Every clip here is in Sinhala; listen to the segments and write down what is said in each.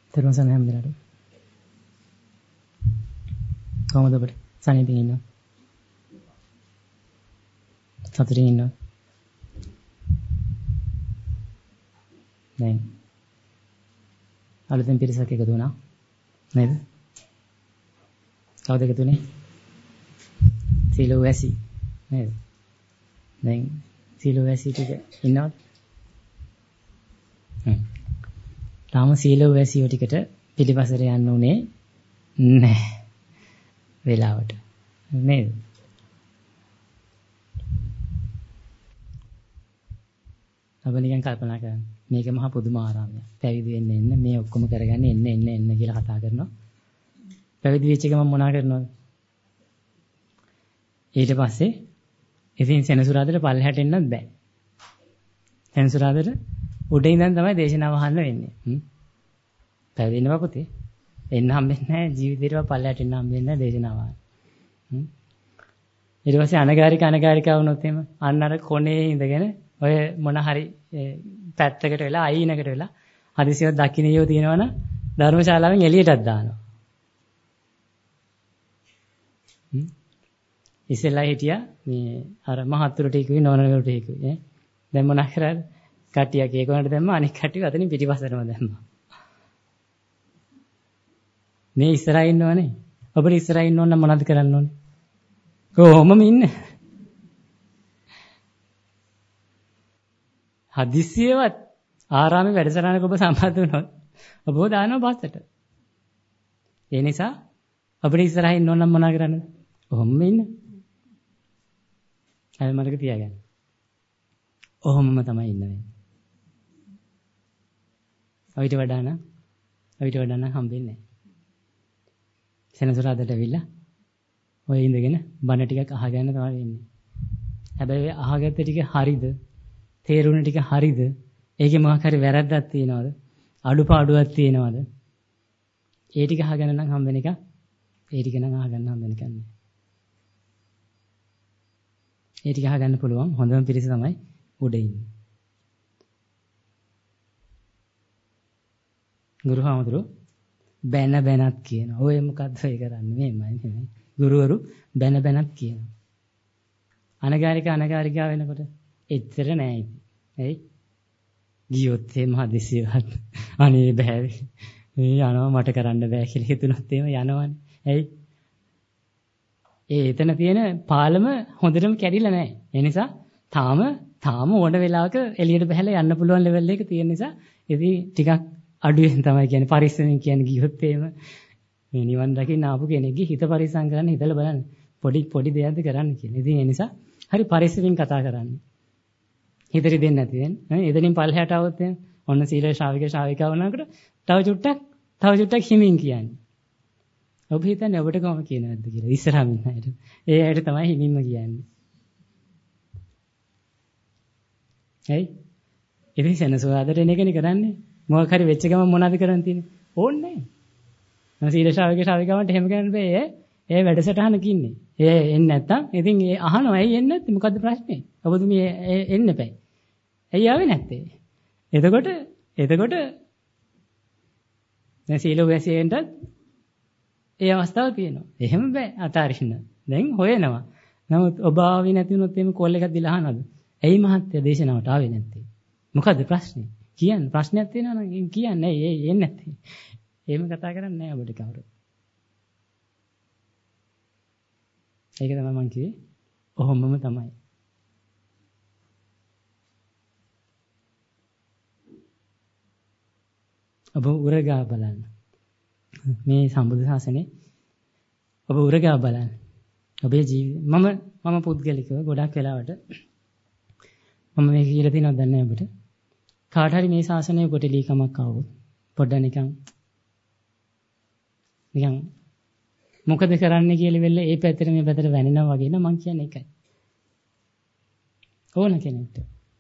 තෙරුවන් සරණයි හැමදෙනාටම. කොහොමද ඔබට? සනීපින් ඉන්නවද? සතුටින් ඉන්නවද? දැන් අලුතෙන් පිරිසක් එකතු වුණා නේද? කවුද එකතු වුනේ? සීලෝ වැසි නේද? දැන් සීලෝ වැසි ටික ඉන්නවද? තාම සීලෝ වැසියෝ ටිකට පිළිපසර යන්න උනේ නැහැ. වෙලාවට නේද? අප නිකන් කල්පනා කරන්න. මේක මහා පුදුම ආරාමයක්. පැවිදි වෙන්න එන්න මේ ඔක්කොම කරගන්න එන්න කියලා කතා කරනවා. පැවිදි වෙච්ච එක මම මොනා කරනවද? ඊට පස්සේ ඉතින් සෙනසුරාදට පල්ලෙහාට එන්නත් බෑ. සෙනසුරාදට උඩ ඉඳන් තමයි දේශනාව අහන්න වෙන්නේ. පැවිදි වෙනවා පුතේ. එන්න හම්බෙන්නේ නැහැ ජීවිතේට පල්ලෙහාට එන්න හම්බෙන්නේ නැහැ දේශනාව අහන්න. ඊට පස්සේ අනගාരികා වුණොත් එහෙම අන්න අර කොනේ ඉඳගෙන ඔය මොන හරි පැත්තකට වෙලා අයිනකට වෙලා හදිසියෙ දකින්නයෝ තියෙනවනම් ධර්මශාලාවෙන් එළියටත් දානවා. ඉස්සෙල්ලා හිටියා මේ අර මහත්තුරුට හිකුයි නෝනලට හිකුයි දැන් මොනා කරාද? කට්ටියක් ඒකවලට දැම්මා අනික කට්ටිය අතනින් පිටිපස්සටම දැම්මා. මේ ඉස්සරහින් ඉන්නවනේ. ඔබට ඉස්සරහින් ඉන්න ඕන නම් මොනවද කරන්න ඕනේ? කොහොමම ඉන්න. හදිස්සියවත් ආරාමේ වැඩසටහනක ඔබ සම්බන්ධ වුණොත් ඔබව දානවා බස්සට. ඒ නිසා අපිට ඉස්සරහින් ඉන්න ඕන නම් මොනා කරන්නද? කොහොමම ඉන්න. හැම මතක තියාගන්න. ඔහොමම තමයි ඉන්න වෙන්නේ. අවිට වඩා නම් හම්බෙන්නේ නැහැ. සෙනසුරාදට ඇවිල්ලා ඔය ඉඳගෙන බණ ටිකක් අහගන්න තමයි වෙන්නේ. හැබැයි අහගත්ත ටික හරිද? තේරුණ ටික හරිද? ඒකේ මොකක් හරි වැරද්දක් තියෙනවද? අඩුපාඩුවක් තියෙනවද? ඒ ටික අහගන්න නම් හම්බෙන එක. ඒ ටික නම් අහගන්න හම්බෙන එක නෑ. ඒ ටික අහගන්න පුළුවන් හොඳම පිරිස තමයි උඩ ඉන්නේ. ගුරුහාමුදුරුවෝ බැනත් කියනවා. ඔය මොකද්ද ඔය කරන්නේ? මේමයි නෙමෙයි. ගුරුවරු බැනත් කියනවා. අනගාരികා වෙනකොට එච්චර නෑ ඉතින්. එයි ගියොත් එහෙම හදිසියවත් අනේ බෑ. මේ යනවා මට කරන්න බෑ කියලා හිතුනොත් එහෙම යනවනේ. එයි එතන තියෙන පාලම හොඳටම කැඩිලා නෑ. ඒ නිසා තාම ඕන වෙලාවක එළියට බහලා යන්න පුළුවන් ලෙවල් එක තියෙන නිසා ඉතින් ටිකක් අඩුවෙන් තමයි කියන්නේ පරිස්සමෙන් කියන්නේ ගියොත් එහෙම මේ නිවන් දකින්න ආපු කෙනෙක්ගේ හිත පරිස්සම් කරන්න හිතලා බලන්න. පොඩි දෙයක්ද කරන්න කියන්නේ. ඉතින් ඒ නිසා හරි පරිස්සමෙන් කතා කරන්න. හිතට දෙන්නේ නැති වෙන. එතනින් පල්හැට આવොත් එහෙනම් ඔන්න සීල ශ්‍රාවිකා වුණාකට තව චුට්ටක් හිමින් කියන්නේ. ඔබ හිතන්නේ ඔබට කොහොම කියනවද කියලා ඉස්සරහම ඉන්න අයට. ඒ අයට තමයි හිමින්ම කියන්නේ. හයි. ඉතින් සෙනසුරාදට එන එකනේ කරන්නේ. මොකක් හරි වෙච්ච ගමන් මොනවද කරන්න තියෙන්නේ? ඕන්නේ නැහැ. සීල ශ්‍රාවිකාවන්ට එහෙම කරන්න බෑ. ඒ වැඩසටහනක ඉන්නේ. ඒ එන්නේ නැත්තම් ඉතින් ඒ අහනවා ඇයි එන්නේ නැත්තේ? මොකද්ද ප්‍රශ්නේ? ඔබතුමී එන්න එපයි. ඇයි ආවේ නැත්තේ? එතකොට දැන් සීල වැසියෙන්ට ඒ අවස්ථාව තියෙනවා. එහෙම බෑ අතාරින්න. දැන් හොයනවා. නමුත් ඔබ ආවේ නැති වුණොත් එimhe කෝල් එකක් දීලා අහනවද? ඇයි මහත්තයා දේශනාවට ආවේ නැත්තේ? මොකද්ද ප්‍රශ්නේ? කියන්න ප්‍රශ්නයක් තියෙනවා නම් කියන්න. ඇයි එන්නේ නැත්තේ? එහෙම කතා කරන්නේ නැහැ ඔබට කවුරු. ඒක තමයි මම කිව්වේ. ඔහොමම තමයි. ඔබ උරගා බලන්න. මේ සම්බුද්ධ ශාසනේ ඔබ උරගා බලන්න. ඔබේ ජීවිතය මම පුද්ගලිකව ගොඩක් වෙලාවට මම මේක කියලා තියෙනවද දන්නේ නැහැ ඔබට. කාට හරි මේ ශාසනය කොටලීකමක් ආවොත් පොඩ්ඩක් නිකන් මොකද කරන්න කියලා වෙල්ල ඒ පැත්තට මේ පැත්තට වැනෙනවා වගේ නම මං කියන්නේ ඒකයි. ඕන කෙනෙක්ට.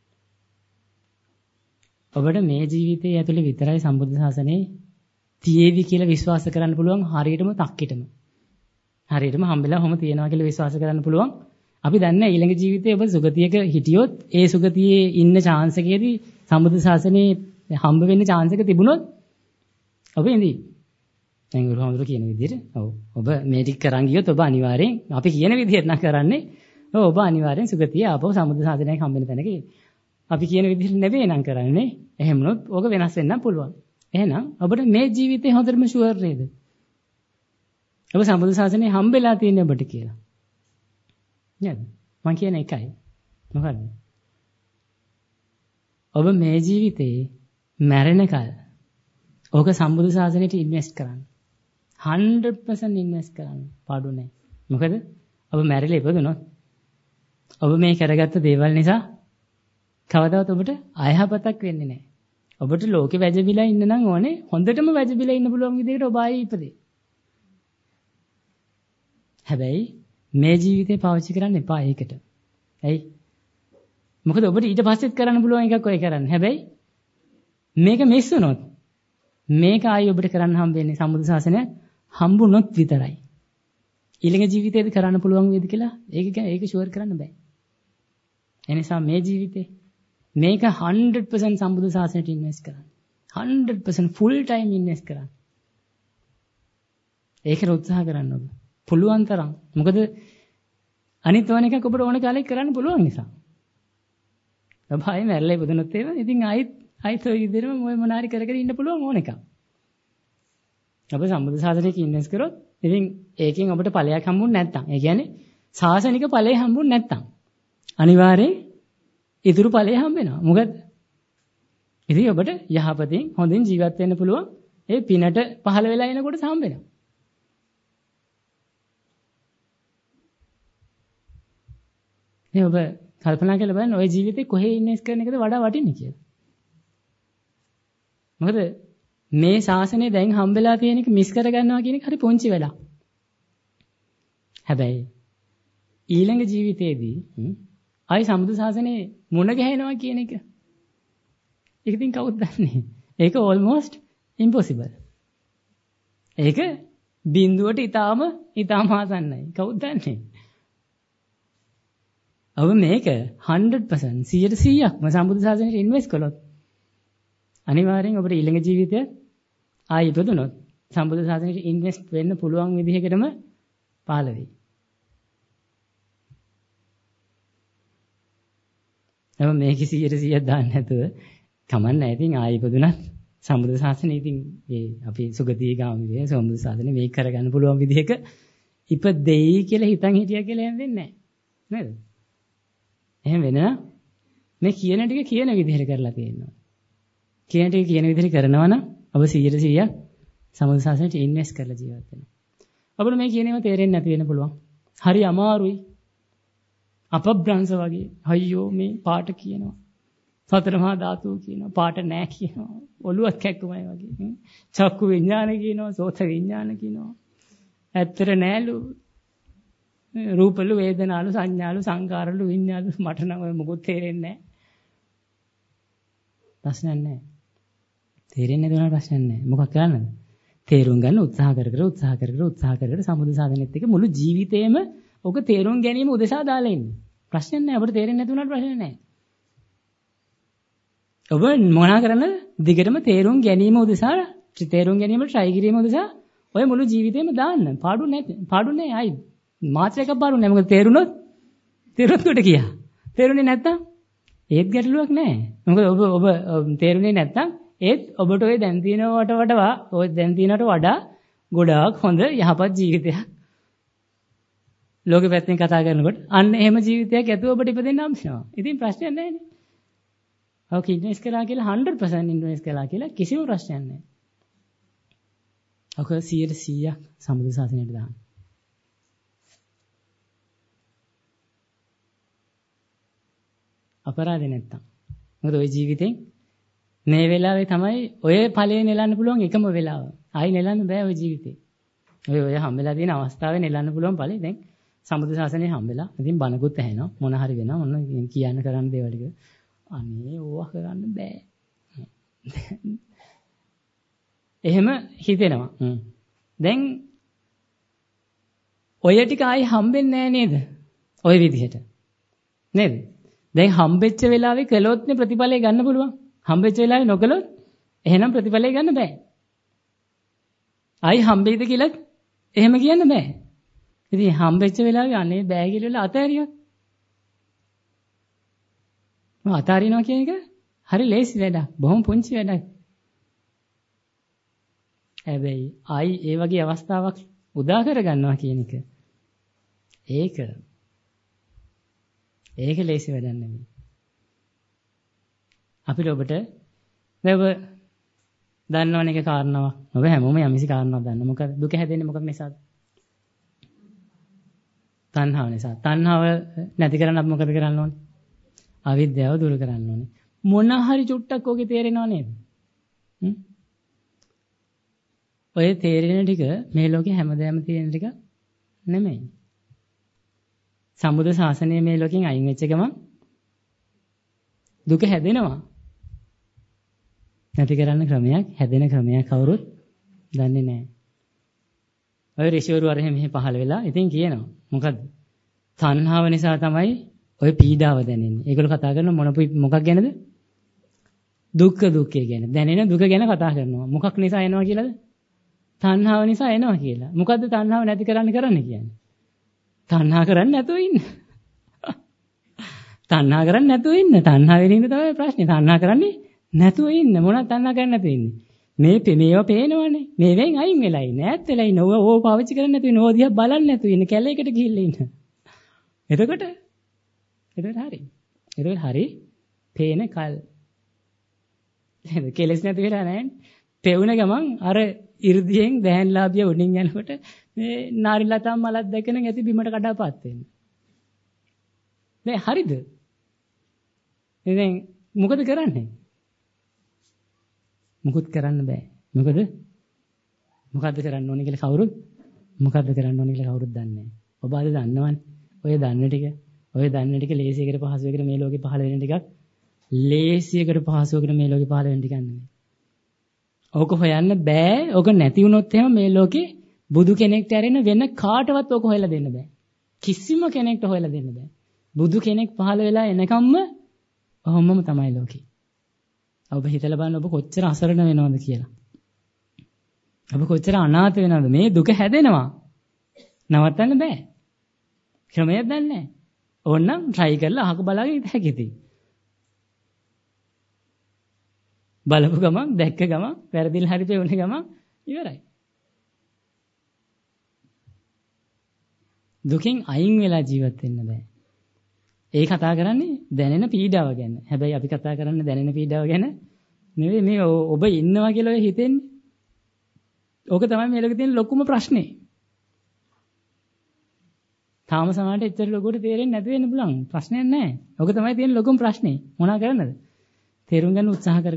ඔබට මේ ජීවිතයේ ඇතුලේ විතරයි සම්බුද්ධ ශාසනේ තියේවි කියලා විශ්වාස කරන්න පුළුවන් හරියටම තක්කිටම. හරියටම හම්බෙලා ඔහොම තියනවා කියලා විශ්වාස කරන්න පුළුවන්. අපි දන්නේ ඊළඟ ජීවිතේ ඔබ සුගතියක හිටියොත් ඒ සුගතියේ ඉන්න chance එකේදී සම්බුද්ධ ශාසනේ හම්බ වෙන්න chance එක තිබුණොත් ඔබ ඉඳී. දැන් ගුරුහාමුදුරුවෝ කියන විදිහට ඔබ මේ ටික කරන් ගියොත් ඔබ අනිවාර්යෙන් අපි කියන විදිහට නම් කරන්නේ ඔබ අනිවාර්යෙන් සුගතිය ආපහු සමුද්‍ර සාධනයක් හම්බෙන තැනක අපි කියන විදිහට නෙවෙයි නම් කරන්නේ. එහෙම වුණොත් ඕක වෙනස් වෙන්න පුළුවන්. එහෙනම් ඔබට මේ ජීවිතේ හොඳටම ෂුවර් නේද? ඔබ සම්බුදු සාසනේ හම්බෙලා තියෙන්නේ ඔබට කියලා. නේද? මම කියන එකයි. මොකද්ද? ඔබ මේ ජීවිතේ මැරෙනකල් ඕක සම්බුදු සාසනයට ඉන්වෙස්ට් කරන්න. 100% ඉන්වෙස්ට් කරන්න. පාඩු නැහැ. මොකද ඔබ මැරිලා ඉපදුනොත් ඔබ මේ කරගත්ත දේවල් නිසා කවදාවත් ඔබට අයහපතක් වෙන්නේ නැහැ. ඔබට ලෝකෙ වැජබිලා ඉන්න නම් ඕනේ හොඳටම වැජබිලා ඉන්න පුළුවන් විදිහට ඔබ ආයේ ඉපදේ. හැබැයි මේ ජීවිතේ පාවිච්චි කරන්න එපා ඒකට. ඇයි? මොකද ඔබට ඊට පස්සෙත් කරන්න පුළුවන් එකක් ඔය කරන්න. හැබැයි මේක මිස් වුණොත් මේක ආයි ඔබට කරන්න හම්බෙන්නේ සම්බුදු සාසනය හම්බුනොත් විතරයි. ඊළඟ ජීවිතේදී කරන්න පුළුවන් වේද කියලා ඒක ෂුවර් කරන්න බෑ. එනිසා මේ ජීවිතේ මේක 100% සම්බුදු සාසනයට ඉන්වෙස්ට් කරන්න. 100% ෆුල් ටයිම් ඉන්වෙස්ට් කරන්න. ඒකට උත්සාහ කරන්න ඔබ. පුළුවන් තරම්. මොකද අනිත් වන එකක් ඔබට ඕන කාලෙක කරන්න පුළුවන් නිසා. ඔබ ආයේ මැරෙලා ඉපදුනොත් එහෙම ඉතින් ආයෙත් ඔය විදිහටම ඔය මොනාරි කර කර ඉන්න පුළුවන් ඕන එකක්. ඔබ සම්බුදු සාසනයක ඉන්වෙස්ට් කරොත් ඉතින් ඒකෙන් ඔබට ඵලයක් හම්බුනේ නැත්තම්. ඒ කියන්නේ සාසනික ඵලය හම්බුනේ නැත්තම්. අනිවාර්යෙන් ඉතුරු ඵලය හම්බ වෙනවා. මොකද ඉතින් ඔබට යහපතින් හොඳින් ජීවත් වෙන්න පුළුවන්. ඒ පිනට පහළ වෙලා එනකොට හම්බ වෙනවා. මේ ඔබ කල්පනා කරලා බලන්න ඔය ජීවිතේ කොහේ ඉන්වෙස්ට් කරන එකද වඩා වටින්නේ කියලා. මොකද මේ ශාසනය දැන් හම්බෙලා තියෙන එක මිස් කරගන්නවා කියන එක හරි පොන්චි වැඩක්. හැබැයි ඊළඟ ජීවිතේදී ආයි සම්බුදු ශාසනයේ මුණ ගැහෙනවා කියන එක. ඒක ඉතින් කවුද දන්නේ? ඒක almost impossible. ඒක බිඳුවට ඊටාම ආසන්නයි. කවුද දන්නේ? ඔබ මේක 100% 100%ක්ම සම්බුදු සාසනයට ඉන්වෙස්ට් කළොත් අනිවාර්යෙන් ඔබට ඊළඟ ජීවිතය ආයි ඉපදුනොත් සම්බුදු සාසනයට ඉන්වෙස්ට් වෙන්න පුළුවන් විදිහකටම පහළ වෙයි. එහෙනම් මේක 100% දාන්න නැතුව කමන්නේ. ඉතින් ආයි ඉපදුනත් සම්බුදු සාසනය ඉතින් ඒ අපි සුගතිය ගාමිනේ සම්බුදු සාසනය මේක කරගන්න පුළුවන් විදිහක ඉපදෙයි කියලා හිතන් හිටියා කියලා එහෙම වෙන්නේ නැහැ. නේද? එහෙම වෙන මේ කියන ටික කියන විදිහට කරලා තියෙනවා. කියන ටික කියන විදිහට කරනවා නම් ඔබ 100% සම්බුදු සාසනයට ඉන්වෙස්ට් කරලා ජීවත් වෙනවා. ඔබට මේ කියන ඒවා තේරෙන්නේ නැති වෙන්න පුළුවන්. හරි අමාරුයි. අපබ්‍රංශ වගේ. අයියෝ මේ පාට කියනවා. සතර මහා ධාතු කියනවා. පාට නෑ කියනවා. ඔළුවත් කැක්කුමයි වගේ. චක්කු විඥාන කියනවා. සෝත විඥාන කියනවා. ඇත්තට නෑලු. රූපලු වේදනාලු සංඥාලු සංකාරලු විඤ්ඤාලු මට නම් ඔය මොකොත් තේරෙන්නේ නැහැ. ප්‍රශ්නයක් නැහැ. තේරෙන්නේ නැතුනට ප්‍රශ්නයක් නැහැ. මොකක් කරන්නද? තේරුම් ගන්න උත්සාහ කර සම්බුදු සාධනෙත් එක්ක මුළු ජීවිතේම ඔක තේරුම් ගැනීම උදෙසා දාලා ඉන්නේ. ප්‍රශ්නයක් නැහැ. අපිට තේරෙන්නේ නැතුනට ප්‍රශ්නයක් නැහැ. ඔබ මොනා කරන්නද? දිගටම තේරුම් ගැනීම උදෙසා තේරුම් ගැනීමට try කිරීම උදෙසා ඔය මුළු ජීවිතේම දාන්න. පාඩු නැහැ ආයි. මාත්‍රයක් පාරු නැහැ. මොකද තේරුණොත් උඩ ගියා. තේරුනේ නැත්තම් ඒත් ගැටලුවක් නැහැ. මොකද ඔබ තේරුනේ නැත්තම් ඒත් ඔබට ඔය දැන් තියෙනවට වඩා ගොඩාක් හොඳ යහපත් ජීවිතයක් ලෝකෙ පැත්තෙන් කතා කරනකොට අන්න එහෙම ජීවිතයක් ඇතුව ඔබට ඉපදෙන්න හම්බෙනවා. ඉතින් ප්‍රශ්නයක් නැහැ නේ. ඔව් ඉන්වෙස්ට් කළා කියලා 100% ඉන්වෙස්ට් කළා කියලා කිසිම ප්‍රශ්නයක් නැහැ. ඔක 100%ක් සම්බුදු සාසනයට දාන්න. අපරාධ නැත්තම්. මොකද ওই ජීවිතෙන් මේ වෙලාවේ තමයි ඔය ඵලය නෙලන්න පුළුවන් එකම වෙලාව. ආයි නෙලන්න බෑ ওই ජීවිතේ. ඔය හම්බෙලා තියෙන අවස්ථාවේ නෙලන්න පුළුවන් ඵලෙ දැන් සම්බුදු සාසනේ හම්බෙලා. ඉතින් බණකුත් ඇහෙනවා. මොන හරි වෙනවා. මොන කියන්න කරන්න දේවල් ටික. අනේ ඕවා කරන්න බෑ. එහෙම හිතෙනවා. දැන් ඔය ටික ආයි හම්බෙන්නේ නෑ නේද? ඔය විදිහට. නේද? දැන් හම්බෙච්ච වෙලාවේ කළොත්නේ ප්‍රතිඵලය ගන්න පුළුවන්. හම්බෙච්ච වෙලාවේ නොකළොත් එහෙනම් ප්‍රතිඵලය ගන්න බෑ. ආයි හම්බෙයිද කියලා එහෙම කියන්න බෑ. ඉතින් හම්බෙච්ච වෙලාවේ අනේ බෑ කියලා අතෑරියොත් මම අතාරිනවා කියන එක හරි ලේසි වැඩක්. බොහොම පුංචි වැඩක්. හැබැයි ආයි ඒ වගේ අවස්ථාවක් උදා කරගන්නවා කියන එක ඒක ලේසි වැඩක් නෙමෙයි. අපිට ඔබට දැන් ඔබ දන්නවනේ එක කාරණාවක්. ඔබ හැමෝම යම්කිසි කාරණාවක් දන්නවා. මොකද දුක හැදෙන්නේ මොකක් නිසාද? තණ්හාව නිසා. තණ්හාව නැති කරන්න අපි මොකද කරන්න ඕනේ? අවිද්‍යාව දුරු කරන්න ඕනේ. මොන හරි චුට්ටක් ඔගේ තේරෙනව නේද? ඔය තේරෙන ටික මේ ලෝකේ හැමදාම තියෙන ටික නෙමෙයි. සම්බුද්ධ ශාසනය මේ ලෝකෙන් අයින් වෙච්ච ගමන් දුක හැදෙනවා. නැති කරන්න ක්‍රමයක්, හැදෙන ක්‍රමයක් කවුරුත් දන්නේ නැහැ. ඔය ඍෂිවරු අර මෙහෙ පහළ වෙලා ඉතින් කියනවා. මොකද්ද? තණ්හාව නිසා තමයි ඔය පීඩාව දැනෙන්නේ. ඒගොල්ලෝ කතා කරන මොකක් ගැනද? දුක්ඛය ගැන. දැනෙන දුක ගැන කතා කරනවා. මොකක් නිසා එනවා කියලාද? තණ්හාව නිසා එනවා කියලා. මොකද්ද තණ්හාව නැති කරන්න කියන්නේ? තණ්හා කරන්නේ නැතුව ඉන්න. තණ්හා කරන්නේ නැතුව ඉන්න. තණ්හාවෙන් ඉන්න තමයි ප්‍රශ්නේ. තණ්හා කරන්නේ නැතුව ඉන්න. මොනවද තණ්හා කරන්නේ නැතුව ඉන්නේ? මේවා පේනවනේ. මේවෙන් අයින් වෙලා ඉන්න. ඈත් වෙලා ඉන්න. ඕව පාවිච්චි කරන්නේ නැතුව ඉන්න. ඕව දිහා බලන්නේ නැතුව ඉන්න. කැලේකට ගිහිල්ලා ඉන්න. එතකොට හරි. පේන කල්. කෙලස් නැති වෙලා නැහැ. පෙවුන ගමන් අර 이르දියෙන් දැහැන්ලාභිය උඩින් යනකොට මේ නාරිලතා මලක් දැකන ඇති බිමට කඩාපත් වෙන්න. නේ හරිද? ඉතින් මොකද කරන්නේ? මොකුත් කරන්න බෑ. මොකද්ද කරන්න ඕනේ කියලා කවුරුත් දන්නේ නැහැ. ඔබ අද දන්නවනේ. ඔය දන්න ටික ලේසියකට පහසුවකට මේ ලෝකේ පහළ වෙන ටිකක් ලේසියකට පහසුවකට මේ ලෝකේ පහළ වෙන ටිකක් නෙමෙයි. ඕක හොයන්න බෑ. ඕක නැති වුණොත් එහෙම මේ ලෝකේ බුදු කෙනෙක්ට ඇරෙන වෙන කාටවත් ඕක හොයලා දෙන්න බෑ. කිසිම කෙනෙක්ට හොයලා දෙන්න බෑ. බුදු කෙනෙක් පහළ වෙලා එනකම්ම ඔහොමම තමයි ලෝකේ. ඔබ හිතලා බලන්න ඔබ කොච්චර අසරණ වෙනවද කියලා. ඔබ කොච්චර අනාථ වෙනවද? මේ දුක හැදෙනවා. නවත්තන්න බෑ. ක්‍රමයක් දන්නේ නැහැ. ඕනනම් try කරලා අහක බලාගෙන ඉඳ හැකියි. බලපු ගමන් දැක්ක ගමන් වැරදිලා හරි පෙවුනේ ගමන් ඉවරයි. දුකින් අයින් වෙලා ජීවත් වෙන්න බෑ. ඒ කතා කරන්නේ දැනෙන පීඩාව ගැන. හැබැයි අපි කතා කරන්නේ දැනෙන පීඩාව ගැන නෙවෙයි. මේ ඔබ ඉන්නවා කියලා ඔය හිතෙන්නේ. ඕක තමයි මේ ලෝකේ තියෙන ලොකුම ප්‍රශ්නේ. තාම සමහරට එච්චර ලොකුට තේරෙන්නේ නැති වෙන්න පුළුවන්. ප්‍රශ්නයක් නැහැ. ඕක තමයි තියෙන ලොකුම ප්‍රශ්නේ. මොනා කරන්නද? තේරුම් ගන්න උත්සාහ කර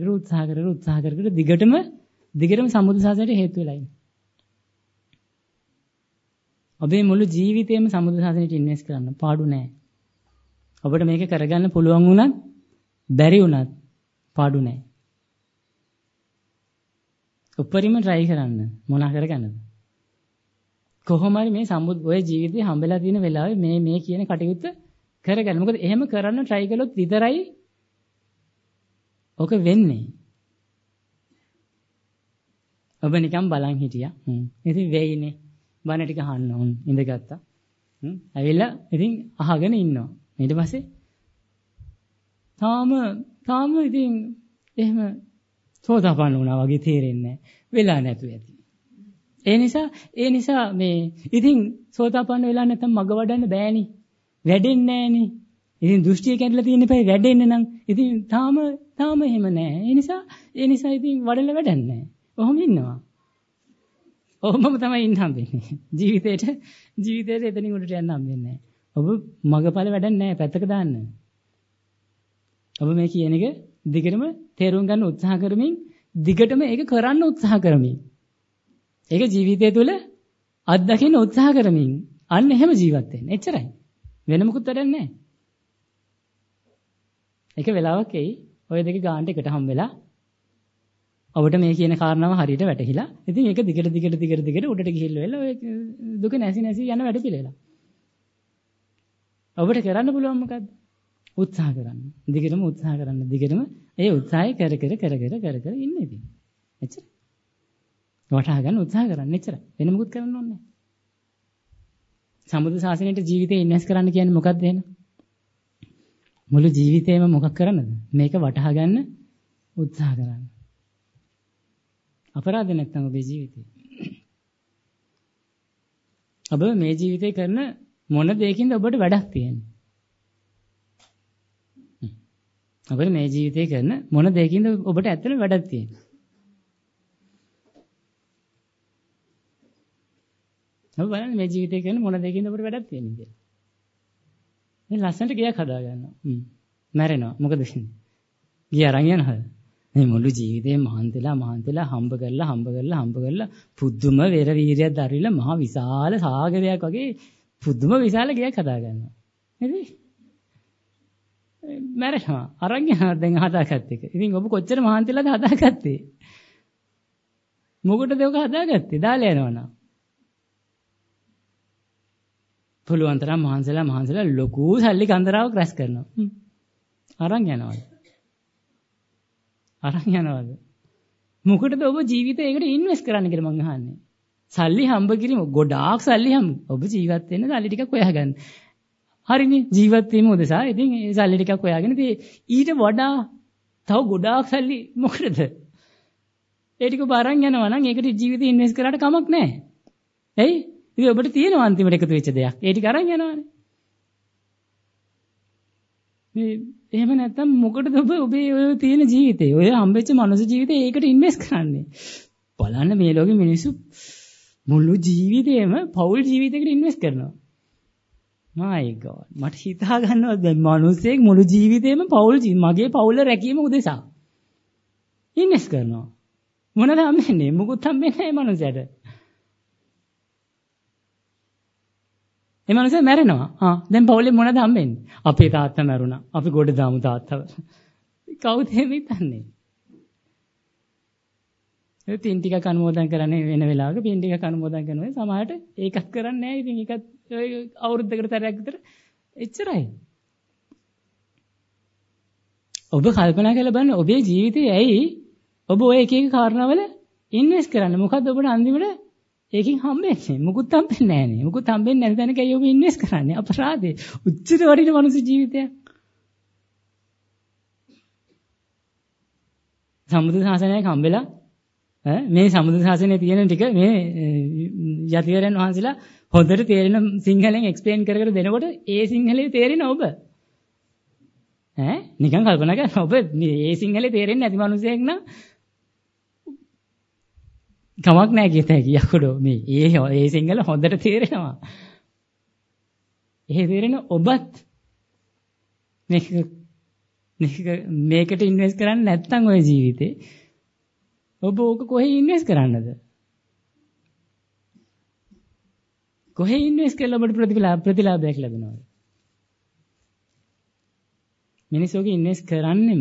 දිගටම සම්බුද්ධ ශාසනයට හේතු වෙලා ඉන්න. ඔබේ මුළු ජීවිතේම සම්බුද්ධ ශාසනයට ඉන්වෙස්ට් කරන්න පාඩු නැහැ. ඔබට මේක කරගන්න පුළුවන් වුණත් බැරි වුණත් පාඩු නැහැ. උපරිම try කරන්න මොනා කරගන්නද? කොහොම හරි මේ සම්බුද්ධ ඔය ජීවිතේ හම්බෙලා තියෙන වෙලාවේ මේ කියන කටයුත්ත කරගන්න. මොකද එහෙම කරන්න try කළොත් විතරයි ඔක වෙන්නේ. ඔබ නිකන් බලන් හිටියා. ඉතින් වෙයිනේ. බණ ටික අහන්න ඕන. ඉඳගත්තා. ඇවිල්ලා ඉතින් අහගෙන ඉන්නවා. ඊට පස්සේ තාම ඉතින් එහෙම සෝතාපන්න වුණා වගේ තේරෙන්නේ නැහැ. වෙලා නැතු ඇති. ඒ නිසා මේ ඉතින් සෝතාපන්න වෙලා නැත්නම් මග වඩන්න බෑනේ. වැඩෙන්නේ නෑනේ. ඉතින් දෘෂ්ටිය කැඩලා තියෙන ඉපේ වැඩෙන්න නම් ඉතින් තාම එහෙම නෑ. ඒ නිසා ඉතින් වඩලා වැඩක් නෑ. ඔහොම ඉන්නවා. ඔහොමම තමයි ඉන්න හම්බෙන්නේ. ජීවිතේට එතනින් උඩට යන්න හම්බෙන්නේ නෑ. ඔබ මගපල වැඩක් නෑ පැත්තක දාන්න. ඔබ මේ කියන එක දිගටම තේරුම් ගන්න උත්සාහ කරමින් දිගටම ඒක කරන්න උත්සාහ කරමින් ඒක ජීවිතය තුළ අත්දකින්න උත්සාහ කරමින් අන්න එහෙම ජීවත් වෙන්න. එච්චරයි. වෙන මොකුත් වැඩක් නෑ. එක වෙලාවක් එයි ඔය දෙක ගානට එකට හම් වෙලා ඔබට මේ කියන කාරණාව හරියට වැටහිලා ඉතින් ඒක දිගට උඩට ගිහිල්ලා වෙලා ඔය දුක නැසි යන වැඩ පිළිවෙල. ඔබට කරන්න පුළුවන් මොකද්ද? උත්සාහ කරන්න. දිගටම උත්සාහ කරන්න. දිගටම ඒ උත්සාහය කර ඉන්න ඉතින්. එච්චර. වටහා ගන්න උත්සාහ කරන්න එච්චර. වෙන මොකුත් කරන්න ඕනේ නැහැ. සම්බුද්ධ ශාසනයට ජීවිතේ ඉන්වෙස්ට් කරන්න කියන්නේ මොකක්ද එහෙනම්? මුළු ජීවිතේම මොකක් කරන්නද? මේක වටහා ගන්න උත්සාහ කරන්න. අපරාධ නැත්නම් ඔබේ ජීවිතේ. ඔබ මේ ජීවිතේ කරන මොන දෙයකින්ද ඔබට වැඩක් තියෙන්නේ? ඔබ මේ ජීවිතේ කරන මොන දෙයකින්ද ඔබට ඇත්තටම වැඩක් තියෙන්නේ? ඔබ බලන්න මේ ජීවිතේ කරන මොන දෙයකින්ද ඔබට වැඩක් තියෙන්නේ කියලා. මේ ලස්සනට ගියක් හදා ගන්නවා. මැරෙනවා. මොකද වෙන්නේ? ගිය අරන් යනවා. මේ මුළු ජීවිතේ මහන්තිලා හම්බ කරලා පුදුම වෙර වීරියක් දරිලා මහ විශාල සාගරයක් වගේ පුදුම විශාල ගියක් හදා ගන්නවා. නේද? මැරෙනවා. අරන් යනවා දැන් හදාගත්ත එක. ඉතින් ඔබ කොච්චර මහන්තිලාද හදාගත්තේ? මොකටද ඔක හදාගත්තේ? දාලා යනවනම්. පුළුවන් තරම් මහන්සිලා ලොකු සල්ලි කන්දරාවක් රැස් කරනවා. අරන් යනවාද? මොකටද ඔබ ජීවිතේ ඒකට ඉන්වෙස්ට් කරන්න කියලා මං අහන්නේ. සල්ලි හම්බ කිරීම ගොඩාක් සල්ලි ඔබ ජීවත් වෙන්න සල්ලි ටිකක් හොයාගන්න. හරිනේ ජීවත් වීම උදෙසා ඉතින් ඒ සල්ලි ටිකක් හොයාගෙන ඉතින් ඊට වඩා තව ගොඩාක් සල්ලි මොකටද? ඒ ටික ඔබ අරන් යනවා නම් ඒකට ජීවිතේ ඉන්වෙස්ට් කරාට කමක් නැහැ. ඇයි? ඉතින් ඔබට තියෙනවා අන්තිමට එකතු වෙච්ච දෙයක්. ඒ ටික අරන් යනවානේ. මේ එහෙම නැත්තම් මොකටද ඔබේ ඔය තියෙන ජීවිතේ ඔය හම්බෙච්ච මනුස්ස ජීවිතේ ඒකට ඉන්වෙස්ට් කරන්නේ? බලන්න මේ ලෝකෙ මිනිස්සු මුළු ජීවිතේම පෞල් ජීවිතයකට ඉන්වෙස්ට් කරනවා. my god මට හිතා ගන්නවත් බැහැ මිනිස්සෙක් මුළු ජීවිතේම මගේ පෞල රැකීම උදෙසා ඉන්වෙස්ට් කරනවා. මොනද හම්බෙන්නේ? මොකුත් හම්බෙන්නේ නැහැ මනුස්සයට. ඒ මනුස්සයා මැරෙනවා. දැන් පවුලේ මොනවද හම්බෙන්නේ? අපේ තාත්තා මැරුණා. අපි ගොඩ දාමු තාත්තව. කවුද එහෙම හිතන්නේ? ඒ තින් ටිකක් අනුමෝදන් කරන්නේ වෙන වෙලාවක පින් ටිකක් අනුමෝදන් කරනවා. සමහරට ඒකත් කරන්නේ නැහැ. ඉතින් ඒකත් අවුරුද්දකට තරයක් විතර එච්චරයි. ඔබ කල්පනා කරලා බලන්න ඔබේ ජීවිතේ ඇයි ඔබ ඔය එක එක කාරණාවල ඉන්වෙස්ට් කරන්නේ? මොකද්ද ඔබට අන්තිමට ඒකෙන් හම්බෙන්නේ? මුකුත් හම්බෙන්නේ නැහැ නේ. මුකුත් හම්බෙන්නේ නැති තැනකයි ඔබ ඉන්වෙස්ට් කරන්නේ. අපරාධේ. උච්චර වටින මනුස්ස ජීවිතයක්. සම්බුද්ධ ශාසනයක් හම්බෙලා මේ සම්බුද්ධ ශාසනයේ තියෙන ටික මේ යතිවරයන් වහන්සේලා හොඳට තේරෙන සිංහලෙන් එක්ස්ප්ලেইন කර කර දෙනකොට ඒ සිංහලේ තේරෙන ඔබ නිකන් කල්පනා කරන්න ඔබ මේ සිංහලේ තේරෙන්නේ නැති මිනිසෙක් නම් කමක් නැහැ කියත හැකි යකඩෝ මේ ඒ සිංහල හොඳට තේරෙනවා. ඒ තේරෙන ඔබත් මේකට ඉන්වෙස්ට් කරන්නේ නැත්නම් ඔය ජීවිතේ ඔබ ඕක කොහේ ඉන්වෙස්ට් කරන්නද? කොහේ ඉන්වෙස්ට් කළා ඔබට ප්‍රතිලාභයක් ලැබෙනවද? මිනිස්සුගේ ඉන්වෙස්ට් කරන්නෙම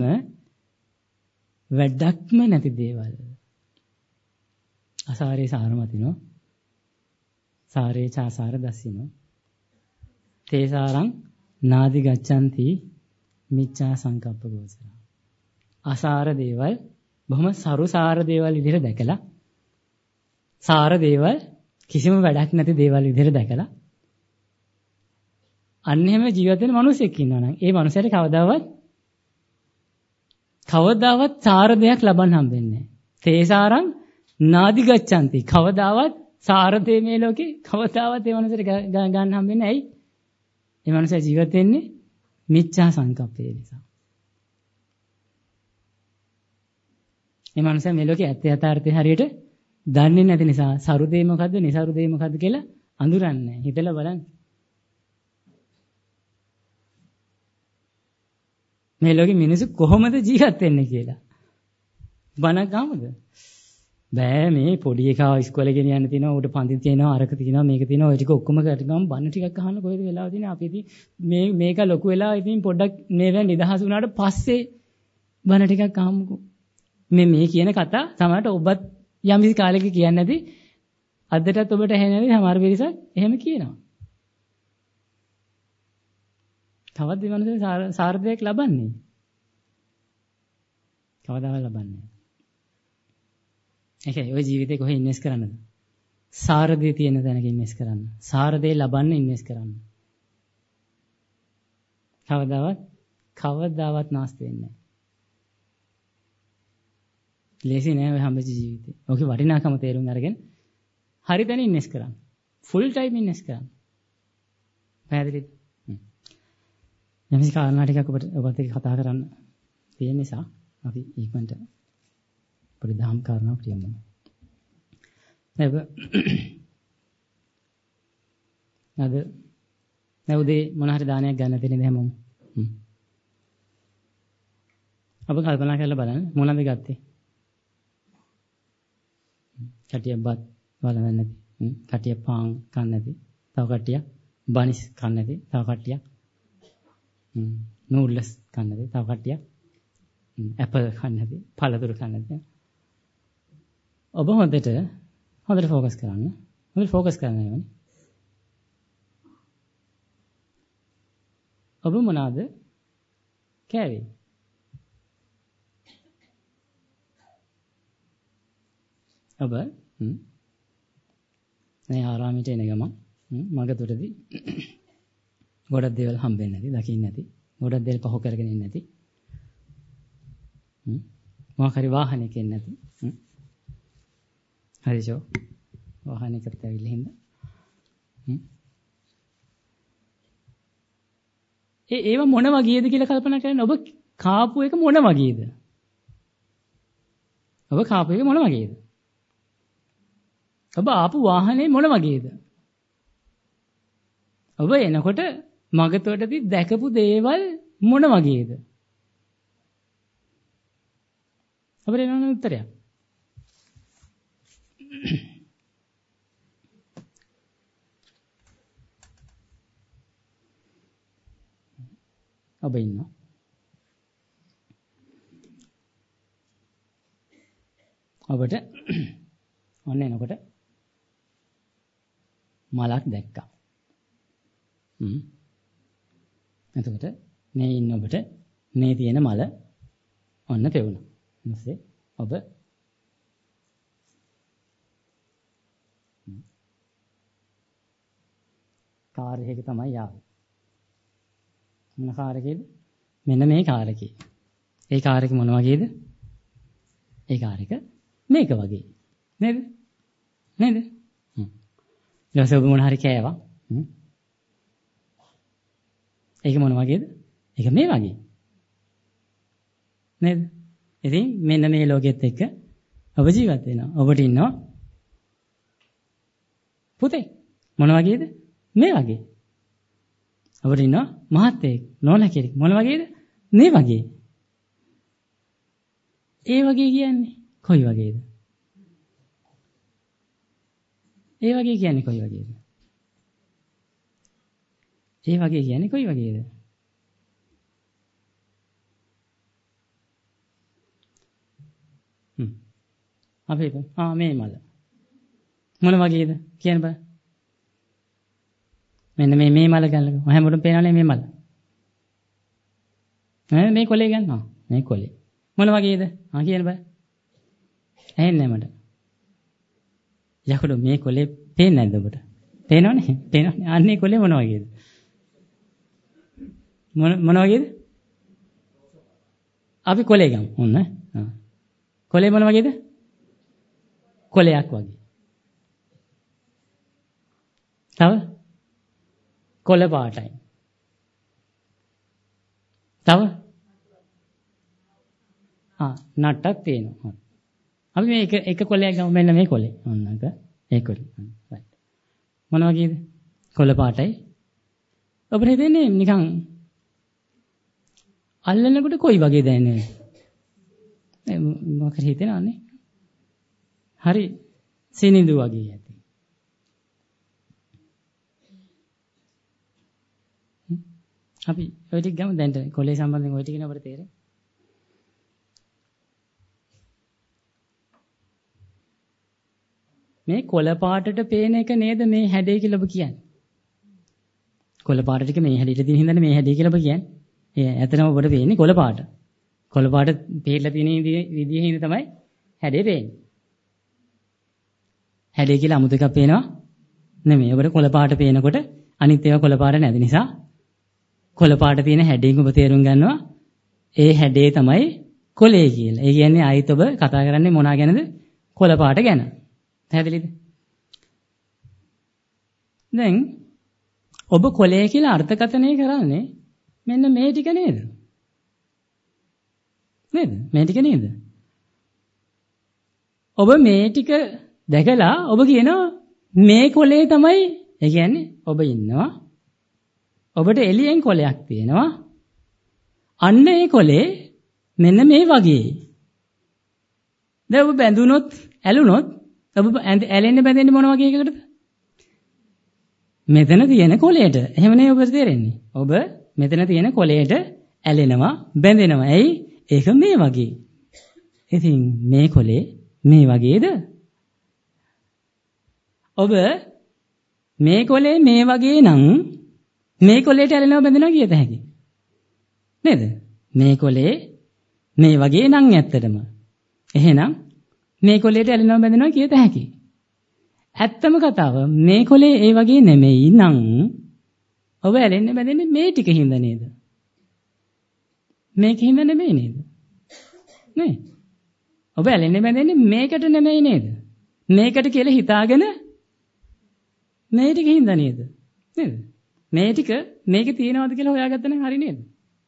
වැඩක්ම නැති දේවල්. අසාරේ සාරමතිනෝ සාරේ චාසාර දස්සිනෝ තේසාරං නාදි ගච්ඡanti මිච්ඡා සංකප්ප ගෝචර. අසාර දේවල් බොහොම සරු සාර දේවල් විදිහට දැකලා සාර දේවල් කිසිම වැඩක් නැති දේවල් විදිහට දැකලා අන්න එහෙම ජීවත් වෙන මිනිසෙක් ඉන්නවා නම් ඒ මිනිසයාට කවදාවත් සාර දෙයක් ලබන්න හම්බෙන්නේ නැහැ. තේසාරං නාදි ගච්ඡanti කවදාවත් සාර දෙය මේ ලෝකේ කවදාවත් ඒ මිනිසට ගන්න හම්බෙන්නේ ඇයි? ඒ මිනිසා ජීවත් වෙන්නේ මිච්ඡා සංකප්පේ නිසා. මේ මිනිසා මේ ලෝකේ ඇත්ත යථාර්ථය හරියට දන්නේ නැති නිසා සරු දෙය මොකද්ද නිසරු දෙය මොකද්ද කියලා අඳුරන්නේ නැහැ. හිතලා බලන්න. මේ ලෝකේ මිනිස්සු කොහොමද ජීවත් වෙන්නේ කියලා. බණක් අහමුද? බෑ මේ පොඩි එකා ඉස්කෝලේ ගෙනියන්න තියෙනවා උඩ පන්ති තියෙනවා අරක තියෙනවා මේක තියෙනවා ඔය ටික ඔක්කොම කරගම බණ ටිකක් අහන්න කොහෙද වෙලාව තියෙන්නේ අපි ඉතින් මේක ලොකු වෙලා ඉතින් පොඩ්ඩක් මේවෙන් නිදහස් වුණාට පස්සේ බණ ටිකක් අහමුකෝ මේ කියන කතා සමහරට ඔබත් යම් කිසි කාලෙක කියන්නේ නැති අදටත් ඔබට ඇහෙන්නේ නැති සමහර පිරිසක් එහෙම කියනවා තවත් මේ මනසේ සාර්ථකයක් ලබන්නේ කවදාවත් ලබන්නේ ඒකයි ඔය ජීවිතේ කොහේ ඉන්වෙස්ට් කරන්නද? සාරදේ තියෙන තැනක ඉන්වෙස්ට් කරන්න. සාරදේ ලබන්න ඉන්වෙස්ට් කරන්න. කවදාවත් නාස්ති වෙන්නේ නැහැ. ලේසි නෑ ඔය හැම ජීවිතේ. ඔකේ වටිනාකම තේරුම් අරගෙන හරි තැන ඉන්වෙස්ට් කරන්න. ෆුල් ටයිම් ඉන්වෙස්ට් කරන්න. පැහැදිලිද? යම්සි කාරණා ටිකක් ඔබත් එක්ක කතා කරන්න තියෙන නිසා අපි ඊක්මන්ට පොඩි දහම් කාරණාවක් කියමු. අද උදේ මොන හරි දානයක් ගන්න තියෙනද හැමෝම? ඔබ කල්පනා කරලා බලන්න මොනවද ගත්තේ? කටියක් බත් වලඳන්නේ නැති. කටියක් පාන් කන්නේ නැති. තව කටියක් බනිස් කන්නේ නැති. තව කටියක් නූඩ්ලස් කන්නේ නැති. තව කටියක් ඇපල් කන්නේ නැති. පළතුරු කන්නේ නැති. ඔබ හොඳට ફોકસ කරන්න. හොඳට ફોકસ කරන්න ඕනේ. ඔබ මොනවාද කෑවේ? ඔබ මේ ආරාමයට එන ගමන් මගතුරදී ගොඩක් දේවල් හම්බෙන්නේ නැති, දකින්නේ නැති, ගොඩක් දේවල් පහු කරගෙන ඉන්නේ නැති. මොකක් හරි වාහනයක ඉන්නේ නැති. හරිෂෝ වාහනයකට ඇවිල්ලා හින්දා. ඒව මොන වගේද කියලා කල්පනා කරන්න. ඔබ කාපු එක මොන වගේද? ඔබ කාපු එක මොන වගේද? ඔබ ආපු වාහනේ මොන වගේද? ඔබ එනකොට මගතොටදී දැකපු දේවල් මොන වගේද? අපිට එනවනේ උත්තරයක්. ඔබ ඉන්නවා. ඔබට ඔන්න එනකොට මලක් දැක්කා. එතකොට මේ ඉන්න ඔබට මේ තියෙන මල ඔන්න පෙවුණා. ඊපස්සේ ඔබ කාර් එකක තමයි ආවේ. මොන කාර් එකේද? මෙන්න මේ කාර් එකේ. ඒ කාර් එක මොන වගේද? ඒ කාර් එක මේක වගේ. නේද? නේද? ඊළඟට ඔබ මොන හරි කෑවා. ඒක මොන වගේද? ඒක මේ වගේ. නේද? ඉතින් මෙන්න මේ ලෝකෙත් එක්ක ඔබ ජීවත් වෙනවා. ඔබට ඉන්නවා පුතේ. මොන වගේද? මේ වගේ. ඔබට ඉන්නවා මහත්තයෙක්, නෝනා කෙනෙක්. මොන වගේද? මේ වගේ. ඒ වගේ කියන්නේ කොයි වගේද? ඒ වගේ කියන්නේ කොයි වගේද? ඒ වගේ කියන්නේ කොයි වගේද? අපි මේ මල. මොන වගේද? කියන්න බෑ. මෙන්න මේ මල ගන්නකො. හැමෝටම පේනවනේ මේ මල. මේ කොලේ ගන්නවා. මේ කොලේ. මොන වගේද? කියන්න බෑ. ඇහෙන්නේ නැහැ මට. යකඩ මේ කොලේ පේන්නේ නැද්ද ඔබට? පේනවනේ. පේනවනේ. අන්නේ කොලේ මොන වගේද? මොන වගේද? අපි කොලේ ගමු. ඔන්න. කොලේ මොන වගේද? කොලයක් වගේ. තව කොළ පාටයි. තව නට්ටක් තියෙනවා. අපි මේ එක කොලයක් ගමු. මෙන්න මේ කොලේ. ඔන්නක ඒ කොලේ. right. මොන වගේද? කොළ පාටයි. ඔබට හිතෙන්නේ නිකන් අල්ලනකොට කොයි වගේ දැනෙන්නේ? මොකක්ද හිතෙනවන්නේ? හරි සිනිඳු වගේ ඇති. අපි ඔය ටික ගමු දැන් කොලේ සම්බන්ධයෙන් ඔය ටික නේ අපිට තේරෙන්නේ. මේ කොළ පාටට පේන එක නේද මේ හැඩය කියලා ඔබ කියන්නේ. කොළ පාට ටික මේ හැඩයට තියෙන හින්දානේ මේ හැඩය කියලා ඔබ කියන්නේ. ඒ ඇත්තටම ඔබට පේන්නේ කොළ පාට. කොළ පාට පේලා තියෙන විදිහේ හින්දා තමයි හැඩය පේන්නේ. හැඩය කියලා 아무ත එකක් පේනවා නෙමෙයි. ඔබට කොළ පාට පේනකොට අනිත් ඒවා කොළ පාට නැති නිසා කොළ පාට තියෙන හැඩයෙන් ඔබ තේරුම් ගන්නවා ඒ හැඩේ තමයි කොළේ කියලා. ඒ කියන්නේ ආයිත් ඔබ කතා කරන්නේ මොනවා ගැනද? කොළ පාට ගැන. පැහැදිලිද? දැන් ඔබ කොළේ කියලා අර්ථකථනය කරන්නේ මෙන්න මේ ටික නේද? නේද? මේ ටික නේද? ඔබ මේ ටික දැකලා ඔබ කියනවා මේ කොළේ තමයි. ඒ කියන්නේ ඔබ ඉන්නවා. ඔබට එළියෙන් කොළයක් තියෙනවා. අන්න ඒ කොළේ මෙන්න මේ වගේ. දැන් ඔබ බැඳුනොත්, ඇලුනොත් ඔබ ඇලෙන්නේ බැඳෙන්නේ මොන වගේ එකකටද? මෙතන තියෙන කොළයට. එහෙම නේ ඔබට තේරෙන්නේ. ඔබ මෙතන තියෙන කොළයට ඇලෙනවා, බැඳෙනවා. ඇයි? ඒක මේ වගේ. ඉතින් මේ කොළේ මේ වගේද? ඔබ මේ කොළේ මේ වගේ නම් මේ කොළයට ඇලෙනවා බැඳෙනවා කියත හැකි. නේද? මේ කොළේ මේ වගේ නම් ඇත්තටම. එහෙනම් මේ කොළයට ඇලෙනවා බැඳෙනවා කියත හැකි. ඇත්තම කතාව මේ කොළේ ඒ වගේ නෙමෙයි නම් ඔබ ඇලෙන්නේ බැඳෙන්නේ මේ ටික හින්දා නේද? මේක හින්දා නෙමෙයි නේද? නේ? ඔබ ඇලෙන්නේ බැඳෙන්නේ මේකට නෙමෙයි නේද? මේකට කියලා හිතාගෙන මේ ටික හින්දා නේද? නේද? මේ ටික මේකේ තියෙනවද කියලා හොයාගත්ත නම් හරි නේද?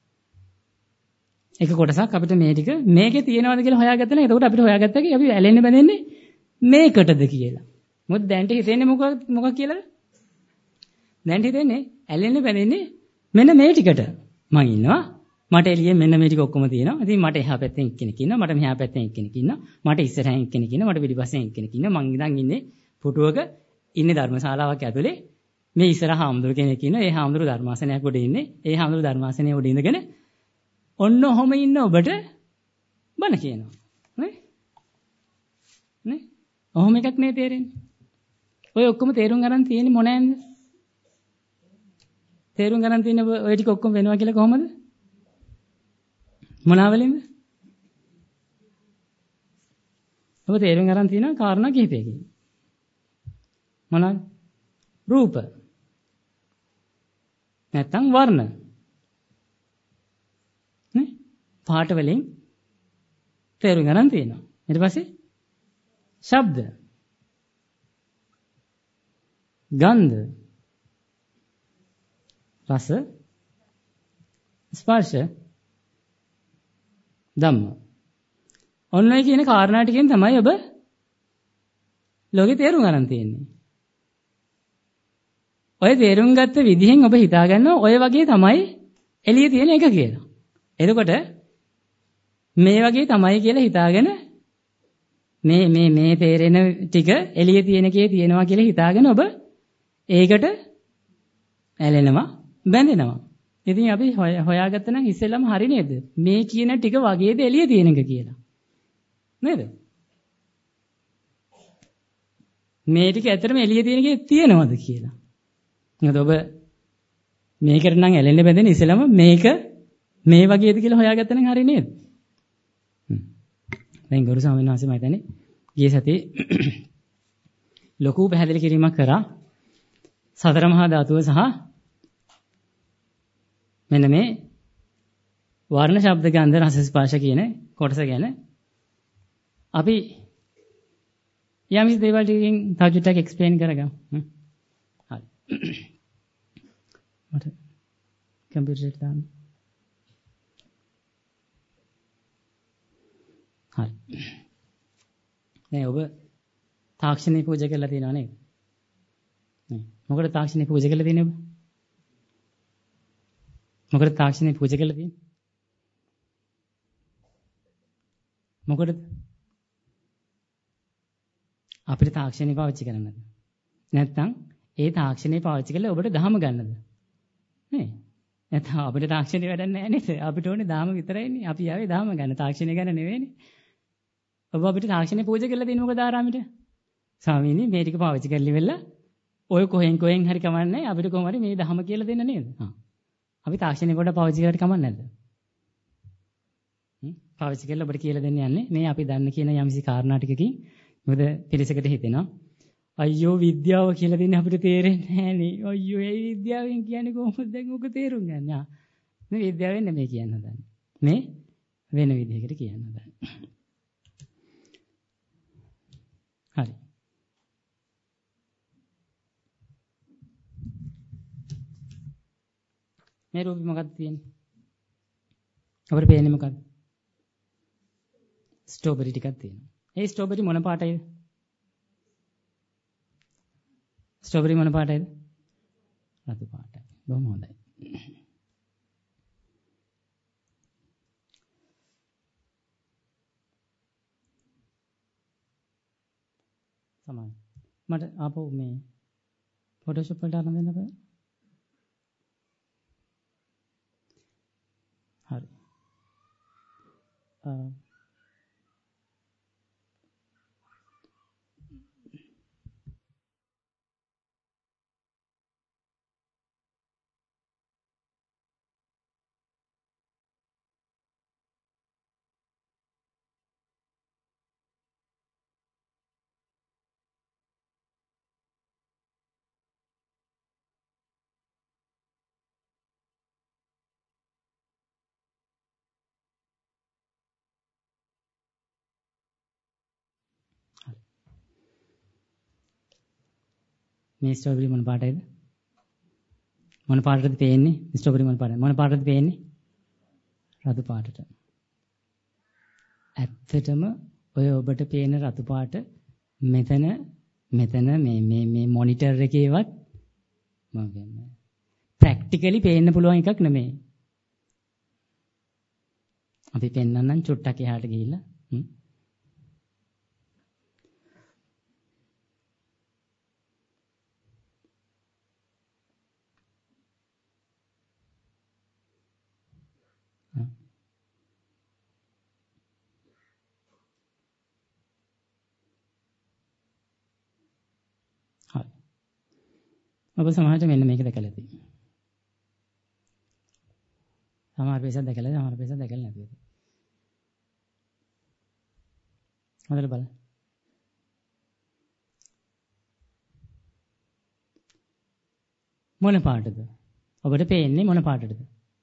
එක කොටසක් අපිට මේ ටික මේකේ තියෙනවද කියලා හොයාගත්ත නම් එතකොට අපිට හොයාගත්තා කි අපි ඇලෙන්නේ බැඳෙන්නේ මේකටද කියලා. මොකද දැන්ට හිතෙන්නේ මොකක් කියලාද? දැන්ට හිතෙන්නේ ඇලෙන්නේ බැඳෙන්නේ මෙන්න මේ ටිකට. මං ඉන්නවා. මට එළියේ මෙන්න මේ ටික ඔක්කොම තියෙනවා. ඉතින් මට එහා පැත්තෙන් එක්කෙනෙක් ඉන්නවා. මට මෙහා පැත්තෙන් එක්කෙනෙක් ඉන්නවා. මට ඉස්සරහින් එක්කෙනෙක් ඉන්නවා. මට පිටිපස්සෙන් එක්කෙනෙක් ඉන්නවා. මං ඉඳන් ඉන්නේ පුටුවක ඉන්නේ ධර්මශාලාවක් ඇතුලේ. මේ ඉස්සරහ හාමුදුරු කෙනෙක් ඉන්නවා. ඒ හාමුදුරු ධර්මාසනයක් උඩ ඉන්නේ. ඒ හාමුදුරු ධර්මාසනයේ උඩ ඉඳගෙන ඔන්න ඔහොම ඉන්න ඔබට බණ කියනවා. නේ? නේ? ඔහොම එකක් නේ තේරෙන්නේ. ඔය ඔක්කොම තේරුම් ගන්න තියෙන්නේ මොනෑන්ද? තේරුම් ගන්න තියෙන ඔය ටික ඔක්කොම වෙනවා කියලා කොහොමද? මොනවලින්ද? ඔබ තේරුම් ගන්න තියෙන කාරණා කිහිපයකින්. මොනවාද? රූප. නැත්තම් වර්ණ. නේ? පාට වලින් තේරුම් ගන්න තියෙනවා. ඊට පස්සේ ශබ්ද. ගන්ධ. රස. ස්පර්ශ. ධම්ම. ඔන්න ඔය කියන කාරණා ටිකෙන් තමයි ඔබ ලෝකේ තේරුම් ගන්න තියෙන්නේ. ඔය තේරුම් ගත්ත විදිහෙන් ඔබ හිතා ගන්නවා ඔය වගේ තමයි එළියේ තියෙන එක කියලා. එතකොට මේ වගේ තමයි කියලා හිතාගෙන මේ තේරෙන ටික එළියේ තියෙන කේ තියෙනවා කියලා හිතාගෙන ඔබ ඒකට ඇලෙනවා බැඳෙනවා. ඉතින් අපි හොයාගත්ත නම් ඉස්සෙල්ලම හරි නේද? මේ කියන ටික වගේද එළියේ තියෙන එක කියලා. නේද? මේ ටික ඇත්තටම එළියේ තියෙන එකේ තියෙනවද කියලා. මොකද ඔබ මේකට නම් ඇලෙන්න බැඳෙන ඉස්සෙල්ලම මේක මේ වගේද කියලා හොයාගත්ත නම් හරි නේද? දැන් ගුරු ස්වාමීන් වහන්සේ මම හිතන්නේ ගිය සතියේ ලොකු පැහැදිලි කිරීමක් කරා සතර මහා ධාතුව සහ මෙන්න මේ වර්ණ ශබ්ද ගන්ධ රස ස්පර්ශ කියන කොටස ගැන අපි යම් දේවල් ටිකකින් තව චුට්ටක් එක්ස්ප්ලেইন කරගමු. හරි. මට කම්පියුටර් එකට දාන්න. හරි. දැන් ඔබ තාක්ෂණය පූජා කරලා තියෙනව නේද? මොකද තාක්ෂණය පූජා කරලා තියෙන්නේ ඔබ? මොකද තාක්ෂණය පූජා කරලා තියෙන්නේ? මොකටද? අපිට තාක්ෂණය පාවිච්චි කරන්නද? නැත්නම් ඒ තාක්ෂණය පාවිච්චි කරලා ඔබට දහම ගන්නද? නේ? නැත්නම් අපිට තාක්ෂණය වැඩක් නැහැ නේද? අපිට ඕනේ දහම විතරයිනේ. අපි ආවේ දහම ගන්න. තාක්ෂණය ගන්න නෙවෙයිනේ. ඔබ අපිට තාක්ෂණය පූජා කරලා දෙන්නේ මොකද ආරාමෙට? ස්වාමීනි මේ ටික පාවිච්චි කරලි වෙලා ඔය කොහෙන් හරි කමන්නේ අපිට කොහොම හරි මේ දහම කියලා දෙන්න නේද? හා. අපි තාක්ෂණය කොට පාවිච්චි කරලා කමන්නේ නැද්ද? පාවිච්චි කරලා ඔබට කියලා දෙන්න යන්නේ මේ අපි දන්න කියන යම්සි කාරණා ටිකකින් මොකද පිළිසකට හිතෙනවා අයියෝ විද්‍යාව කියලා දෙන්නේ අපිට තේරෙන්නේ නැහනේ. අයියෝ ඒ විද්‍යාවෙන් කියන්නේ කොහොමද දැන් ඔක තේරුම් ගන්න? මේ විද්‍යාවෙන් නෙමෙයි කියන්න හදන්නේ. මේ වෙන විදිහකට කියන්න හදන්නේ. හරි. මේ රූපේ මොකක්ද තියෙන්නේ? අපිට පේන්නේ මොකක්ද? ස්ට්‍රෝබෙරි ටිකක් තියෙනවා. ඒ ස්ට්‍රෝබෙරි මොන පාටයිද? ස්ට්‍රෝබෙරි මොන පාටයිද? රතු පාටයි. බොහොම හොඳයි. සමාන. මට ආපහු මේ ෆොටෝෂොප් වලට අරන් දෙන්න බෑ. හරි. මේ ස්ට්‍රෝබෙරි මොන පාටයිද? මොන පාටටද පේන්නේ? ස්ට්‍රෝබෙරි මොන පාටද? මොන පාටටද පේන්නේ? රතු පාටට. ඇත්තටම ඔය ඔබට පේන රතු පාට මෙතන මේ මොනිටර් එකේවත් මම කියන්නේ ප්‍රැක්ටිකලි පේන්න පුළුවන් එකක් නෙමෙයි. අපි පෙන්නන්නම් චුට්ටක් එහාට ගිහිල්ලා. ඔබ සමහරට මෙන්න මේක දැකලා ඇති. සමහර පේසක් දැකලා සමහර පේසක් දැකලා නැති වෙයි. හොඳට බලන්න. මොන පාටද? ඔබට පේන්නේ මොන පාටද?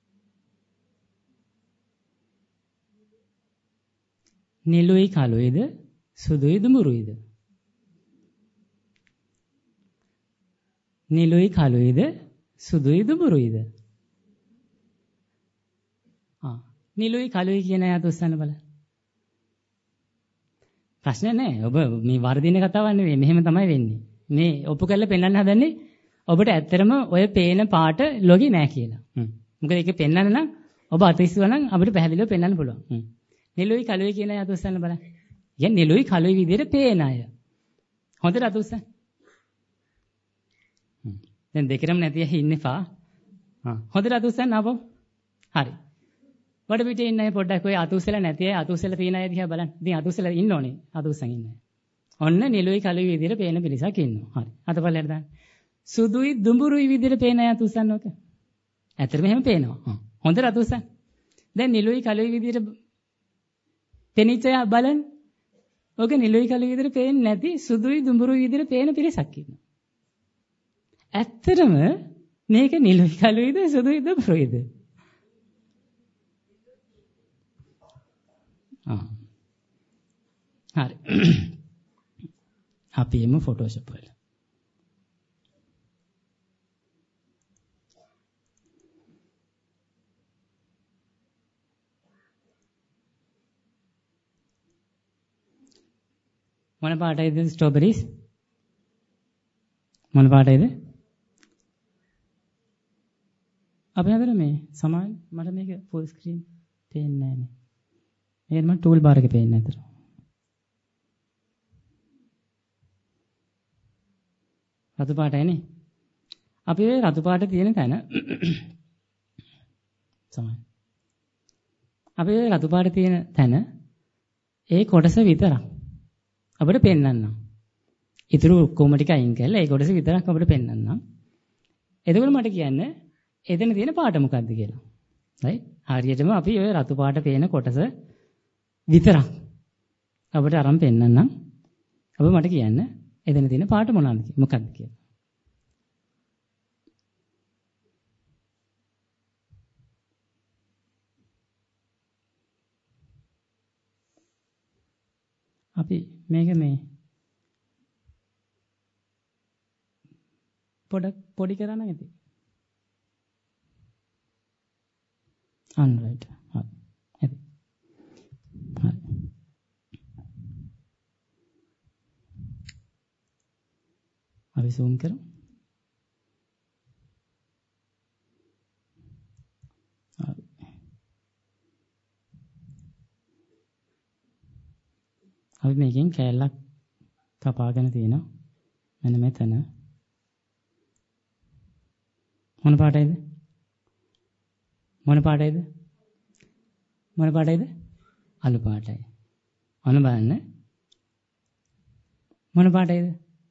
නිලුයි කළුයිද සුදුයි දුඹුරුයිද? නිලුයි කළුයිද සුදුයි දුඹුරුයිද? නිලුයි කළුයි කියන අය අතොස්සන්න බලන්න. ප්‍රශ්න නැහැ. ඔබ මේ වර්ධින කතාවක් නෙවෙයි. මෙහෙම තමයි වෙන්නේ. මේ ඔප්පු කරලා පෙන්වන්න හදන්නේ ඔබට ඇත්තටම ඔය පේන පාට ලෝකේ නැහැ කියලා. මොකද ඒක පෙන්වන්න නම් ඔබ අතිස්සුවා නම් අපිට පැහැදිලිව පෙන්වන්න පුළුවන්. නිලුයි කළුයි කියන අය අතොස්සන්න බලන්න. කියන්නේ නිලුයි කළුයි විදිහට පේන අය. හොඳට අතොස්සන්න. දැන් දෙකරම නැති ඇහි ඉන්න එපා. හොඳට අතුස්සන්න ආපහු. හරි. වඩ පිටේ ඉන්න අය පොඩ්ඩක් ඔය අතුස්සලා නැති අය අතුස්සලා තියෙන අය දිහා බලන්න. ඉතින් අතුස්සලා ඉන්න ඕනේ. අතුස්සන් ඉන්න අය. ඔන්න නිලුයි කළුයි විදිහට පේන පිරිසක් ඉන්නවා. හරි. අතපල්ලයට දාන්න. සුදුයි දුඹුරුයි විදිහට පේන අය අතුස්සන්න ඕක. ඇත්තටම එහෙම පේනවා. හොඳට අතුස්සන්න. දැන් නිලුයි කළුයි විදිහට පෙනිච්ච අය බලන්න. ඕක නිලුයි කළුයි විදිහට පේන්නේ නැති සුදුයි දුඹුරුයි විදිහට පේන පිරිසක් ඉන්නවා. ඇත්තටම මේක නිලුයි කළුයිද සුදුයි දුඹුරුයිද? හරි. අපි එමු ෆොටෝෂොප් වල. මොන පාටයිද ස්ට්‍රෝබෙරිස්? මොන පාටයිද? අපි හදලා මේ සමාන මට මේක ෆුල් ස්ක්‍රීන් පේන්නේ නැහැ නේ. මේක මම ටූල් බාර් එකේ පේන්නේ නැතර. රතු පාටයිනේ. අපි ඔය රතු පාට තියෙන තැන සමාන. අපි ඔය රතු පාට තියෙන තැන ඒ කොටස විතරක් අපිට පෙන්වන්නම්. ඊටු ඔක්කොම ටික අයින් කරලා ඒ කොටස විතරක් අපිට පෙන්වන්නම්. එතකොට මට කියන්න එතන තියෙන පාට මොකක්ද කියලා. right? හරියටම අපි ඔය රතු පාට පේන කොටස විතරක් අපිට අරන් පෙන්නන්නම්. අප මට කියන්න එතන තියෙන පාට මොකක්ද කියලා. අපි මේක පොඩි කරන්න ඇති. අන්න රයිට්. හරි. හරි. අපි zoom කරමු. හරි. අපි මේකෙන් කැලලක් කපාගෙන තියෙනවා. මෙන්න මෙතන. මොන පාටයිද? මොන පාටයිද? මොන පාටයිද? අලු පාටයි. ඔන්න බලන්න. මොන පාටයිද?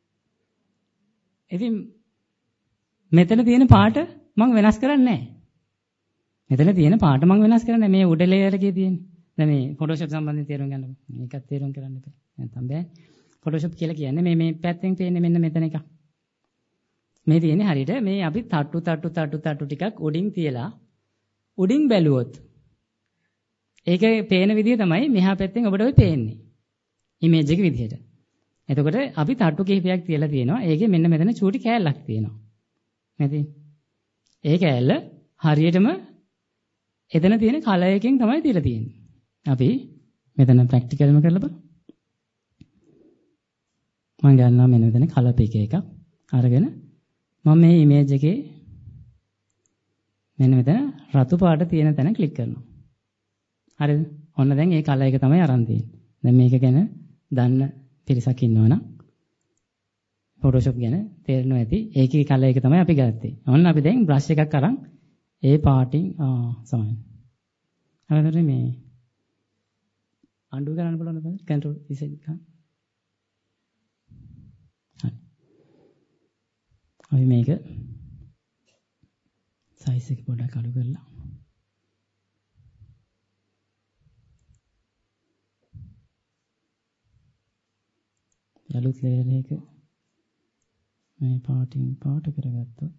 ඉතින් මෙතන තියෙන පාට මම වෙනස් කරන්නේ නැහැ. මෙතන තියෙන පාට මම වෙනස් කරන්නේ නැහැ. මේ උඩ ලේයර් එකේ තියෙන්නේ. දැන් මේ Photoshop සම්බන්ධයෙන් තේරුම් ගන්න. මේකත් තේරුම් කරන්න එපා. නැත්නම් බෑ. Photoshop කියලා කියන්නේ මේ පැත්තෙන් පේන්නේ මෙන්න මෙතන එක. මේ තියෙන්නේ හරියට මේ අපි තට්ටු ටිකක් උඩින් තියලා උඩින් බැලුවොත් ඒකේ පේන විදිය තමයි මෙහා පැත්තෙන් ඔබට ඔය පේන්නේ. ඉමේජ් එක විදියට. එතකොට අපි තට්ටු කිහිපයක් තියලා තියෙනවා. ඒකේ මෙන්න මෙතන චූටි කෑල්ලක් තියෙනවා. නැති. ඒ කෑල්ල හරියටම එතන තියෙන කලර් එකෙන් තමයි තියලා තියෙන්නේ. අපි මෙතන ප්‍රැක්ටිකල්ම කරලා බලමු. මම ගන්නවා මෙන්න මෙතන කලර් පික් එකක් අරගෙන මම මේ ඉමේජ් එකේ මෙන්න මෙතන රතු පාට තියෙන තැන ක්ලික් කරනවා. හරිද? ඔන්න දැන් මේ කලර් එක තමයි අරන් තියෙන්නේ. දැන් මේක ගැන දන්න පිරිසක් ඉන්නවනම් Photoshop ගැන තේරෙනවා ඇති. ඒකේ කලර් එක තමයි අපි ගත්තේ. ඔන්න අපි දැන් බ්‍රෂ් එකක් අරන් ඒ පාටින් සමහන්. හරිද මේ අන්ඩු කරන්න බලන්න බෑ. කන්ට්‍රෝල් Z ගන්න. හරි. අපි මේක සයිස් එක පොඩ්ඩක් අඩු කරලා අලුත් ලේයර් එක මේ පාටින් පාට කරගත්තොත්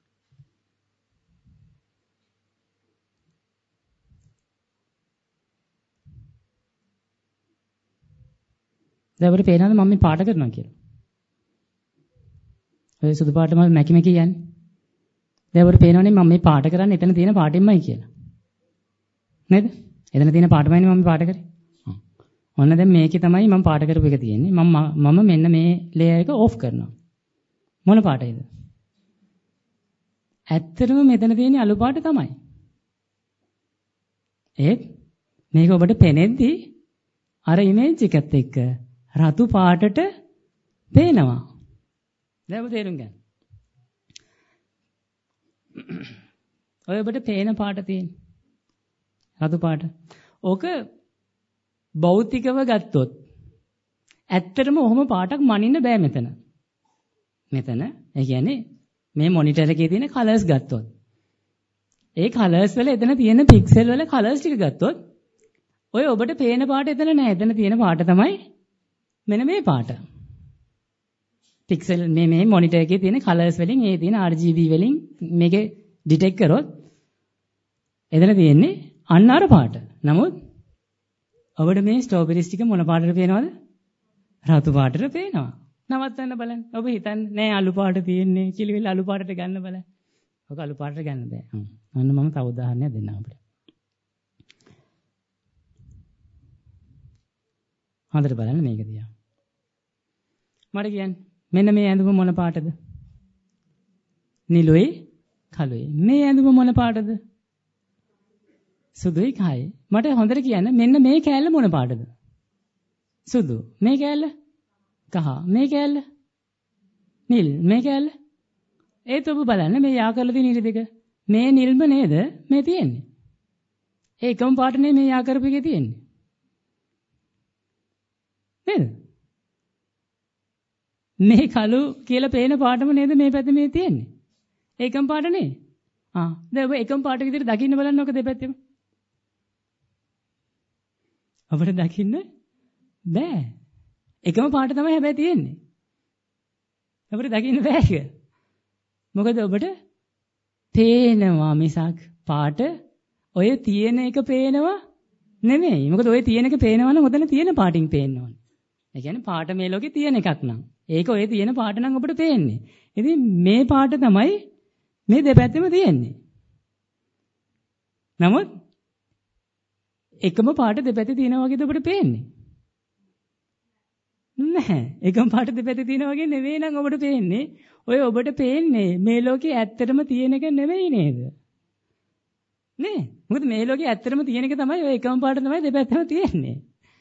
දැන් අපිට පේනවාද මම මේ පාට කරනවා කියලා. ඔය සුදු පාට මම මැකි යන්නේ. දැන් අපිට පේනවනේ මම මේ පාට කරන්නේ එතන තියෙන පාටින්මයි කියලා. නේද? එතන තියෙන පාටමයිනේ මම පාට කරේ. ඔන්න දැන් මේකේ තමයි මම පාට කරපු එක තියෙන්නේ. මම මෙන්න මේ ලේයර් එක ඕෆ් කරනවා. මොන පාටයිද? ඇත්තටම මෙතන තියෙන අලු පාට තමයි. ඒත් මේක ඔබට පේනෙද්දී අර ඉමේජ් එකත් එක්ක රතු පාටට පේනවා. දැන් ඔබ තේරුම් ගන්න. ඔය ඔබට පේන පාට තියෙන රතු පාට. ඕක භෞතිකව ගත්තොත් ඇත්තටම ඔහොම පාටක් මනින්න බෑ මෙතන. මෙතන ඒ කියන්නේ මේ මොනිටර් එකේ තියෙන කලර්ස් ගත්තොත් ඒ කලර්ස් වල එතන තියෙන පික්සල් වල කලර්ස් ටික ගත්තොත් ඔය ඔබට පේන පාට එතන නෑ. එතන තියෙන පාට තමයි මෙන්න මේ පාට. පික්සල් මේ මොනිටර් එකේ තියෙන කලර්ස් වලින් ඒ තියෙන RGB වලින් මේකේ ඩිටෙක්ට් කරොත් එතන තියෙන්නේ අන්න අර පාට. නමුත් ඔබට මේ ස්ට්‍රෝබෙරිස් ටික මොන පාටට පේනවද? රතු පාටට පේනවා. නවත්තන්න බලන්න. ඔබ හිතන්නේ නෑ අලු පාට තියෙන්නේ කිලිවිල අලු පාටට ගන්න බලන්න. ඔක අලු පාටට ගන්න බෑ. අන්න මම තව උදාහරණයක් දෙන්නම් අපිට. හොඳට බලන්න මේක දිහා. මට කියන්න මෙන්න මේ ඇඳුම මොන පාටද? නිලුයි කළුයි. මේ ඇඳුම මොන පාටද? සුදුයි කහයි. මට හොඳට කියන්න මෙන්න මේ කෑල්ල මොන පාටද? සුදු. මේ කෑල්ල කහ. මේ කෑල්ල නිල්. මේ කෑල්ල ඒත් ඔබ බලන්න මේ යා කරලා තියෙන ඉරි දෙක. මේ නිල්ම නේද මේ තියෙන්නේ. ඒකම පාට නේ මේ යා කරපු එකේ තියෙන්නේ. නේද? මේ කළු කියලා පේන පාටම නේද මේ පැත්තේ මේ තියෙන්නේ. ඒකම පාට නේ. දැන් ඔබ එකම පාට විදිහට දකින්න බලන්න ඔක දෙපැත්තෙම. අපිට දකින්න බෑ. එකම පාට තමයි හැබැයි තියෙන්නේ. අපිට දකින්න බෑ. මොකද ඔබට පේනවා මිසක් පාට ඔය තියෙන එක පේනවා නෙමෙයි. මොකද ඔය තියෙන එක පේනවා නම් ඔතන තියෙන පාටින් පේන්න ඕනේ. ඒ කියන්නේ පාට මේ ලෝකේ තියෙන එකක් නම්. ඒක ඔය තියෙන පාට නම් ඔබට පේන්නේ. ඉතින් මේ පාට තමයි මේ දෙපැත්තෙම තියෙන්නේ. නමුත් එකම පාට දෙපැත්තේ තියෙනවා වගේද ඔබට පේන්නේ? නැහැ. එකම පාට දෙපැත්තේ තියෙනවා වගේ නෙවෙයි නම් ඔබට පේන්නේ. ඔය ඔබට පේන්නේ මේ ලෝකේ ඇත්තටම තියෙන එක නෙවෙයි නේද? නේ? මොකද මේ ලෝකේ ඇත්තටම තියෙන එක තමයි ඔය එකම පාට තමයි දෙපැත්තම තියෙන්නේ.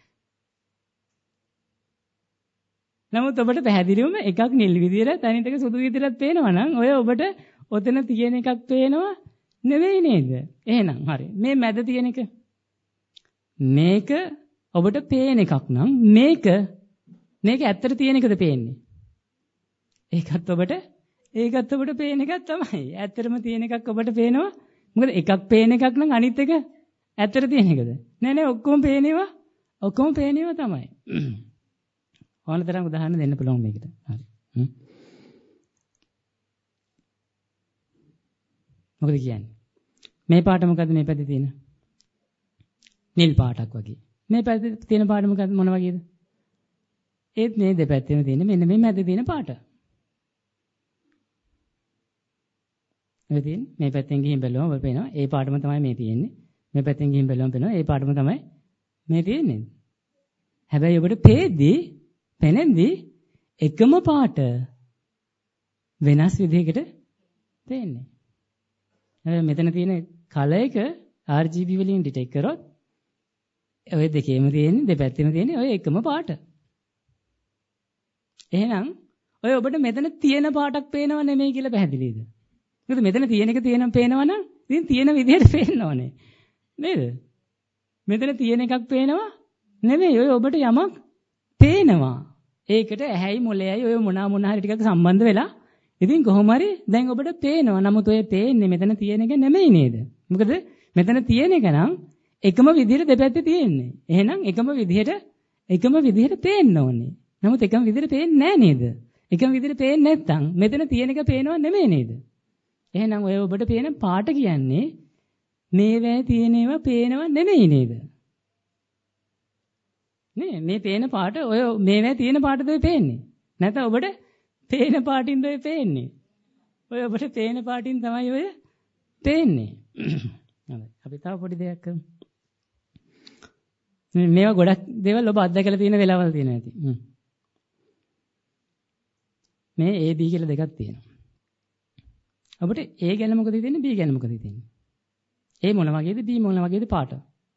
නමුත් ඔබට පැහැදිලිවම එකක් නිල් විදියට අනිත් එක සුදු විදියට පේනවා නම් ඔය ඔබට ඔතන තියෙන එකක් පේනවා නෙවෙයි නේද? එහෙනම් හරි. මේ මැද තියෙන එක මේක ඔබට පේන එකක් නම් මේක ඇත්තට තියෙන එකද පේන්නේ? ඒකත් ඔබට පේන එකක් තමයි. ඇත්තටම තියෙන එකක් ඔබට පේනවා. මොකද එකක් පේන එකක් නම් අනිත් එක ඇත්තට තියෙන එකද? නෑ ඔක්කොම පේනේවා තමයි. ඕනතරම් උදාහරණ දෙන්න පුළුවන් මේකට. හරි. මොකද කියන්නේ? මේ පාට මොකද්ද මේ පැත්තේ තියෙන? නිල් පාටක් වගේ. මේ පැත්තේ තියෙන පාට මොකද්ද මොන වගේද? ඒත් මේ දෙපැත්තෙම තියෙන මෙන්න මේ මැද තියෙන පාට. මේ පැත්තෙන් ගිහින් බැලුවම ඔබ පේනවා ඒ පාටම තමයි මේ තියෙන්නේ. මේ පැත්තෙන් ගිහින් බැලුවම පේනවා ඒ පාටම තමයි මේ තියෙන්නේ. හැබැයි ඔබට පේනදී එකම පාට වෙනස් විදිහකට පේන්නේ. හැබැයි මෙතන තියෙන කලයක RGB වලින් ඩිටෙක්ට් කරොත් ඔය දෙකේම තියෙන්නේ දෙපැත්තෙම තියෙන්නේ ඔය එකම පාට. එහෙනම් ඔය ඔබට මෙතන තියෙන පාටක් පේනව නෙමෙයි කියලා පැහැදිලිද? මොකද මෙතන තියෙන එක පේනවා නම් ඉතින් තියෙන විදිහට පේන්න ඕනේ. නේද? මෙතන තියෙන එකක් පේනවා නෙමෙයි ඔය ඔබට යමක් පේනවා. ඒකට ඇහැයි මොළයයි ඔය මොන හරි ටිකක් සම්බන්ධ වෙලා ඉතින් කොහොම හරි දැන් ඔබට පේනවා. නමුත් ඔය පේන්නේ මෙතන තියෙන එක නෙමෙයි නේද? මොකද මෙතන තියෙන එක නම් එකම විදිහට දෙපැත්තේ තියෙන්නේ. එහෙනම් එකම විදිහට පේන්න ඕනේ. නමුත් එකම විදිහට පේන්නේ නැහැ නේද? එකම විදිහට පේන්නේ නැත්නම් මෙතන තියෙන එක පේනව නෙමෙයි නේද? එහෙනම් ඔය ඔබට පේන පාට කියන්නේ මේවැය තියෙන ඒවා පේනව නෙමෙයි නේද? නේ මේ පේන පාට ඔය මේවැය තියෙන පාටද ඔය පේන්නේ? නැත්නම් ඔබට පේන පාටින්ද ඔය පේන්නේ? ඔය ඔබට පේන පාටින් තමයි ඔය පේන්නේ. හරි. අපි තව පොඩි දෙයක් කරමු. මේවා ගොඩක් දේවල් ඔබ අත්දැකලා තියෙන වෙලාවල් තියෙනවා ඇති. මේ A B කියලා දෙකක් තියෙනවා. ඔබට A ගැන මොකද හිතෙන්නේ? B ගැන මොකද හිතෙන්නේ? A මොන වගේද? B මොන වගේද පාට?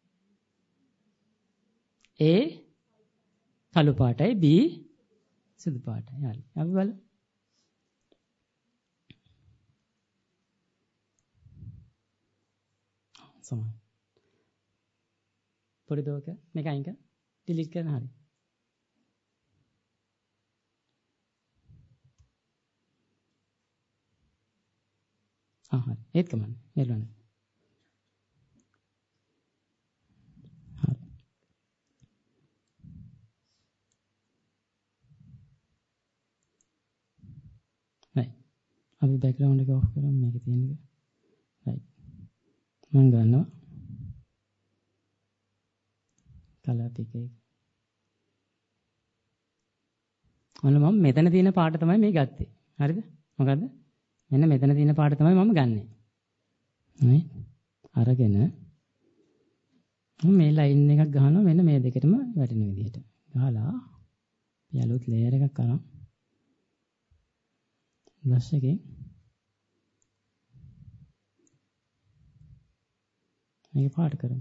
A කළු පාටයි B සුදු පාටයි. හරි. අපි බලමු. සමහර පොඩි දෝක මේක අයින් කර ඩිලීට් කරන හරි. හරි. ඒත් කමන්නේ. නෙළුවනේ. හරි. right. අපි බෑග්ග්‍රවුන්ඩ් එක ඔෆ් කරමු මේකේ තියෙන එක. right. මම ගන්නවා. කලර් පික් එක. ඔන්න මම මෙතන තියෙන පාට තමයි මේ ගත්තේ. හරිද? මොකද්ද? මෙන්න මෙතන තියෙන පාට තමයි මම ගන්නෙ. නේ? අරගෙන මේ ලයින් එකක් ගහනවා මෙන්න මේ දෙකටම වැටෙන විදිහට. ගහලා යලුත් ලේයර් එකක් කරන් බ්‍රෂ් එකෙන් මේක පාට කරමු.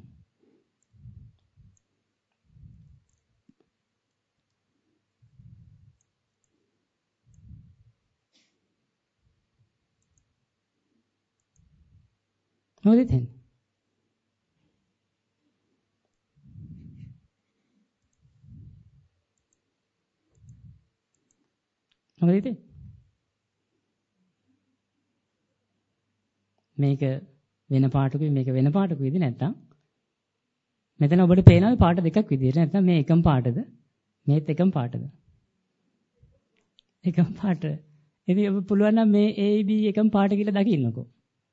මොකද හිතන්නේ? මොකද හිතන්නේ? මේක වෙන පාටකුයි මේක වෙන පාටකුයිද නැත්නම් මෙතන ඔබට පේනවා පාට දෙකක් විදියට නැත්නම් මේ එකම පාටද මේත් එකම පාටද? එකම පාට. ඉතින් ඔබ පුළුවන් නම් මේ A B එකම පාට කියලා දකින්නකෝ.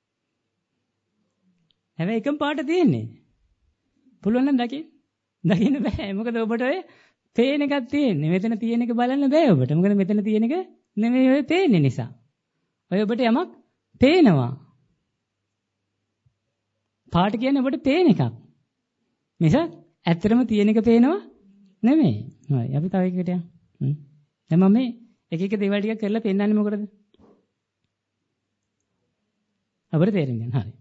හැබැයි එකම පාට තියෙන්නේ. පුළුවන් නම් දකින්න බෑ. මොකද ඔබට ඔය පේන එකක් තියෙන්නේ. මෙතන තියෙන එක බලන්න බෑ ඔබට. මොකද මෙතන තියෙන එක නෙමෙයි ඔය පේන්නේ නිසා. ඔය ඔබට යමක් පේනවා. පාට කියන්නේ ඔබට පේන එකක්. මිසක් ඇත්තටම තියෙන එක පේනවා නෙමෙයි. හරි. අපි තව එකකට යමු. දැන් මම මේ එක එක දේවල් ටික කරලා පෙන්නන්නේ මොකටද? අපිට තේරෙන්න ගන්න. හරි.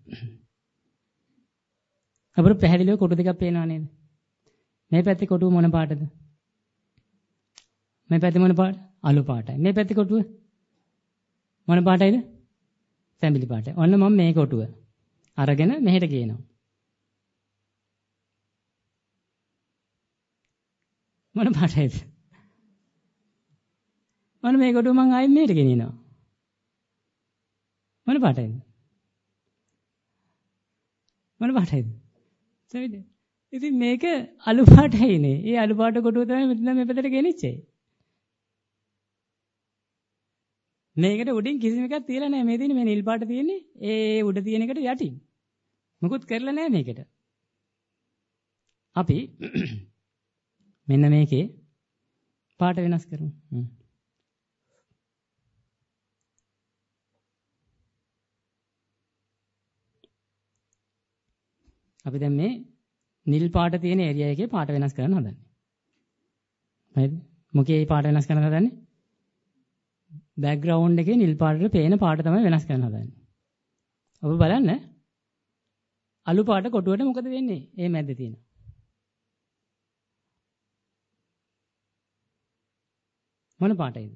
අපිට පැහැදිලිව කොටු දෙකක් පේනවා නේද? මේ පැත්තේ කොටුව මොන පාටද? මේ පැත්තේ මොන පාට? අලු පාටයි. මේ පැත්තේ කොටුව මොන පාටයිද? තැඹිලි පාටයි. ඔන්න මම මේ කොටුව අරගෙන මෙහෙට ගේනවා. මොන පාටයිද? මොන මේ කොටුව මං ආයෙත් මෙහෙට ගෙනියනවා. මොන පාටයිද? මොන පාටයිද? සවිද? ඉතින් මේක අලු පාටයිනේ. ඒ අලු පාට කොටුව තමයි මෙතන මේ පැත්තට ගෙනිච්චේ. මේකට උඩින් කිසිම එකක් තියලා නැහැ. මේ තියෙන්නේ මේ නිල් පාට තියෙන්නේ. ඒ උඩ තියෙන එකට යටින්. මොකුත් කරලා නැහැ මේකට. අපි මෙන්න මේකේ පාට වෙනස් කරමු. අපි දැන් මේ නිල් පාට තියෙන ඒරියා එකේ පාට වෙනස් කරන්න හදන්නේ. හරිද? මොකේ පාට වෙනස් කරන්න හදන්නේ? බෑග්ග්‍රවුන්ඩ් එකේ නිල් පාටට පේන පාට තමයි වෙනස් කරන්න හදන්නේ. ඔබ බලන්න අලු පාට කොටුවට මොකද වෙන්නේ? මේ මැද්දේ තියෙන. මොන පාටයිද?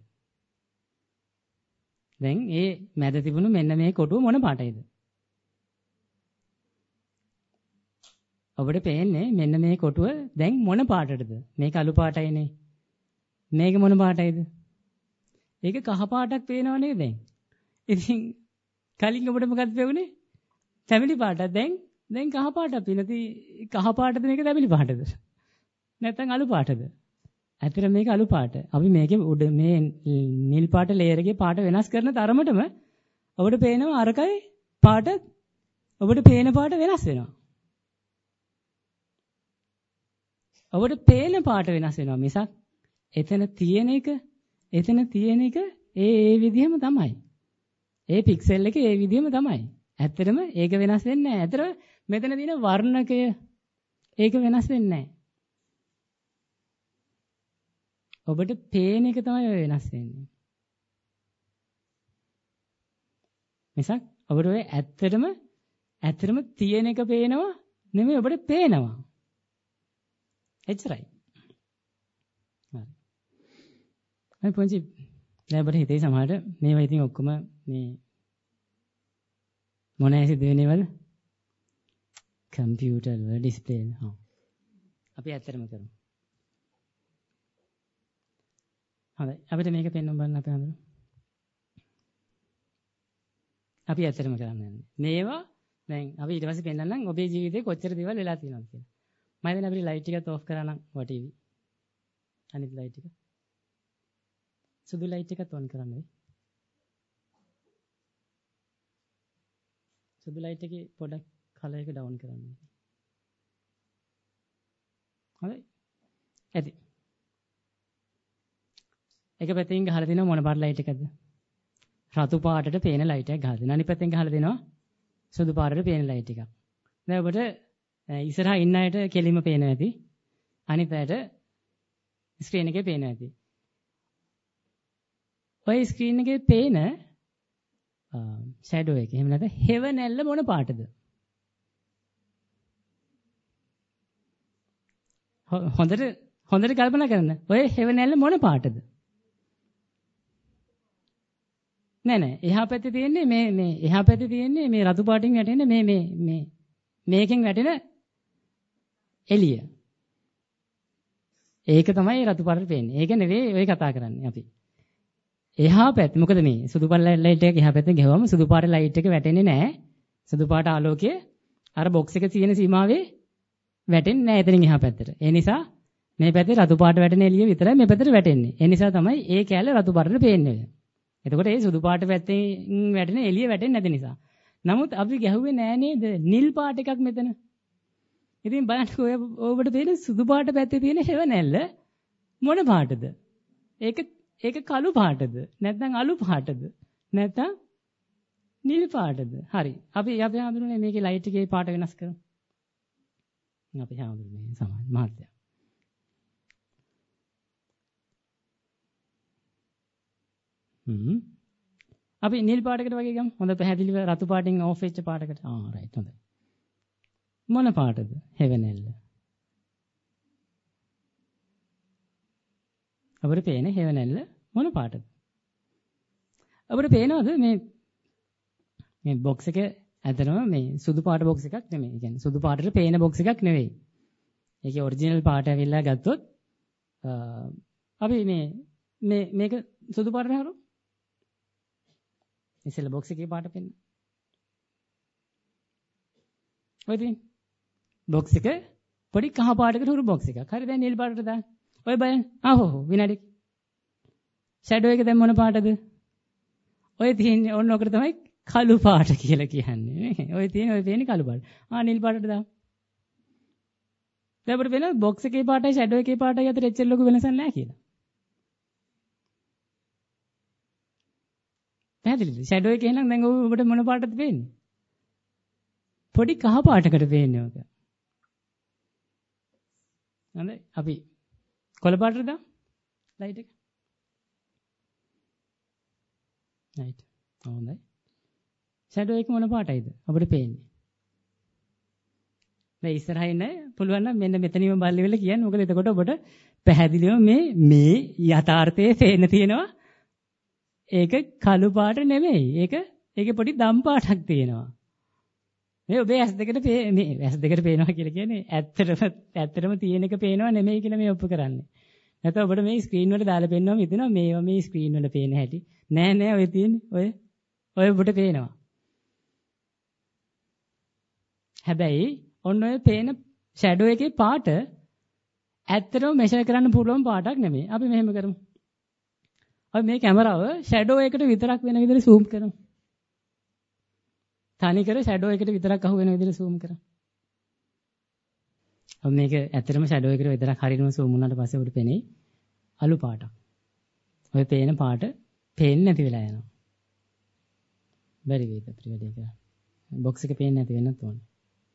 දැන් මේ මැද තිබුණු මෙන්න මේ කොටුව මොන පාටයිද? ඔබට පේන්නේ මෙන්න මේ කොටුව දැන් මොන පාටටද? මේක අලු පාටයිනේ. මේක මොන පාටයිද? ඒක කහ පාටක් පේනව නේද දැන්? ඉතින් කලින් ඔබට මොකක්ද පෙවුනේ? තැඹිලි පාටක්. දැන් කහ පාටක් පිනති කහ පාටද මේක තැඹිලි පාටද? නැත්නම් අලු පාටද? ඇත්තට මේක අලු පාට. අපි මේකේ උඩ මේ නිල් පාට ලේයර් එකේ පාට වෙනස් කරන තරමටම ඔබට පේනවා අරකයි පාට ඔබට පේන පාට වෙනස් වෙනවා. ඔබට පේන පාට වෙනස් වෙනවා මිසක් එතන තියෙන එක ඒ විදිහම තමයි. ඒ පික්සල් එක ඒ විදිහම තමයි. ඇත්තටම ඒක වෙනස් වෙන්නේ නැහැ. ඇත්තටම මෙතන තියෙන වර්ණකය ඒක වෙනස් වෙන්නේ නැහැ. ඔබට පේන එක තමයි වෙනස් වෙන්නේ. මිසක් ඔබට ඔය ඇත්තටම තියෙන එක පේනවා නෙමෙයි ඔබට පේනවා. එච්චරයි. හරි. අය පොන්චි දැන් අපිට හිතේ සමහරට මේවා ඉතින් ඔක්කොම මේ මොනෑ සිදු වෙනේවද? කම්පියුටර් වල ඩිස්ප්ලේ. හා. අපි ඇත්තටම කරමු. හරි. අපිට මේක පෙන්වන්න බලන්න අපි හඳුනමු. අපි ඇත්තටම කරන්නේ. මේවා දැන් අපි ඊට පස්සේ පෙන්නන්නම් ඔබේ ජීවිතේ කොච්චර දේවල් වෙලා තියෙනවද කියලා. මම දැන් අපිට ලයිට් එකත් ඕෆ් කරා නම් වටීවි. අනිත් ලයිට් එක. සුදු ලයිට් එකත් ඔන් කරන්න වෙයි. සුදු ලයිට් එකේ පොඩක් කලර් එක ඩවුන් කරන්න. හරි. ඇති. එක පැත්තකින් ගහලා දෙනවා මොන පාට ලයිට් එකක්ද? රතු පාටට පේන ලයිට් එකක් ගහලා දෙනවා. අනිත් පැත්තෙන් ගහලා දෙනවා සුදු පාටට පේන ලයිට් එකක්. දැන් ඔබට ඉස්සරහා ඉන්න අයට කෙලින්ම පේනවා ඇති. අනිත් අයට ස්ක්‍රීන් එකේ පේනවා ඇති. ඔය ස්ක්‍රීන් එකේ පේන ෂැඩෝ එක එහෙම නැත්නම් හෙවණැල්ල මොන පාටද? හොඳට කල්පනා කරන්න. ඔය හෙවණැල්ල මොන පාටද? නෑ එහා පැත්තේ තියෙන්නේ මේ එහා පැත්තේ තියෙන්නේ මේ රතු පාටින් වැටෙන මේකෙන් වැටෙන එළිය. ඒක තමයි රතු පාටට පේන්නේ. ඒක නෙවෙයි ඔය කතා කරන්නේ අපි. එහා පැත්ත මොකද මේ සුදු පාට ලයිට් එක එහා පැත්තෙන් ගහුවම සුදු පාට ලයිට් එක වැටෙන්නේ නැහැ. සුදු පාට ආලෝකය අර බොක්ස් එක තියෙන සීමාවේ වැටෙන්නේ නැහැ එතනින් එහා පැත්තට. ඒ නිසා මේ පැත්තේ රතු පාට වැටෙන එළිය විතරයි මේ පැත්තට වැටෙන්නේ. ඒ නිසා තමයි ඒ කැලේ රතු පාටට පේන්නේ. එතකොට ඒ සුදු පාට පැත්තෙන් වැටෙන එළිය වැටෙන්නේ නැති නිසා. නමුත් අපි ගැහුවේ නෑ නේද නිල් පාට එකක් මෙතන. ඉතින් බලන්නකෝ ඔබට පේන සුදු පාට පැත්තේ තියෙන හෙවණැල්ල මොන පාටද? ඒක කළු පාටද? නැත්නම් අලු පාටද? නැත්නම් නිල් පාටද? හරි. අපි හඳුනන්නේ මේකේ ලයිට් එකේ පාට වෙනස් කරමු. අපි හඳුනන්නේ සමාන මාත්‍ය. අපි නිල් පාටකට වගේ ගමු. හොඳ පැහැදිලිව රතු පාටින් ඕෆ් වෙච්ච පාටකට. රයිට් හොඳයි. මොන පාටද? හෙවණැල්ල. අපිට පේන හෙවණැල්ල මොන පාටද? අපිට පේනවද මේ බොක්ස් එක ඇත්තටම මේ සුදු පාට බොක්ස් එකක් නෙමෙයි. ඒ කියන්නේ සුදු පාටට පේන බොක්ස් එකක් නෙවෙයි. ඒකේ ඔරිජිනල් පාට ඇවිල්ලා ගත්තොත් අපි මේක සුදු පාටට හරවමු. ඉතින් බොක්ස් එකේ පාට පෙන්න. ඔය තියෙන බොක්ස් එක පොඩි කහ පාටකට හුරු බොක්ස් එකක්. හරි දැන් නිල් පාටට දාන්න. ඔය බලන්න. විනාඩි. ෂැඩෝ එක දැන් මොන පාටද? ඔය තියෙන්නේ ඔන්න ඔකට තමයි කළු පාට කියලා කියන්නේ නේ. ඔය පේන්නේ කළු පාට. නිල් පාටට දාන්න. දැන් අපිට වෙන බොක්ස් එකේ පාටයි ෂැඩෝ එකේ පාටයි අතර එච්චර ලොකු වෙනසක් නැහැ කියලා. පැහැදිලිද? ෂැඩෝ එකේ නම් දැන් ඔබට මොන පාටද පේන්නේ? පොඩි කහ පාටකට පේන්නේ ඔක. හොඳයි. අපි කොළ පාටට දාමු. ලයිට් එක. රයිට්. හොඳයි. ෂැඩෝ එක මොන පාටයිද? අපිට පේන්නේ. දැන් ඉස්සරහින් පුළුවන් නම් මෙන්න මෙතනින්ම බල්ලි කියන්නේ. මොකද එතකොට ඔබට පැහැදිලිව මේ යථාර්ථයේ පේන්න තියෙනවා. ඒක කළු පාට නෙමෙයි. ඒකේ පොඩි දම් පාටක් තියෙනවා. මේ ඔබේ ඇස් දෙකට පේනවා කියලා කියන්නේ ඇත්තටම තියෙන එක පේනවා නෙමෙයි කියලා මේ ඔප්පු කරන්නේ. නැත්නම් ඔබට මේ ස්ක්‍රීන් වල දාලා පෙන්නවම හිතෙනවා මේවා මේ ස්ක්‍රීන් වල පේන හැටි. නෑ ඔය තියෙන්නේ ඔය ඔබට පේනවා. හැබැයි ඔන්න ඔය පේන ෂැඩෝ එකේ පාට ඇත්තටම මෙෂර් කරන්න පුළුවන් පාටක් නෙමෙයි. අපි මෙහෙම කරමු. අපි මේ කැමරාව ෂැඩෝ එකට විතරක් වෙන විදිහට zoom කරමු. තනිකර ෂැඩෝ එකට විතරක් අහු වෙන විදිහට zoom කරමු. අපි මේක ඇත්තටම ෂැඩෝ එකට විතරක් හරියටම zoom වුණාට පස්සේ උඩ පෙනේ අලු පාටක්. ඔය පේන පාට පේන්නේ නැති වෙලා යනවා. බැරි වේද අපිට වැඩේ කරන්න. බොක්ස් එක පේන්නේ නැති වෙන්නත් ඕනේ.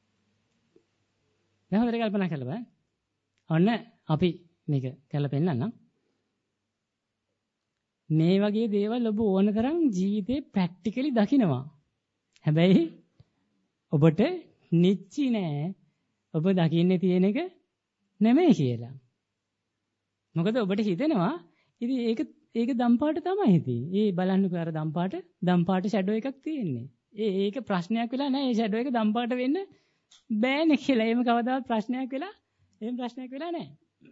දැන් හොඳට කල්පනා කරලා බලන්න. ඔන්න අපි මේක කරලා පෙන්නන්නම්. මේ වගේ දේවල් ඔබ ඕන තරම් ජීවිතේ ප්‍රැක්ටිකලි දකිනවා. හැබැයි ඔබට නිච්චි නෑ ඔබ දකින්නේ තියෙන එක නෙමෙයි කියලා. මොකද ඔබට හිතෙනවා ඉතින් ඒක දම්පාට තමයි ඉතින්. ඒ බලන්නකෝ අර දම්පාට ෂැඩෝ එකක් තියෙන්නේ. ඒක ප්‍රශ්නයක් වෙලා නෑ. ඒ ෂැඩෝ එක දම්පාට වෙන්න බෑනේ කියලා. එහෙම කවදාවත් ප්‍රශ්නයක් වෙලා නෑ.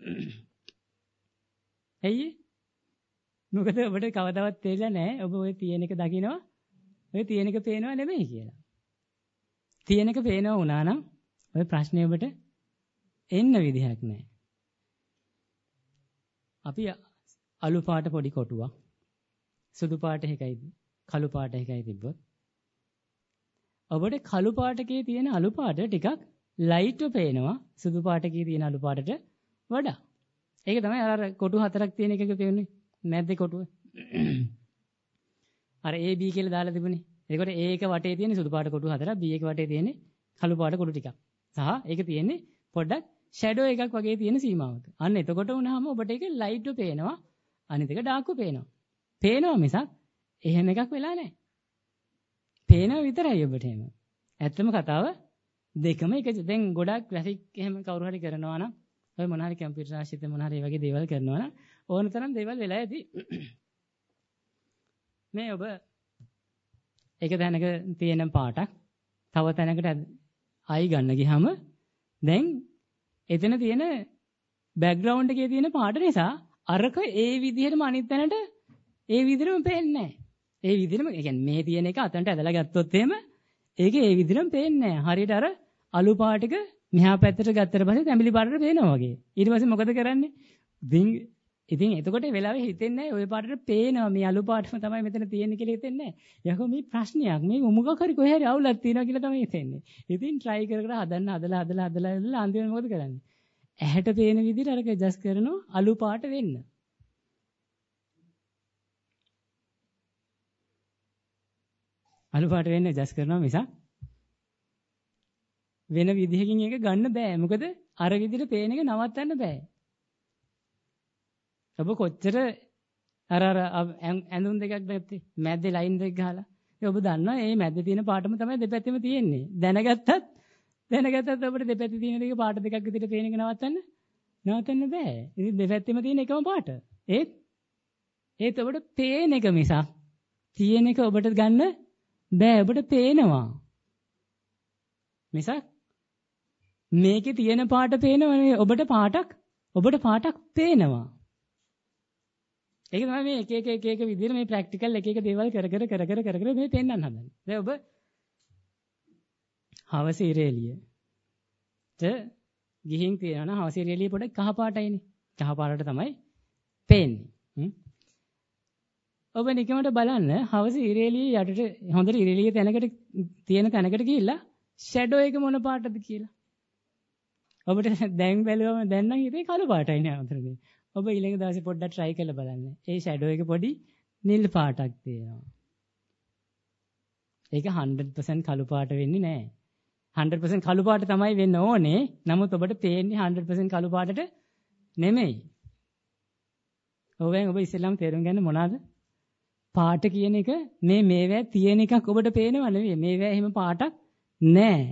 ඇයි? මොකද ඔබට කවදාවත් තේරිලා නෑ ඔබ ඔය තියෙන එක දකිනවා. ඔය තියෙන එක පේනවා නෙමෙයි කියලා. තියෙන එක පේනවා වුණා නම් ඔය ප්‍රශ්නේ ඔබට එන්න විදිහක් නෑ. අපි අලු පාට පොඩි කොටුවක් සුදු පාට එකයි කළු පාට එකයි තිබ්බොත් ඔබට කළු පාටකේ තියෙන අලු පාට ටිකක් ලයිට්ව පේනවා සුදු පාටකේ තියෙන අලු පාටට වඩා. ඒක තමයි අර කොටු හතරක් තියෙන එකක පේන්නේ. මැද්දේ කොටුව. අර A B කියලා දාලා තිබුණේ. ඒකට A එක වටේ තියෙන සුදු පාට කොටු හතරක් B එක වටේ තියෙන කළු පාට කොටු ටිකක්. සහ ඒක තියෙන්නේ පොඩ්ඩක් ෂැඩෝ එකක් වගේ තියෙන සීමාවක. අන්න එතකොට වුණාම ඔබට ඒක ලයිට්ව පේනවා. අනිත් එක ඩාර්ක්ව පේනවා. පේනවා මිසක් එහෙම එකක් වෙලා නැහැ. පේනවා විතරයි ඔබට එහෙම. ඇත්තම කතාව දෙකම එක. දැන් ගොඩක් ග්‍රැෆික් එහෙම කවුරු හරි කරනවා නම් ඔය මොන හරි කම්පියුටර් ආශ්‍රිත මොන හරි වගේ දේවල් කරනවා නම් ඕන තරම් දේවල් වෙලා ඇති. මේ ඔබ එක තැනක තියෙන පාටක් තව තැනකට අයි ගන්න ගියාම දැන් එතන තියෙන බෑග්ග්‍රවුන්ඩ් එකේ තියෙන පාට නිසා අරක ඒ විදිහටම අනිත් තැනට ඒ විදිහටම පේන්නේ නැහැ. ඒ විදිහටම ඒ කියන්නේ මේ තියෙන එක අතනට ඇදලා ගත්තොත් එහෙම ඒක ඒ විදිහටම පේන්නේ නැහැ. හරියට අර අලු පාටික මෙහා පැත්තට ගත්තට පස්සේ තැඹිලි පාටට පේනවා වගේ. ඊට පස්සේ මොකද කරන්නේ? ඉතින් ඉතින් එතකොට ඒ වෙලාවේ හිතෙන්නේ නැහැ ওই පාටට පේනවා මේ අලු පාටම තමයි මෙතන තියෙන්නේ කියලා හිතෙන්නේ නැහැ. යකෝ මේ ප්‍රශ්නයක් මේ මොකක් හරි කොහේ හරි අවුලක් තියෙනවා කියලා තමයි හිතෙන්නේ. ඉතින් try කර කර හදලා අන්තිමට මොකද කරන්නේ? ඇහැට පේන විදිහට අරක ඇඩ්ජස්ට් කරනවා අලු පාට වෙන්න. අලු පාට වෙන්න ඇඩ්ජස්ට් කරනවා මිසක් වෙන විදිහකින් ඒක ගන්න බෑ. මොකද අර විදිහට පේන එක නවත්තන්න බෑ. ඔබ කොච්චර අර ඇඳුම් දෙකක් නැත්තේ මැද්දේ ලයින් දෙක ගහලා. ඒ ඔබ දන්නවා මේ මැද්දේ තියෙන පාටම තමයි දෙපැත්තෙම තියෙන්නේ. දැනගත්තත් ඔබට දෙපැත්තේ තියෙන දෙක පාට දෙකක් විදිහට පේන එක නවත්තන්න බෑ. ඉතින් දෙපැත්තෙම තියෙන එකම පාට. ඒත් ඔබට පේන එක මිසක් තියෙන එක ඔබට ගන්න බෑ. ඔබට පේනවා. මිසක් මේකේ තියෙන පාට පේනවනේ ඔබට පාටක් පේනවා. ඒක තමයි මේ එක විදිහට මේ ප්‍රැක්ටිකල් එක දේවල් කර කර මේ පෙන්වන්න හදන්නේ. දැන් ඔබ හවස ඉරේලියට ගිහින් තියනවා නම් හවස ඉරේලිය පොඩ්ඩක් කහ පාටයිනේ. කහ පාටට තමයි පේන්නේ. ඔබ නිකමට බලන්න හවස ඉරේලිය යටට හොඳට ඉරේලිය තියෙන තැනකට ගිහිල්ලා ෂැඩෝ එක මොන පාටද කියලා. ඔබට දැන් බැලුවම දැන් නම් හිතේ කළු පාටයි නේ අතනදී. ඔබ ඊළඟ දවසේ පොඩ්ඩක් try කරලා බලන්න. ඒ ෂැඩෝ එක පොඩි නිල් පාටක් තියෙනවා. ඒක 100% කළු පාට වෙන්නේ නැහැ. 100% කළු පාට තමයි වෙන්න ඕනේ. නමුත් ඔබට පේන්නේ 100% කළු පාටට නෙමෙයි. ඔබ ඉස්සෙල්ලාම තේරුම් ගන්න මොනවාද? පාට කියන එක මේවැ තියෙන එකක් ඔබට පේනව නෙවෙයි. මේවැ එහෙම පාටක් නැහැ.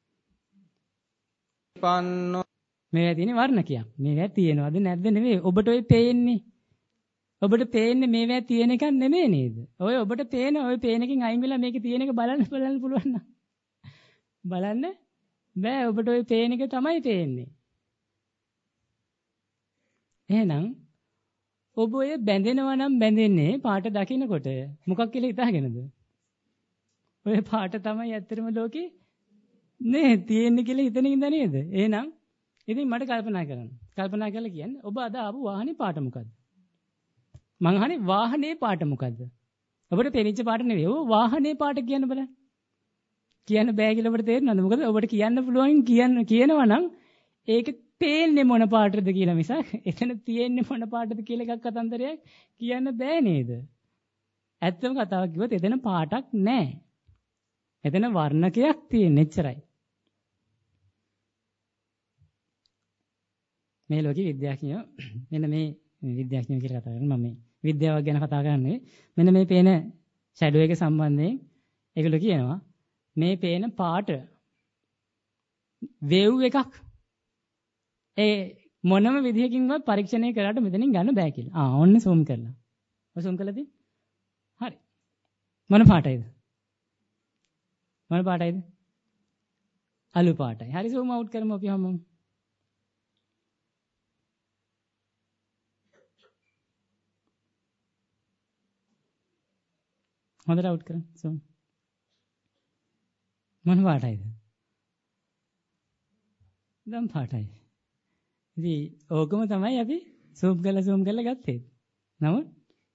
මේවා තියෙන වර්ණකයක්. මේවා තියෙනවද නැද්ද නෙවෙයි. ඔබට ඔය පේන්නේ. ඔබට පේන්නේ මේවා තියෙන එකක් නෙමෙයි නේද? ඔබට පේන ඔය පේන එකෙන් අයින් වෙලා මේකේ තියෙන එක බලන්න පුළුවන් නම්. බලන්න බෑ. ඔබට ඔය පේන එක තමයි පේන්නේ. එහෙනම් ඔබ ඔය බැඳෙනවා නම් බැඳෙන්නේ පාට දකින්නකොට මොකක් කියලා හිතාගෙනද? ඔය පාට තමයි ඇත්තටම ලෝකේ නේ තියෙන්නේ කියලා හිතන ඉඳ නේද? එහෙනම් ඉතින් මට කල්පනා කරලා කියන්නේ ඔබ අද ආපු වාහනේ පාට මොකද්ද? මං අහන්නේ වාහනේ පාට මොකද්ද? ඔබට පෙනිච්ච පාට නෙවෙයි. ඔබ වාහනේ පාට කියන්න බලන්න. කියන්න බෑ කියලා ඔබට තේරෙනවද? මොකද ඔබට කියන්න පුළුවන් කියනවා නම් ඒක පේන්නේ මොන පාටද කියලා මිසක් එතන තියෙන්නේ මොන පාටද කියලා එකක් කතන්දරයක් කියන්න බෑ නේද? ඇත්තම කතාවක් කිව්වොත් එතන පාටක් නැහැ. එතන වර්ණකයක් තියෙන එච්චරයි. මේ ලෝකේ විද්‍යාඥයෝ මෙන්න මේ විද්‍යාඥයෝ කියලා කතා කරන්නේ මම මේ විද්‍යාව ගැන කතා කරන්නේ. මෙන්න මේ පේන ෂැඩෝ එක සම්බන්ධයෙන් ඒගොල්ලෝ කියනවා මේ පේන පාට වේව් එකක් ඒ මොනම විදිහකින්වත් පරීක්ෂණය කරලා මෙතනින් ගන්න බෑ කියලා. ඔන්න zoom කරලා. ඔය zoom කළාද? හරි. මොන පාටයිද? මොන පාටයිද? අලු පාටයි. හරි zoom out කරමු අපි හැමෝම. හොඳට අවුට් කරන්න. zoom. මොන පාටයිද? දම් පාටයි. ඉතින් ඕකම තමයි අපි zoom කරලා ගත්තේ. නමුත්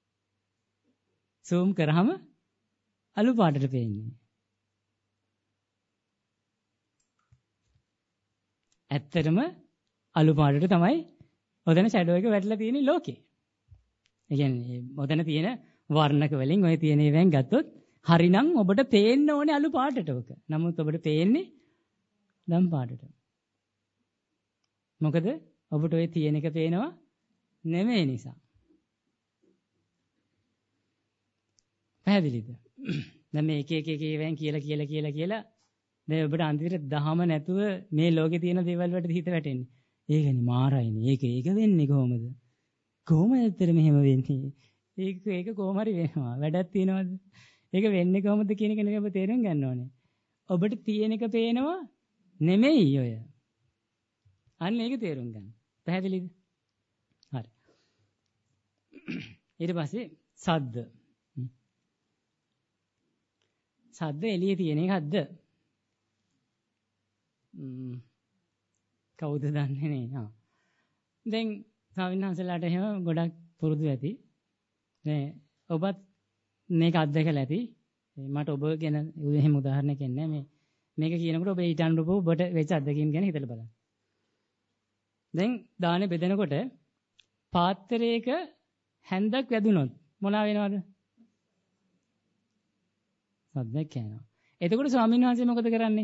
zoom කරාම අලු පාටට පේන්නේ. ඇත්තටම අලු පාටට තමයි ඔතන ෂැඩෝ එක වැටලා තියෙන්නේ ලෝකේ. ඒ කියන්නේ ඔතන තියෙන වර්ණක වලින් ඔය තියෙන ඒවායින් ගත්තොත් හරිනම් ඔබට පේන්න ඕනේ අලු පාටට ඔක. නමුත් ඔබට පේන්නේ දම් පාටට. මොකද ඔබට ඔය තියෙන එක පේනවා නෙමෙයි නිසා. පැහැදිලිද? දැන් මේ එක ඒවායින් කියලා දැන් ඔබට අන්තිමට දහම නැතුව මේ ලෝකේ තියෙන දේවල් වලට හිත වැටෙන්නේ. ඒකනේ මාරයිනේ. ඒක වෙන්නේ කොහොමද? කොහොමද ඇත්තට මෙහෙම වෙන්නේ? ඒක කොහොම හරි වෙනවා. වැඩක් තියනවද? ඒක වෙන්නේ කොහොමද කියන එක නෙවෙයි ඔබ තේරුම් ගන්න ඕනේ. ඔබට තියෙන එක පේනවා නෙමෙයි ඔය. අන්න ඒක තේරුම් ගන්න. පැහැදිලිද? හරි. ඊට පස්සේ සද්ද. සද්ද එළියේ තියෙන එකක්ද? කවුද දන්නේ නේ? දැන් ස්වාමීන් වහන්සේලාට එහෙම ගොඩක් පුරුදු ඇති. මේ ඔබත් මේක අත්දැකලා ඇති. මට ඔබ ගැන එහෙම උදාහරණයක් එන්නේ නැහැ. මේක කියනකොට ඔබ ඊට අනුරූපව ඔබට වෙච්ච අත්දැකීම් ගැන හිතලා බලන්න. දැන් දානේ බෙදනකොට පාත්‍රයක හැන්දක් වැදුනොත් මොනවා වෙනවද? සද්දයක් එනවා. එතකොට ස්වාමීන් වහන්සේ මොකද කරන්නේ?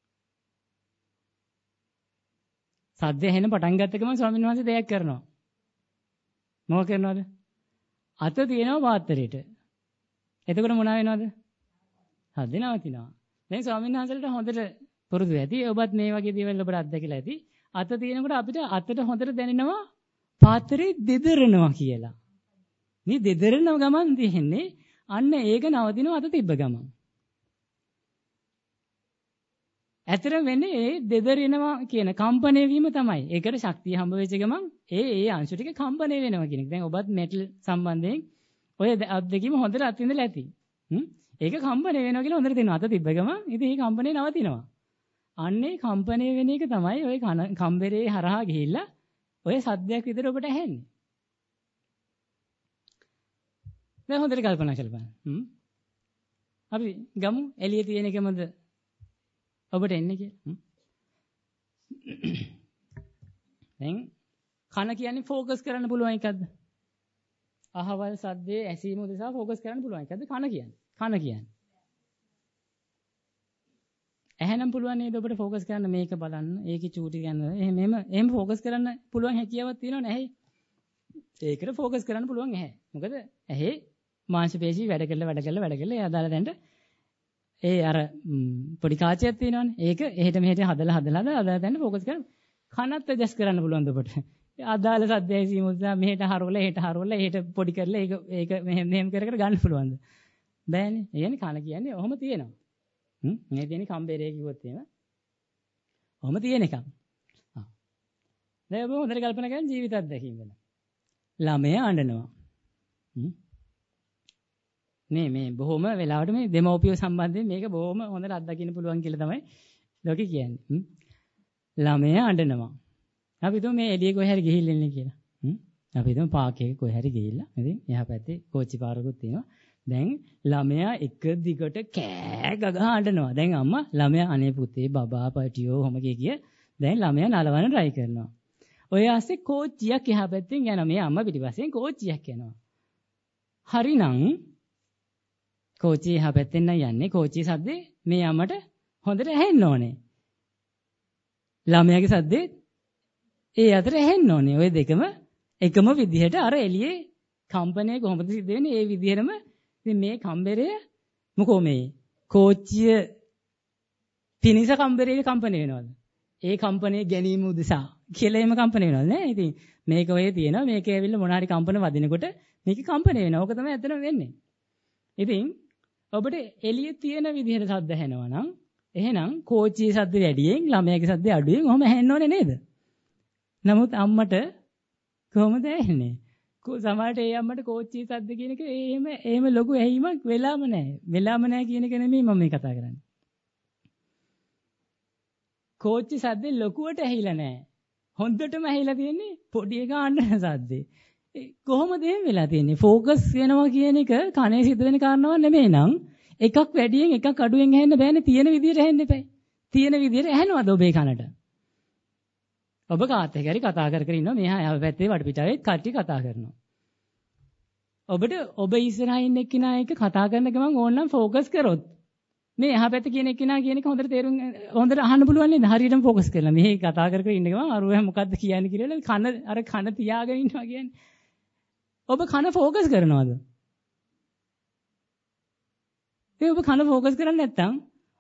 සද්ද ඇහෙන පටන් ගත්ත ගමන් ස්වාමීන් වහන්සේ දෙයක් කරනවා. මොකක් කරනවද? අත තියෙනවා පාත්‍රයට. එතකොට මොනවා වෙනවද? සද්ද නවතිනවා. දැන් ස්වාමීන් වහන්සේලාට හොඳට පුරුදු ඇති. ඔබත් මේ වගේ දේවල් ඔබට අත්දැකලා ඇති. අත තියෙනකොට අපිට අතට හොඳට දැනෙනවා පාත්‍රේ දෙදරනවා කියලා. මේ දෙදරන ගමන් තියෙන්නේ අන්න ඒක නවතිනවා අත තිබ්බ ගමන්. ඇතර වෙන්නේ ඒ දෙදරිනවා කියන කම්පණය වීම තමයි. ඒකට ශක්තිය හම්බ වෙච්ච ගමන් ඒ අංශු ටික කම්පණය වෙනවා කියන එක. දැන් ඔබත් මෙටල් සම්බන්ධයෙන් ඔය අත්දැකීම හොඳට අත්විඳලා ඇති. ඒක කම්පණය වෙනවා කියලා හොඳට තේරෙනවා. අත තිබ්බ ගමන් ඉතින් මේ කම්පණය නවතිනවා. අන්නේ කම්පණය වෙන එක තමයි ඔය කම්බරේ හරහා ගිහිල්ලා ඔය සද්දයක් විතර ඔබට ඇහෙන්නේ. දැන් හොඳට කල්පනා කරලා බලන්න. අපි ගමු එළියේ තියෙන එකමද ඔබට එන්නේ කියලා. දැන් කන කියන්නේ ફોકસ කරන්න පුළුවන් එකක්ද? අහවල් සද්දේ ඇසීම උදෙසා ફોકસ කරන්න පුළුවන් එකක්ද කන කියන්නේ? කන කියන්නේ. ඇහෙනම් පුළුවන් නේද ඔබට ફોકસ කරන්න මේක බලන්න, ඒකේ චූටි ගන්න. එහෙම ફોકસ කරන්න පුළුවන් හැකියාවක් තියෙනව නැහැ. ඒකට ફોકસ කරන්න පුළුවන් නැහැ. මොකද ඇහි මාංශ පේශී වැඩ කරලා ඒ අදාළ දැනට ඒ අර පොඩි කාචයක් තියෙනවනේ. ඒක එහෙට මෙහෙට හදලා අදාළ දැනට ફોકસ කරන්න. කනත් ඇඩ්ජස්ට් කරන්න පුළුවන් ඔබට. අදාළ සද්ද ඇසීම උදෙසා මෙහෙට හරවලා එහෙට පොඩි කරලා ඒක මෙහෙම කර ගන්න පුළුවන්ද? බෑනේ. ඒ කියන්නේ කන කියන්නේ ඔහොම තියෙනවා. මේ තියෙන කම්බරේ කිව්වොත් එහෙම. ඔහොම තියෙන එකක්. දැන් ඔබ හොඳට කල්පනා කරන් ජීවිත අත්දැකීම් ගැන. ළමයා අඬනවා. මේ බොහොම වෙලාවට මේ දෙමව්පියෝ සම්බන්ධයෙන් මේක බොහොම හොඳට අත්දකින්න පුළුවන් කියලා තමයි ලෝකේ කියන්නේ. ළමයා අඬනවා. අපි හිතමු මේ එළියේ කොහේ හරි ගිහිල්ලා ඉන්නේ කියලා. අපි හිතමු පාක් එකේ කොහේ හරි ගිහිල්ලා. ඉතින් එහා පැත්තේ කෝච්චි පාරකුත් තියෙනවා. දැන් ළමයා එක දිගට කෑ ගගා අඬනවා. දැන් අම්මා ළමයා අනේ පුතේ බබා පටියෝ ඔහොම කිය දැන් ළමයා නලවන්න try කරනවා. ඔය ආස්සේ කෝච්චියක් එහා පැත්තෙන් යනවා. මේ අම්මා පිටිපස්සෙන් කෝච්චියක් යනවා. හරිනම් කෝච්චිය එහා පැත්තෙන් නම් යන්නේ. කෝච්චියේ සද්දේ මේ අම්මට හොඳට ඇහෙන්න ඕනේ. ළමයාගේ සද්දේ ඒ අතර ඇහෙන්න ඕනේ. ඔය දෙකම එකම විදිහට අර එළියේ කම්පනය කොහොමද සිද්ධ වෙන්නේ? ඒ විදිහටම ඉතින් මේ කම්බරය මොකෝ මේ කෝච්චිය පිනිස කම්බරේ කම්පන වෙනවද? ඒ කම්පනයේ ගැනීම උදෙසා කියලා එහෙම කම්පන වෙනවද නෑ? ඉතින් මේක ඔය තියෙනවා මේක ඇවිල්ලා මොන හරි කම්පන වදිනකොට මේක කම්පන වෙනවා. ඕක තමයි ඇත්තටම වෙන්නේ. ඉතින් ඔබට එළියේ තියෙන විදිහට සද්ද ඇහෙනවා නම් එහෙනම් කෝච්චියේ සද්ද වැඩියෙන් ළමයාගේ සද්ද අඩුවෙන් ඔහම ඇහෙන්න ඕනේ නේද? නමුත් අම්මට කොහොමද ඇහෙන්නේ? සමහරට ඒ අම්මට කෝච්චියේ සද්ද කියන එක එහෙම ලොකු ඇහිමක් වෙලාම නැහැ. වෙලාම නැහැ කියන එක නෙමෙයි මම මේ කතා කරන්නේ. කෝච්චි සද්දේ ලොකුවට ඇහිලා නැහැ. හොඳටම ඇහිලා තියෙන්නේ පොඩි එක අඬන සද්දේ. කොහොමද එහෙම වෙලා තියෙන්නේ? ફોકસ වෙනවා කියන එක කනේ සිද්ධ වෙන කාරණාවක් නෙමෙයි නං. එකක් වැඩියෙන් එකක් අඩුවෙන් ඇහෙන්න බෑනේ. තියෙන විදිහට ඇහෙන්න එපා. තියෙන විදිහට ඇහෙනවද ඔබේ කනට? ඔබ කාත් එක්ක හරි කතා කර ඉන්නවා. මෙහා යාව පැත්තේ වටපිටාවේ කට්ටිය කතා කරනවා. ඔබට ඔබ ඉස්සරහා ඉන්න එක්කිනා එක්ක කතා කරන ගමන් ඕනනම් ફોકસ කරොත් මේ එහා පැත්තේ කියන එක්කිනා කියන එක හොඳට අහන්න පුළුවන් නේද? හරියටම ફોકસ කරලා. මෙහි කතා කර ඉන්න ගමන් අරුව මොකද්ද කියන්නේ කියලා කන තියාගෙන ඉන්නවා කියන්නේ. ඔබ කන ફોકસ කරනවද? ඔබ කන ફોકસ කරන්නේ නැත්නම්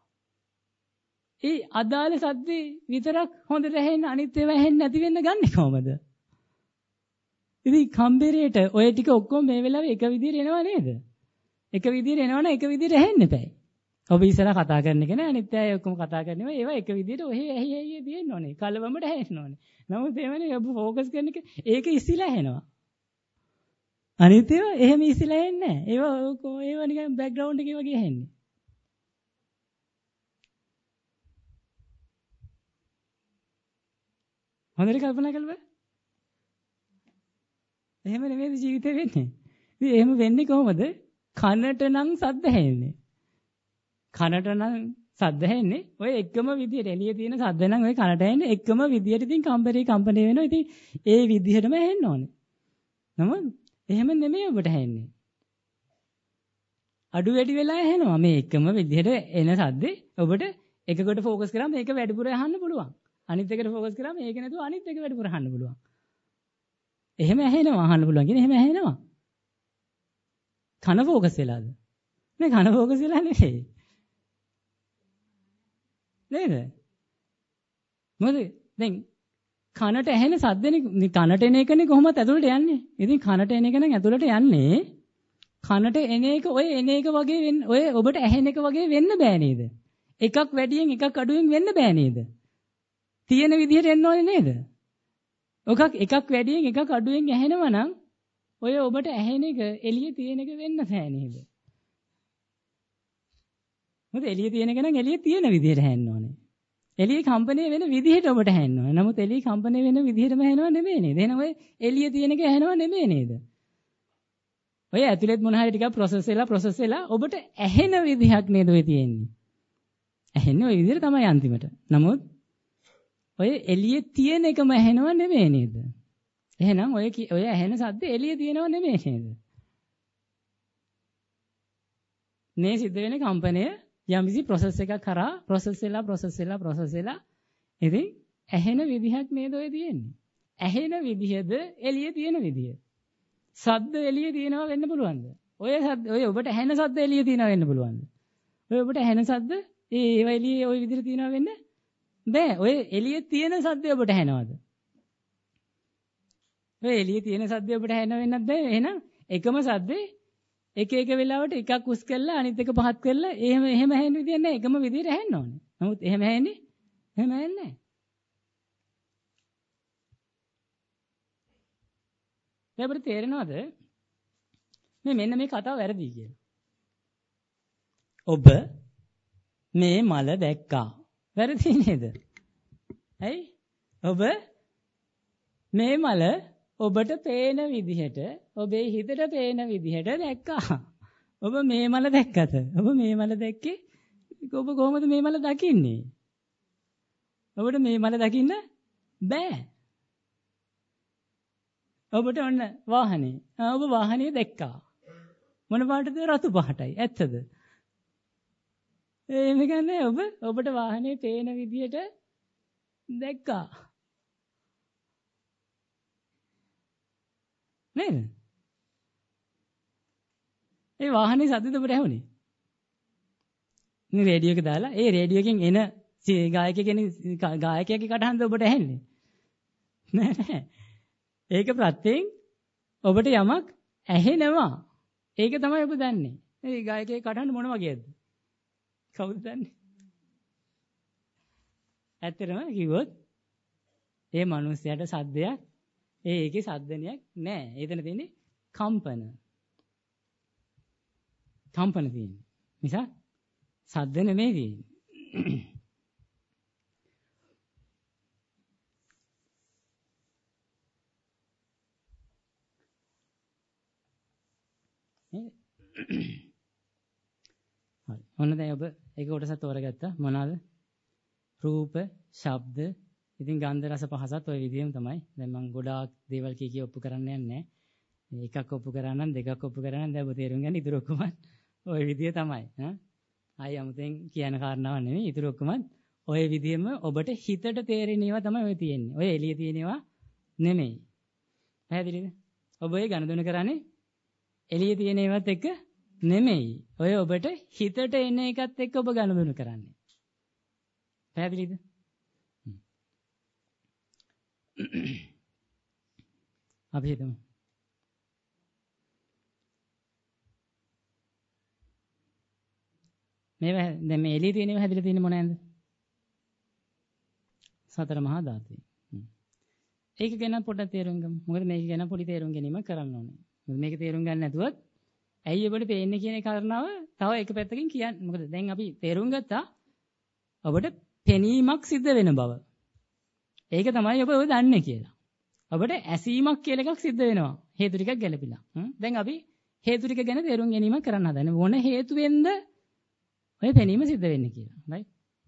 ඒ අදාළ සද්දේ විතරක් හොඳට ඇහෙන්න අනිත් ඒවා ඇහෙන්න නැති වෙන්න ගන්නෙ කොහමද? ඉතින් කම්බරේට ඔය ටික ඔක්කොම මේ වෙලාවේ එක විදිහට එනවා නේද? එක විදිහට එනවනම් එක විදිහට ඇහෙන්න එපා. ඔබ ඉස්සරහ කතා කරන එක නේ අනිත් අය ඔක්කොම කතා කරනවා. ඒවා එක විදිහට ඔහේ ඇහි තියෙන්න ඕනේ. කලවමට ඇහෙන්න ඕනේ. නමුත් ඒවනේ ඔබ ફોકસ කරන එක ඒක ඉස්සිලා ඇහෙනවා. අනිත් ඒවා එහෙම ඉස්සිලා ඇහෙන්නේ නැහැ. ඒවා නිකන් බෑග්ග්‍රවුන්ඩ් එකේ වගේ ඇහෙන්නේ. හොඳට කල්පනා කරලා එහෙම නෙමෙයි ජීවිතේ වෙන්නේ. ඉතින් එහෙම වෙන්නේ කොහොමද? කනට නම් සද්ද ඇහෙන්නේ. කනට නම් සද්ද ඇහෙන්නේ. ඔය එකම විදියට එළියේ තියෙන සද්ද නම් ඔය කනට ඇහෙන්නේ එකම විදියට. ඉතින් කම්පණය වෙනවා. ඉතින් ඒ විදිහටම ඇහෙන්න ඕනේ. නමුත් එහෙම නෙමෙයි ඔබට ඇහෙන්නේ. අඩු වැඩි වෙලා ඇහෙනවා. මේ එකම විදිහට එන සද්දේ ඔබට එකකට ફોකස් කරාම මේක වැඩිපුර අහන්න පුළුවන්. අනිත් එකට ફોකස් කරාම මේක නැතුව අනිත් එක වැඩිපුර අහන්න පුළුවන්. එහෙම ඇහෙනවා අහන්න පුළුවන් කියන්නේ එහෙම ඇහෙනවා. කන ફોකස් වෙලාද? නේ කන ફોකස් වෙලා නෙවෙයි. නේද? මොකද දැන් කනට ඇහෙන සද්දනේ කනට එන එකනේ කොහොමද ඇතුළට යන්නේ? ඉතින් කනට එන එක නම් ඇතුළට යන්නේ කනට එන එක ඔය එන එක වගේ වෙන්න ඔය ඔබට ඇහෙන එක වගේ වෙන්න බෑ නේද? එකක් වැඩියෙන් එකක් අඩුවෙන් වෙන්න බෑ නේද? තියෙන විදිහට එන්න ඕනේ නේද? එකක් වැඩියෙන් එකක් අඩුවෙන් ඇහෙනවා නම් ඔය ඔබට ඇහෙන එක එළියේ තියෙන එක වෙන්න බෑ නේද? මොකද එළියේ තියෙන එක නම් එළියේ තියෙන විදිහට ඇහෙන්න ඕනේ. එළියේ කම්පණය වෙන විදිහට ඔබට ඇහෙන්න ඕනේ. නමුත් එළියේ කම්පණය වෙන විදිහටම ඇහෙනව නෙමෙයි නේද? එහෙනම් ඔය එළියේ තියෙන එක ඇහෙනව නෙමෙයි නේද? ඔය ඇතුළෙත් මොන හරි ටිකක් ප්‍රොසෙස් වෙලා ඔබට ඇහෙන විදිහක් නේද ඔය තියෙන්නේ. ඇහෙන්නේ ওই විදිහට තමයි අන්තිමට. නමුත් ඔය එළියේ තියෙන එකම ඇහෙනව නෙමෙයි නේද? එහෙනම් ඔය ඇහෙන සද්ද එළියේ තියෙනව නෙමෙයි නේද? මේ සිද්ධ වෙන කම්පණය යම්කිසි process එකක් කරා process වෙලා ඉතින් ඇහෙන විදිහක් නේද ඔය තියෙන්නේ. ඇහෙන විදිහද එළියේ තියෙන විදිය. සද්ද එළියේ තියෙනවා වෙන්න පුළුවන්ද? ඔය ඔබට ඇහෙන සද්ද එළියේ තියෙනවා වෙන්න පුළුවන්ද? ඔය ඔබට ඇහෙන සද්ද ඒවා එළියේ ওই විදිහට තියෙනවා වෙන්න බෑ. ඔය එළියේ තියෙන සද්ද ඔබට ඇහෙනවද? ඔය එළියේ තියෙන සද්ද ඔබට ඇහෙනව වෙන්නත් බෑ. එහෙනම් එකම සද්දේ එක වෙලාවට එකක් උස් කරලා අනිත් එක පහත් කරලා එහෙම ඇහෙන විදියක් නෑ. එකම විදියට ඇහෙන්න ඕනේ. නමුත් එහෙම ඇහෙන්නේ නෑ. දැන් අපිට තේරෙනවද මෙන්න මේ කතාව වැරදි කියලා? ඔබ මේ මල දැක්කා. වැරදි නේද? ඇයි? ඔබ මේ මල ඔබට පේන විදිහට ඔබේ හිතට පේන විදිහට දැක්කා. ඔබ මේ මල දැක්කද? ඔබ මේ මල දැක්කේ ඔබ කොහොමද මේ මල දකින්නේ? ඔබට මේ මල දකින්න බෑ. ඔබට ඔන්න වාහනේ. ඔබ වාහනේ දැක්කා. මොන පාටද? රතු පාටයි. ඇත්තද? එහෙම කියන්නේ ඔබට වාහනේ පේන විදිහට දැක්කා. නේද? ඒ වාහනේ සද්දද ඔබට ඇහුනේ? මේ රේඩියෝ එක දාලා ඒ රේඩියෝ එකෙන් එන ගායකයාගේ කටහඬ ඔබට ඇහෙන්නේ නෑ. ඒක ප්‍රත්‍යයෙන් ඔබට යමක් ඇහෙනවා. ඒක තමයි ඔබ දන්නේ. ඒ ගායකයාගේ කටහඬ මොන වගේද? කවුද දන්නේ? ඇත්තටම කිව්වොත් ඒ මිනිස්යාට සද්දයක් ඒකේ සද්දනයක් නෑ. එතන තියෙන්නේ කම්පන තියෙන්නේ. නිසා සද්ද නෙමෙයි තියෙන්නේ. හරි. ඔන්න දැන් ඔබ ඒක කොටසක් තෝරගත්තා. මොනවාද? රූප, ශබ්ද, ඉතින් ගන්ධ රස පහසත් ওই විදිහෙම තමයි. දැන් මම ගොඩාක් දේවල් කී ඔප්පු කරන්න යන්නේ නැහැ. එකක් ඔප්පු කරා නම් දෙකක් ඔප්පු කරා නම් දැන් ඔබ තේරුම් ගන්න ඉතුරු ඔක්කොම ওই විදිය තමයි. ආයි 아무තෙන් කියන කාරණාවක් නෙමෙයි. ඉතුරු ඔක්කොම ওই විදිහෙම ඔබට හිතට තේරෙන ඒවා තමයි ඔය තියෙන්නේ. ඔය එළිය තියෙන ඒවා නෙමෙයි. පැහැදිලිද? ඔබ ඒ ගණදොන කරන්නේ එළිය තියෙන ඒවාත් එක්ක නෙමෙයි. ඔය ඔබට හිතට එන එකත් එක්ක ඔබ ගණදොන කරන්නේ. පැහැදිලිද? අපි හිතමු මේවා දැන් මේ එළියේ තියෙනව හැදිලා තියෙන්නේ මොනවාද? සතර මහා ධාතුයි. ඒක ගැන පොඩ්ඩක් තේරුම් ගමු. මොකද මේක ගැන පොඩි තේරුම් ගැනීම කරන්න ඕනේ. මොකද මේක තේරුම් ගන්න නැතුවත් ඇයි ඔබට පේන්නේ කියන කාරණාව තව එක පැත්තකින් කියන්න. මොකද දැන් අපි තේරුම් ගත්තා ඔබට පෙනීමක් සිද්ධ වෙන බව. ඒක තමයි ඔබ දන්නේ කියලා. ඔබට ඇසීමක් කියලා එකක් සිද්ධ වෙනවා. හේතු ටිකක් ගැලපිලා. දැන් අපි හේතු ටික ගැන තේරුම් ගැනීම කරන්න හදන්නේ. මොන හේතුවෙන්ද ඔය පෙනීම සිද්ධ වෙන්නේ කියලා. right?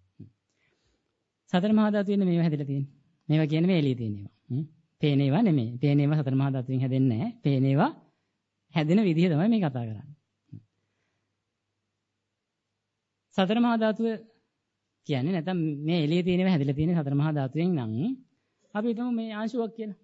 සතර මහා ධාතු වෙන්නේ මේවා හැදලා තියෙන්නේ. මේවා කියන්නේ මේ එළියේ තියෙන ඒවා. පේන ඒවා නෙමෙයි. පේන ඒවා සතර මහා ධාතුවෙන් හැදෙන්නේ නැහැ. පේන ඒවා හැදෙන විදිහ තමයි මේ කතා කරන්නේ. සතර මහා ධාතුව කියන්නේ නැත්නම් මේ එළියේ තියෙන ඒවා හැදලා තියෙන සතර මහා ධාතුවෙන් නම් අපි හිතමු මේ අංශුවක් කියලා.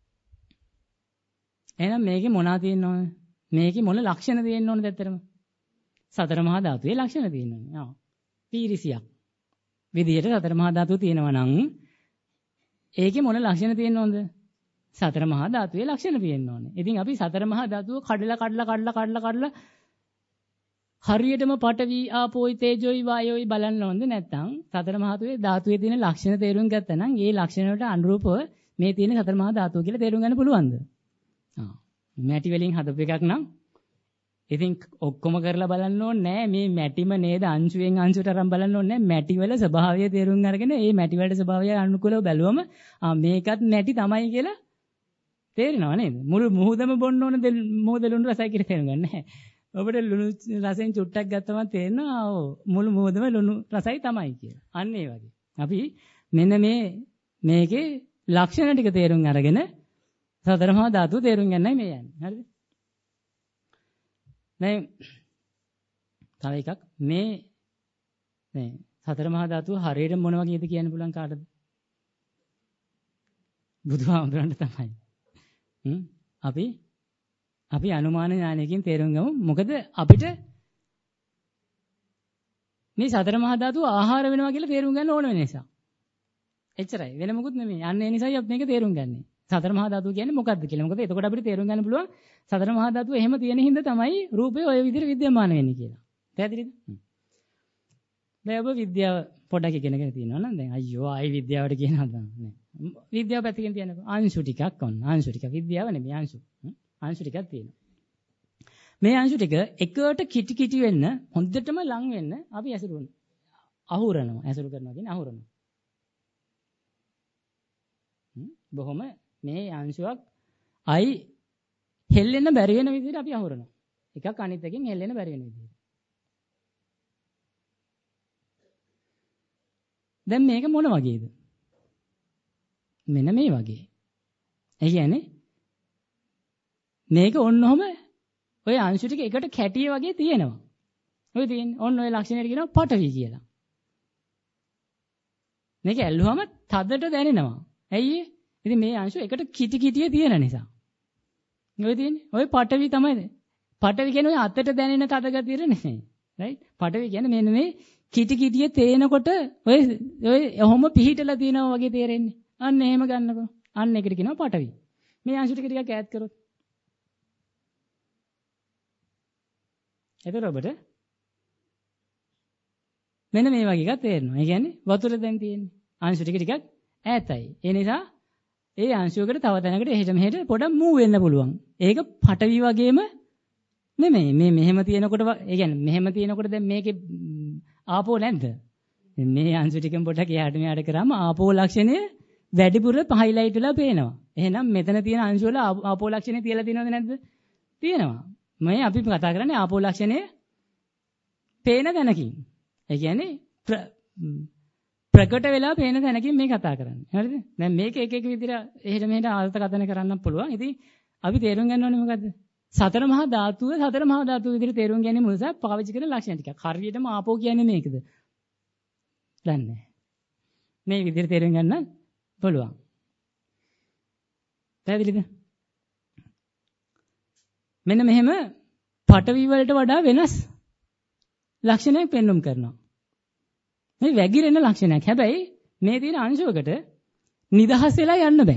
එහෙනම් මේකේ මොනවා තියෙන්න ඕන? මේකේ මොන ලක්ෂණ තියෙන්න ඕනද ඇත්තටම? සතර මහා ධාතුවේ ලක්ෂණ තියෙන්න ඕනේ. ආ. පීරිසියක්. විදියට සතර මහා ධාතුව තියෙනවා නම් ඒකේ මොන ලක්ෂණ තියෙන්න ඕනද? සතර මහා ධාතුවේ ලක්ෂණ තියෙන්න ඕනේ. ඉතින් අපි සතර මහා ධාතුව කඩලා හරියටම පඨවි ආපෝයි තේජෝයි වායෝයි බලන්න ඕනද නැත්නම් සතර මහා ධාතුවේ තියෙන ලක්ෂණ තේරුම් ගත්තා නම් ඒ ලක්ෂණ වලට අනුරූපව මේ තියෙන සතර මහා ධාතුව කියලා තේරුම් ගන්න පුළුවන්ද? මැටි වලින් හදපු එකක් නම් ඉතින් ඔක්කොම කරලා බලන්න ඕනේ නෑ මේ මැටිම නේද අංශුවෙන් අංශුවට අරන් බලන්න ඕනේ නෑ මැටි වල ස්වභාවය තේරුම් අරගෙන ඒ මැටි වලට ස්වභාවය අනුකූලව බැලුවම මේකත් මැටි තමයි කියලා තේරෙනව නේද? මුළු මුහුදම බොන්න ඕන මුහුද ලුණු රසයි කියලා තේරුම් ගන්න නෑ. ඔබට ලුණු රසෙන් චුට්ටක් ගත්තම තේරෙනවා මුළු මුහුදම ලුණු රසයි තමයි කියලා. අන්න ඒ වගේ. අපි මෙන්න මේකේ ලක්ෂණ ටික තේරුම් අරගෙන සතර මහා ධාතුව තේරුම් ගන්නයි මේ යන්නේ. හරිද? දැන් තව එකක් මේ සතර මහා ධාතුව හරියට මොන වගේද කියන්න පුළුවන් කාටද? බුදුහාමුදුරන්ට තමයි. අපි අනුමාන ඥානයකින් තේරුම් ගමු. මොකද අපිට මේ සතර මහා ධාතුව ආහාර වෙනවා කියලා තේරුම් ගන්න ඕන වෙන නිසා. එච්චරයි. වෙන මොකුත් නෙමෙයි. අන්න ඒ නිසායි අපි මේක තේරුම් ගන්නෙ. සතර මහා ධාතුව කියන්නේ මොකක්ද කියලා. මොකද එතකොට අපිට තේරුම් ගන්න පුළුවන් සතර මහා ධාතුව එහෙම තියෙන හින්දා තමයි රූපේ ඔය විදිහට විද්‍යමාන වෙන්නේ කියලා. පැහැදිලිද? දැන් ඔබ විද්‍යාව පොඩ්ඩක් ඉගෙනගෙන තියෙනවා නම් දැන් අයියෝ ආයි විද්‍යාවට කියනවා නෑ. විද්‍යාව පැත්තකින් තියන්නකෝ. අංශු ටිකක් ඔන්න. අංශු ටික විද්‍යාව නෙමෙයි අංශු. අංශු ටිකක් තියෙනවා. මේ අංශු ටික එකට කිටි වෙන්න හොඳටම ලං වෙන්න අපි අහුරනවා. ඇසුරු කරනවා කියන්නේ අහුරනවා. බොහොම මේ අංශුවක් අයි හෙල්ලෙන්න බැරි වෙන විදිහට අපි අහුරනවා. එකක් අනිත් එකකින් හෙල්ලෙන්න බැරි වෙන විදිහට. දැන් මේක මොන වගේද? මෙන්න මේ වගේ. ඒ කියන්නේ මේක ඔන්නෝම ඔය අංශු ටික එකට කැටිය වගේ තියෙනවා. ඔය තියෙන්නේ ඔන්න ඔය ලක්ෂණයට කියනවා පඨවි කියලා. මේක ඇල්ලුවම තදට දැනෙනවා. ඇයි ඒ? ඉතින් මේ අංශු එකට කිටිය තියෙන නිසා. ඔය තියෙන්නේ ඔය පඨවි තමයි. පඨවි කියන්නේ ඔය අතට දැනෙන තද ගතිය නෙමෙයි. රයිට්? පඨවි කියන්නේ මෙන්න මේ කිටිය තේනකොට ඔය ඔහොම පිහිටලා තියෙනවා වගේ තේරෙන්නේ. අන්න එහෙම ගන්නකො. අන්න ඒකට කියනවා පඨවි. මේ අංශු ටික ටිකක් ඈත් කරොත්. එතකොට ඔබට මෙන්න මේ වගේ එකක් තේරෙනවා. ඒ කියන්නේ වතුර දැන් තියෙන්නේ. අංශු ටික ටිකක් ඈතයි. ඒ නිසා ඒ අංශුවකට තව තැනකට එහෙට මෙහෙට පොඩක් මූව් වෙන්න පුළුවන්. ඒක පටවි වගේම නෙමෙයි. මේ මෙහෙම තියෙනකොට ඒ කියන්නේ මෙහෙම තියෙනකොට දැන් මේකේ ආපෝ නැද්ද? මේ අංශු ටිකෙන් පොඩක් එහාට මෙහාට කරාම ආපෝ ලක්ෂණය වැඩිපුර හයිලයිට් වෙලා පේනවා. එහෙනම් මෙතන තියෙන අංශු වල ආපෝ ලක්ෂණය තියලා තියෙනවද නැද්ද? තියෙනවා. මේ අපි කතා කරන්නේ ආපෝ ලක්ෂණය පේන තැනකින්. ඒ කියන්නේ ප්‍රකට වෙලා පේන තැනකින් මේ කතා කරන්නේ. හරිද? දැන් මේක එක විදිහට එහෙට මෙහෙට අර්ථකථන කරන්න පුළුවන්. ඉතින් අපි තේරුම් ගන්න ඕනේ මොකද්ද? සතර මහා ධාතුව විදිහට තේරුම් ගැනීම නිසා පාවිච්චි කරන ලක්ෂණ ටිකක්. හරියටම ආපෝ කියන්නේ මේකද? දන්නේ නැහැ. මේ විදිහට තේරුම් ගන්න පුළුවන්. පැහැදිලිද? මෙන්න මෙහෙම පටවි වලට වඩා වෙනස් ලක්ෂණයක් පෙන්වුම් කරනවා. මේ වැగిරෙන ලක්ෂණයක්. හැබැයි මේ තියෙන අංශුවකට නිදහස් වෙලා යන්න බෑ.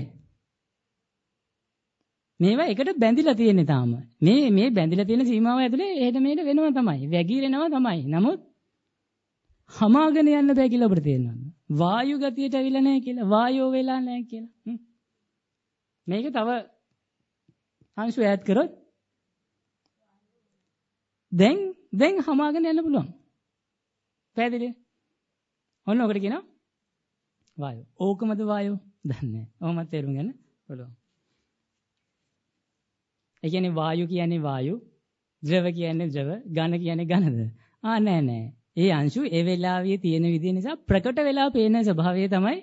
මේවා එකට බැඳිලා තියෙන්නේ තාම. මේ බැඳිලා තියෙන සීමාව ඇතුලේ එහෙට මෙහෙට වෙනවා තමයි. වැగిරෙනවා තමයි. නමුත් හමාගෙන යන්න බෑ කියලා අපිට තේරෙනවා. වායු ගතියට ඇවිල්ලා නැහැ කියලා. වායෝ වෙලා නැහැ කියලා. මේක තව අංශු ඈඩ් කරොත් දැන් හමාගෙන යන්න පුළුවන්. පැහැදිලිද? ඔන්න ඔකට කියනවා වායෝ. ඕකමද වායෝ? දන්නේ නැහැ. ඔහොමත් තේරුම් ගන්න පුළුවන්. ඒ කියන්නේ වායු කියන්නේ වායු, ද්‍රව කියන්නේ ද්‍රව, ඝන කියන්නේ ඝනද? නෑ. ඒ අංශු ඒ වෙලාවේ තියෙන විදිහ නිසා ප්‍රකට වෙලා පේන ස්වභාවය තමයි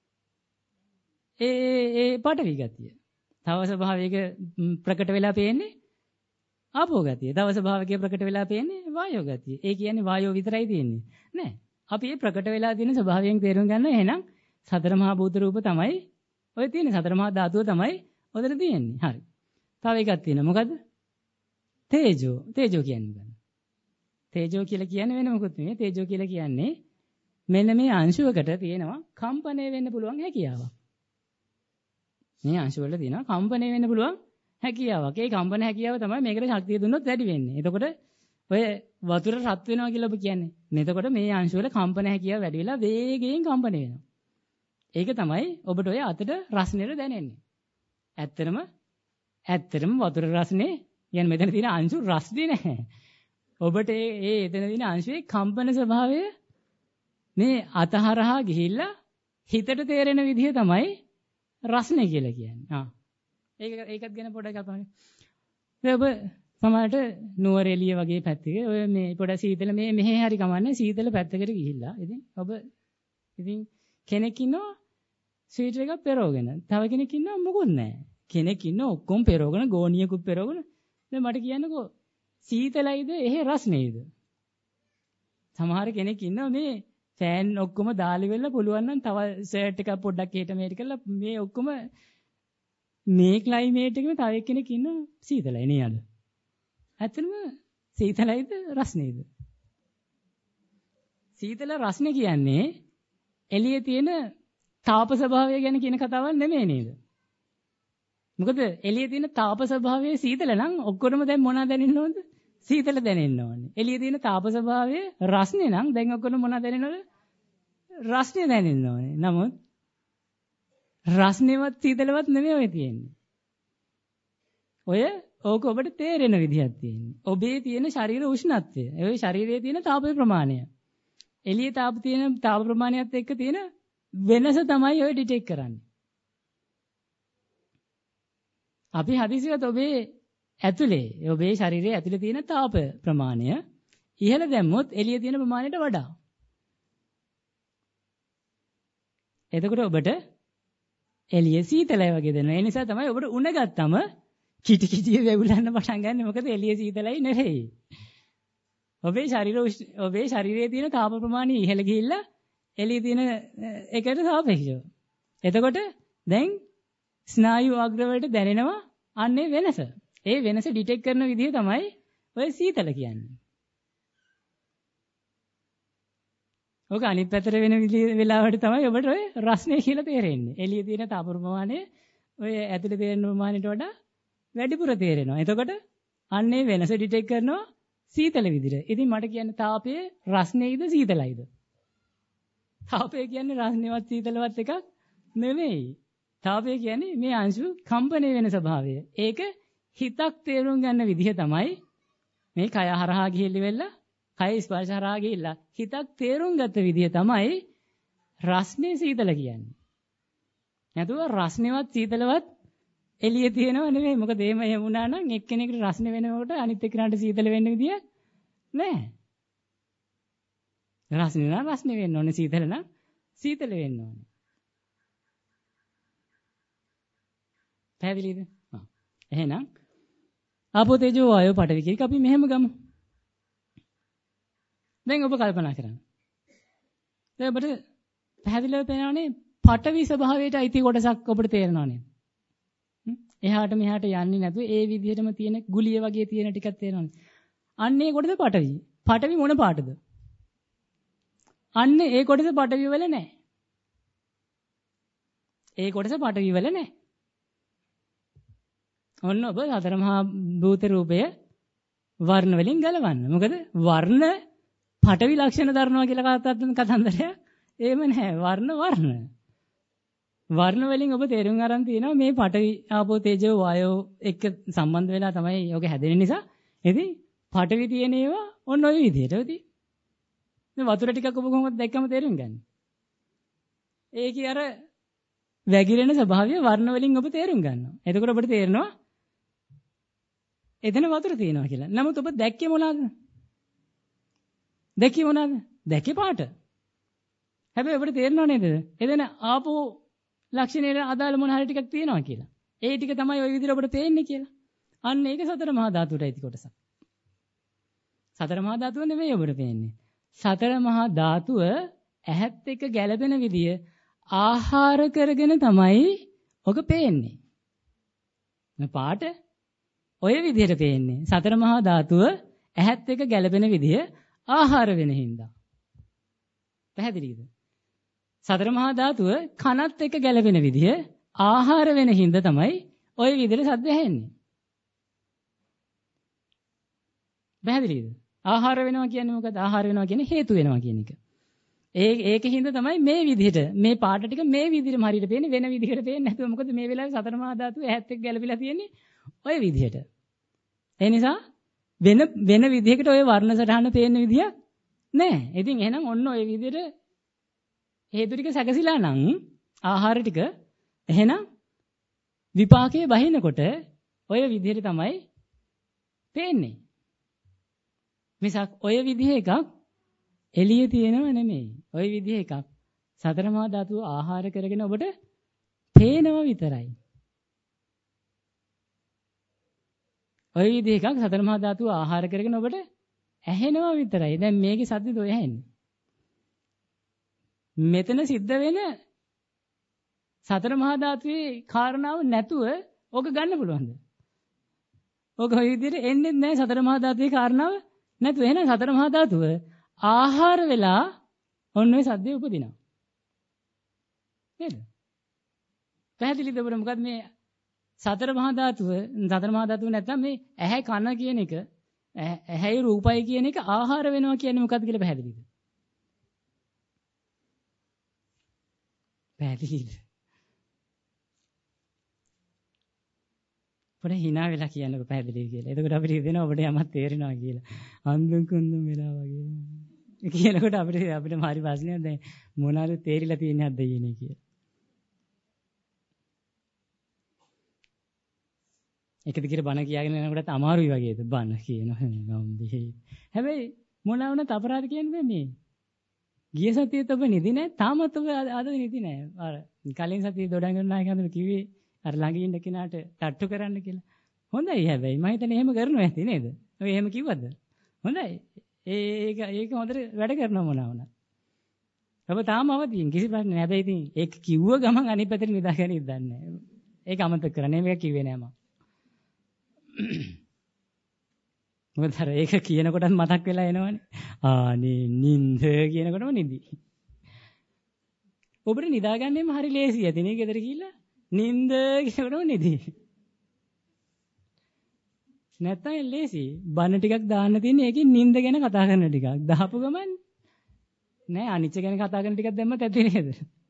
ඒ පඨවි ගතිය. තව ස්වභාවයක ප්‍රකට වෙලා පේන්නේ ආපෝ ගතිය. තව ස්වභාවයක ප්‍රකට වෙලා පේන්නේ වායෝ ගතිය. ඒ කියන්නේ වායෝ විතරයි තියෙන්නේ. නෑ. අපි මේ ප්‍රකට වෙලා තියෙන ස්වභාවයෙන් තේරුම් ගන්න එහෙනම් සතර මහා භූත රූප තමයි ඔය තියෙන්නේ. සතර මහා ධාතුව තමයි ඔතන තියෙන්නේ. හරි. තව එකක් තියෙනවා. මොකද්ද? තේජෝ. තේජෝ කියන්නේ මොකක්ද? තේජෝ කියලා කියන්නේ වෙන මොකුත් නෙමෙයි. තේජෝ කියලා කියන්නේ මෙන්න මේ අංශුවකට තියෙනවා කම්පණය වෙන්න පුළුවන් හැකියාවක්. මේ අංශුවල තියෙනවා කම්පණය වෙන්න පුළුවන් හැකියාවක්. ඒ කම්පන හැකියාව තමයි මේකට ශක්තිය දුන්නොත් වැඩි වෙන්නේ. එතකොට ඔය වතුර රත් වෙනවා කියලා ඔබ කියන්නේ. එතකොට මේ අංශුවල කම්පන හැකියාව වැඩි වෙලා වේගයෙන් කම්පණය වෙනවා. ඒක තමයි ඔබට ඔය අතට රස්නෙට දැනෙන්නේ. ඇත්තටම වතුර රස්නේ කියන්නේ මෙතන තියෙන අංශු රස්නේ නැහැ. ඔබට ඒ එතන තියෙන අංශුවේ කම්පන ස්වභාවය මේ අතහරහා ගිහිල්ලා හිතට තේරෙන විදිහ තමයි රස්නේ කියලා කියන්නේ. ඒකත් ගැන පොඩ්ඩක් කතා කරමු. ඔබ සමහරට නුවරඑළිය වගේ පැත්තක ඔය මේ පොඩ සීතල මෙහෙ හරි කමන්නේ සීතල පැත්තකට ගිහිල්ලා. ඉතින් කෙනෙක් ඉන්නවා ස්වීට් එකක් පෙරවගෙන. තව කෙනෙක් ඉන්නවා මොකුත් නැහැ. කෙනෙක් ඉන්නවා ඔක්කොම පෙරවගෙන ගෝණියකුත් පෙරවගෙන. දැන් මට කියන්නකෝ සීතලයිද එහෙ රස්නේද? සමහර කෙනෙක් ඉන්නවා මේ ෆෑන් ඔක්කොම දාලි වෙලා පුළුවන් නම් තව ෂර්ට් එකක් පොඩ්ඩක් හෙට මෙහෙට කරලා මේ ඔක්කොම මේ ක්ලයිමේට් එකෙම තව එක්කෙනෙක් ඉන්නවා සීතලයි නේද? ඇත්තටම සීතලයිද රස්නේද? සීතල රස්නේ කියන්නේ එළියේ තියෙන තාප ස්වභාවය ගැන කියන කතාවක් නෙමෙයි නේද? මොකද එළියේ තියෙන තාප ස්වභාවයේ සීතල නම් ඔක්කොම දැන් මොනවද දැනෙන්න ඕනද? සීතල දැනෙන්න ඕනේ. එළියේ තියෙන තාප ස්වභාවයේ රස්නේ නම් දැන් ඔක්කොම මොනවද දැනෙන්නවද? රස්නේ දැනෙන්න ඕනේ. නමුත් රස්නේවත් සීතලවත් නෙමෙයි ඔය තියෙන්නේ. ඕක ඔබට තේරෙන විදිහක් තියෙන්නේ. ඔබේ තියෙන ශරීර උෂ්ණත්වය. ඒ ශරීරයේ තියෙන තාප ප්‍රමාණය. එළියේ තාප ප්‍රමාණයත් එක්ක තියෙන වෙනස තමයි ඔය ඩිටෙක්ට් කරන්නේ. අපි හදිසියට ඔබේ ශරීරයේ ඇතුලේ තියෙන තාප ප්‍රමාණය ඉහළ දැම්මොත් එළියේ තියෙන ප්‍රමාණයට වඩා. එතකොට ඔබට එළිය සීතලයි වගේ දැනෙනවා. ඒ නිසා තමයි ඔබට උණ ගත්තම කිටි කිටි වැගුලන්න පටන් ගන්න. මොකද එළිය සීතලයි නෙවෙයි. ඔබේ ශරීරයේ තියෙන තාප ප්‍රමාණය ඉහළ ගිහිල්ලා එළියේ තියෙන එකට සාපේක්ෂව. එතකොට දැන් ස්නායු අග්‍රවලට දැනෙනවා අන්නේ වෙනස. ඒ වෙනස ඩිටෙක්ට් කරන විදිහ තමයි ඔය සීතල කියන්නේ. ඔක අනිත් පැත්තට වෙන වෙලාවට තමයි ඔබට ඔය රස්නේ කියලා තේරෙන්නේ. එළියේ තියෙන තාප ප්‍රමාණය ඔය ඇතුලේ තියෙන ප්‍රමාණයට වඩා වැඩිපුර තේරෙනවා. එතකොට අන්නේ වෙනස ඩිටෙක්ට් කරනවා සීතල විදිහට. ඉතින් මට කියන්න තාපයේ රස්නේයිද සීතලයිද? තාපය කියන්නේ රස්නේවත් සීතලවත් එකක් නෙවෙයි. තාපය කියන්නේ මේ අංශු කම්පණය වෙන ස්වභාවය. ඒක හිතක් තේරුම් ගන්න විදිහ තමයි මේ කය හරහා ගිහිල්ලා කය ස්පර්ශ හරහා ගිහිල්ලා හිතක් තේරුම් ගත්ත විදිහ තමයි රස්නේ සීතල කියන්නේ. නැතුව රස්නේවත් සීතලවත් එළියේ තියෙනව නෙවෙයි. මොකද එහෙම වුණා නම් එක්කෙනෙකුට රස්නේ වෙනකොට අනිත් එක්කෙනාට සීතල වෙන්න විදියක් නැහැ. රස්නේ නම් රස්නේ වෙන්න ඕනේ. සීතල නම් සීතල වෙන්න ඕනේ. පැහැදිලිද? එහෙනම් ආපෝ තේජෝ වායෝ පඨවි කියක අපි මෙහෙම ගමු. දැන් ඔබ කල්පනා කරන්න. දැන් ඔබට පැහැදිලිව පේනවනේ පඨවි ස්වභාවයට අයිති කොටසක් ඔබට තේරෙනව නේද? එහාට මෙහාට යන්නේ නැතුව ඒ විදිහටම තියෙන ගුලිය වගේ තියෙන ටිකක් තේරෙනවනේ. අන්න ඒ කොටස පඨවි. පඨවි මොන පාටද? අන්න ඒ කොටස පඨවි වල නැහැ. ඒ කොටස පඨවි වල නැහැ. ඔන්න ඔබ සතර මහා භූත රූපය වර්ණ වලින් ගලවන්න. මොකද වර්ණ පඨවි ලක්ෂණ දරනවා කියලා කතන්දරයක් එහෙම නැහැ. වර්ණ. වර්ණ වලින් ඔබ තේරුම් අරන් තියෙනවා මේ පඨවි ආපෝ තේජෝ වායෝ එක්ක සම්බන්ධ වෙලා තමයි යෝග හැදෙන නිසා. ඉතින් පඨවි තියෙන ඒවා ඔන්න ඔය විදිහට මේ වතුර ටිකක් ඔබ කොහොමද දැක්කම තේරුම් ගන්න. ඒකේ අර වැగిරෙන ස්වභාවය වර්ණ වලින් ඔබ තේරුම් ගන්නවා. එතකොට ඔබට තේරෙනවා එතන වතුර තියෙනවා කියලා. නමුත් ඔබ දැක්කේ මොනවාද? දැක්කේ මොනවාද? දැක්කේ පාට. හැබැයි ඔබට තේරෙනව නේද? එතන ආපෝ ලක්ෂණයට අදාළ මොන හරි ටිකක් තියෙනවා කියලා. ඒ ටික තමයි ওই විදිහට ඔබට පේන්නේ කියලා. අන්න ඒක සතර මහා ධාතුවට අයිති කොටසක්. සතර මහා ධාතුව නෙමෙයි ඔබට පේන්නේ. සතර මහා ධාතුව ඇහත් එක්ක ගැළපෙන විදිය ආහාර කරගෙන තමයි ඔක පේන්නේ. පාට ඔය විදිහට පේන්නේ. සතර මහා ධාතුව ඇහත් එක්ක ගැළපෙන විදිය ආහාර වෙන හින්දා. පැහැදිලිද? සතර මහා ධාතුව කනත් එක්ක ගැළපෙන විදිය ආහාර වෙන හින්දා තමයි ඔය විදිහට සද්ද ඇහෙන්නේ. පැහැදිලිද? ආහාර වෙනවා කියන්නේ මොකද? ආහාර වෙනවා කියන්නේ හේතු වෙනවා කියන එක. ඒකින්ද තමයි මේ විදිහට මේ පාට ටික මේ විදිහටම හරියට පේන්නේ, වෙන විදිහකට පේන්නේ නැතුව. මොකද මේ වෙලාවේ සතර මහා ධාතුව ඇහත් එක්ක ගැළපිලා තියෙන්නේ ඔය විදිහට. ඒ නිසා වෙන විදිහකට ඔය වර්ණ සටහන පේන්න විදියක් නැහැ. ඉතින් එහෙනම් ඔන්න ඔය විදිහට හේතු ටික සැකසিলা නම් ආහාර ටික එහෙනම් විපාකයේ බහිනකොට ඔය විදිහට තමයි පේන්නේ. මිසක් ඔය විදිහ එකක් එළියේ තියෙනව නෙමෙයි. ඔය විදිහ එකක් සතර මහා ධාතුව ආහාර කරගෙන ඔබට පේනව විතරයි. ඔය විදිහ එකක් සතර මහා ධාතුව ආහාර කරගෙන ඔබට ඇහෙනවා විතරයි. දැන් මේකේ සද්දද ඔය ඇහෙන්නේ. මෙතන සිද්ධ වෙන සතර මහා ධාතුවේ කාරණාව නැතුව ඕක ගන්න පුළුවන්ද? ඕක ඔය විදිහට එන්නේ නැහැ සතර මහා ධාතුවේ කාරණාව නැතුව. එහෙනම් සතර මහා ධාතුව ආහාර වෙලා ඔන්න ඔය සද්දේ උපදිනවා. නේද? පැහැදිලිද ඔබට? මොකද මේ සතර මහා ධාතුව නැත්තම් මේ ඇහැ කන කියන එක, ඇහැයි රූපයි කියන එක ආහාර වෙනවා කියන්නේ මොකද්ද කියලා පැහැදිලිද? පැහැදිලිද? පොඩි hina වෙලා කියන්නකො පැහැදිලි කියලා. එතකොට අපිට හිතෙනවා ඔබට යමක් තේරෙනවා කියලා. අන්දුම් කුන්දුම් වෙලා වගේ. කියනකොට අපිට මාරි ප්‍රශ්නයක් දැන් මොනවාද තේරිලා තියෙන්නේ අද්ද යන්නේ කියලා. එක දිගට බණ කියාගෙන යනකොටත් අමාරුයි වගේද බණ කියනවා නම්. හැබැයි මොනවා වුණත් අපරාධ කියන්නේ මේ. ගිය සතියේත් ඔබ නිදි නැහැ. තාමත් ඔබ අද නිදි නැහැ. අර කලින් සතියේ දොඩංගන නායක හඳුන කිව්වේ අර ළඟ ඉන්න කෙනාට තට්ටු කරන්න කියලා. හොඳයි හැබැයි මම හිතන්නේ එහෙම කරනවා ඇති නේද? ඔය එහෙම කිව්වද? හොඳයි. ඒක හොඳට වැඩ කරනවා මොනවා වුණත්. ඔබ තාම අවදියෙන් කිසි ප්‍රශ්නයක් නැහැ. හැබැයි ඉතින් ඒක කිව්ව ගමන් අනිත් පැත්තට නිදාගෙන ඉඳන්නේ නැහැ. ඒක අමතක කරන්නේ. මේක කිව්වේ නෑ මම. මොකද අර ඒක කියනකොටත් මතක් වෙලා එනවනේ. ආනේ නින්ද කියනකොටම නිදි. ඔබට නිදාගන්නෙම හරි ලේසියි ඇතිනේ ගෙදර ගිහිල්ලා. නින්ද කියනකොටම නිදි. නැත්තම් ලේසි. බන ටිකක් දාන්න තියෙන්නේ ඒකෙන් නින්ද ගැන කතා කරන ටිකක්. දාපු ගමන් නෑ අනිච්ච ගැන කතා කරන ටිකක් දැම්මත් ඇති නේද?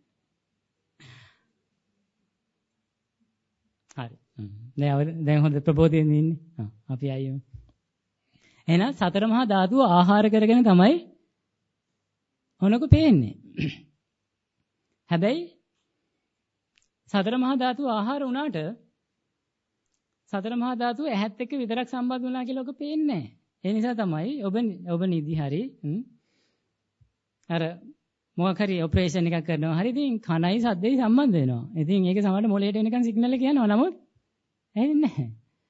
හරි. දැන් හොඳ ප්‍රබෝධයෙන් ඉන්නේ. අපි ආයෙම. එහෙනම් සතර මහා ධාතුව ආහාර කරගෙන තමයි ඔනක පේන්නේ. හැබැයි සතර මහා ධාතුව ආහාර වුණාට සතර මහා ධාතුව ඇහත් එක්ක විතරක් සම්බන්ධ වුණා කියලා ඔක පේන්නේ නැහැ. ඒ නිසා තමයි ඔබ නිදි හරි අර මොකක් හරි ඔපරේෂන් එකක් කරනවා. හරි ඉතින් කනයි සද්දෙයි සම්බන්ධ වෙනවා. ඉතින් ඒක සමහරට මොලේට එනකන් සිග්නල් එක යනවා. නමුත් ඇහෙන්නේ නැහැ.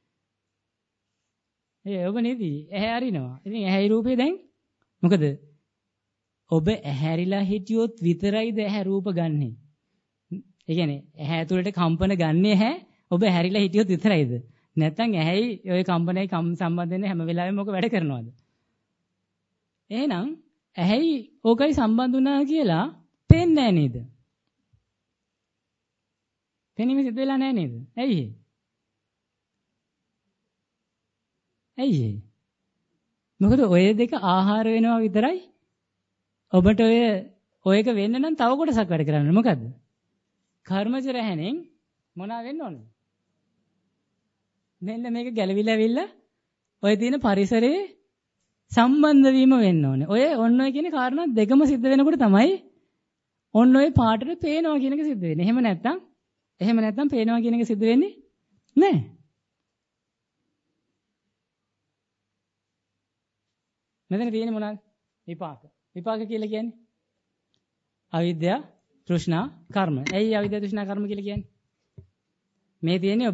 ඔබ නිදි ඇහැ අරිනවා. ඉතින් ඇහැයි රූපේ දැන් මොකද? ඔබ ඇහැරිලා හිටියොත් විතරයිද ඇහැ රූප ගන්නෙ. ඒ කියන්නේ ඇහැ ඇතුළට කම්පන ගන්නෙ ඇහැ ඔබ ඇහැරිලා හිටියොත් විතරයිද? නැත්නම් ඇහැයි ওই කම්පනයි සම්බන්ධ වෙන හැම වෙලාවෙම මොක වැඩ කරනවද? එහෙනම් ඇහැයි ඕකයි සම්බන්ධ වුණා කියලා පේන්නේ නැහැ නේද? පෙනීම සිද්ධ වෙලා නැහැ නේද? ඇයි ඒ? මොකද ඔය දෙක ආහාර වෙනවා විතරයි. ඔබට ඔයක වෙන්න නම් තව කොටසක් වැඩ කරන්න. මොකද්ද? කර්මජ රැහෙනෙන් මොනවා වෙන්න ඕනද? මෙන්න මේක ගැලවිලා ඇවිල්ලා ඔය තියෙන පරිසරයේ සම්බන්ධ වීම වෙන්න ඕනේ. ඔන්න ඔය කියන කාරණා දෙකම සිද්ධ වෙනකොට තමයි ඔන්න ඔය පාටට පේනවා කියන එක සිද්ධ වෙන්නේ. එහෙම නැත්නම් පේනවා කියන එක සිද්ධ වෙන්නේ නැහැ. මෙතන තියෙන්නේ මොනවාද? විපාක. විපාක කියලා කියන්නේ අවිද්‍යාව, තෘෂ්ණා, කර්ම. ඇයි අවිද්‍යාව, තෘෂ්ණා, කර්ම කියලා කියන්නේ? මේ තියෙන්නේ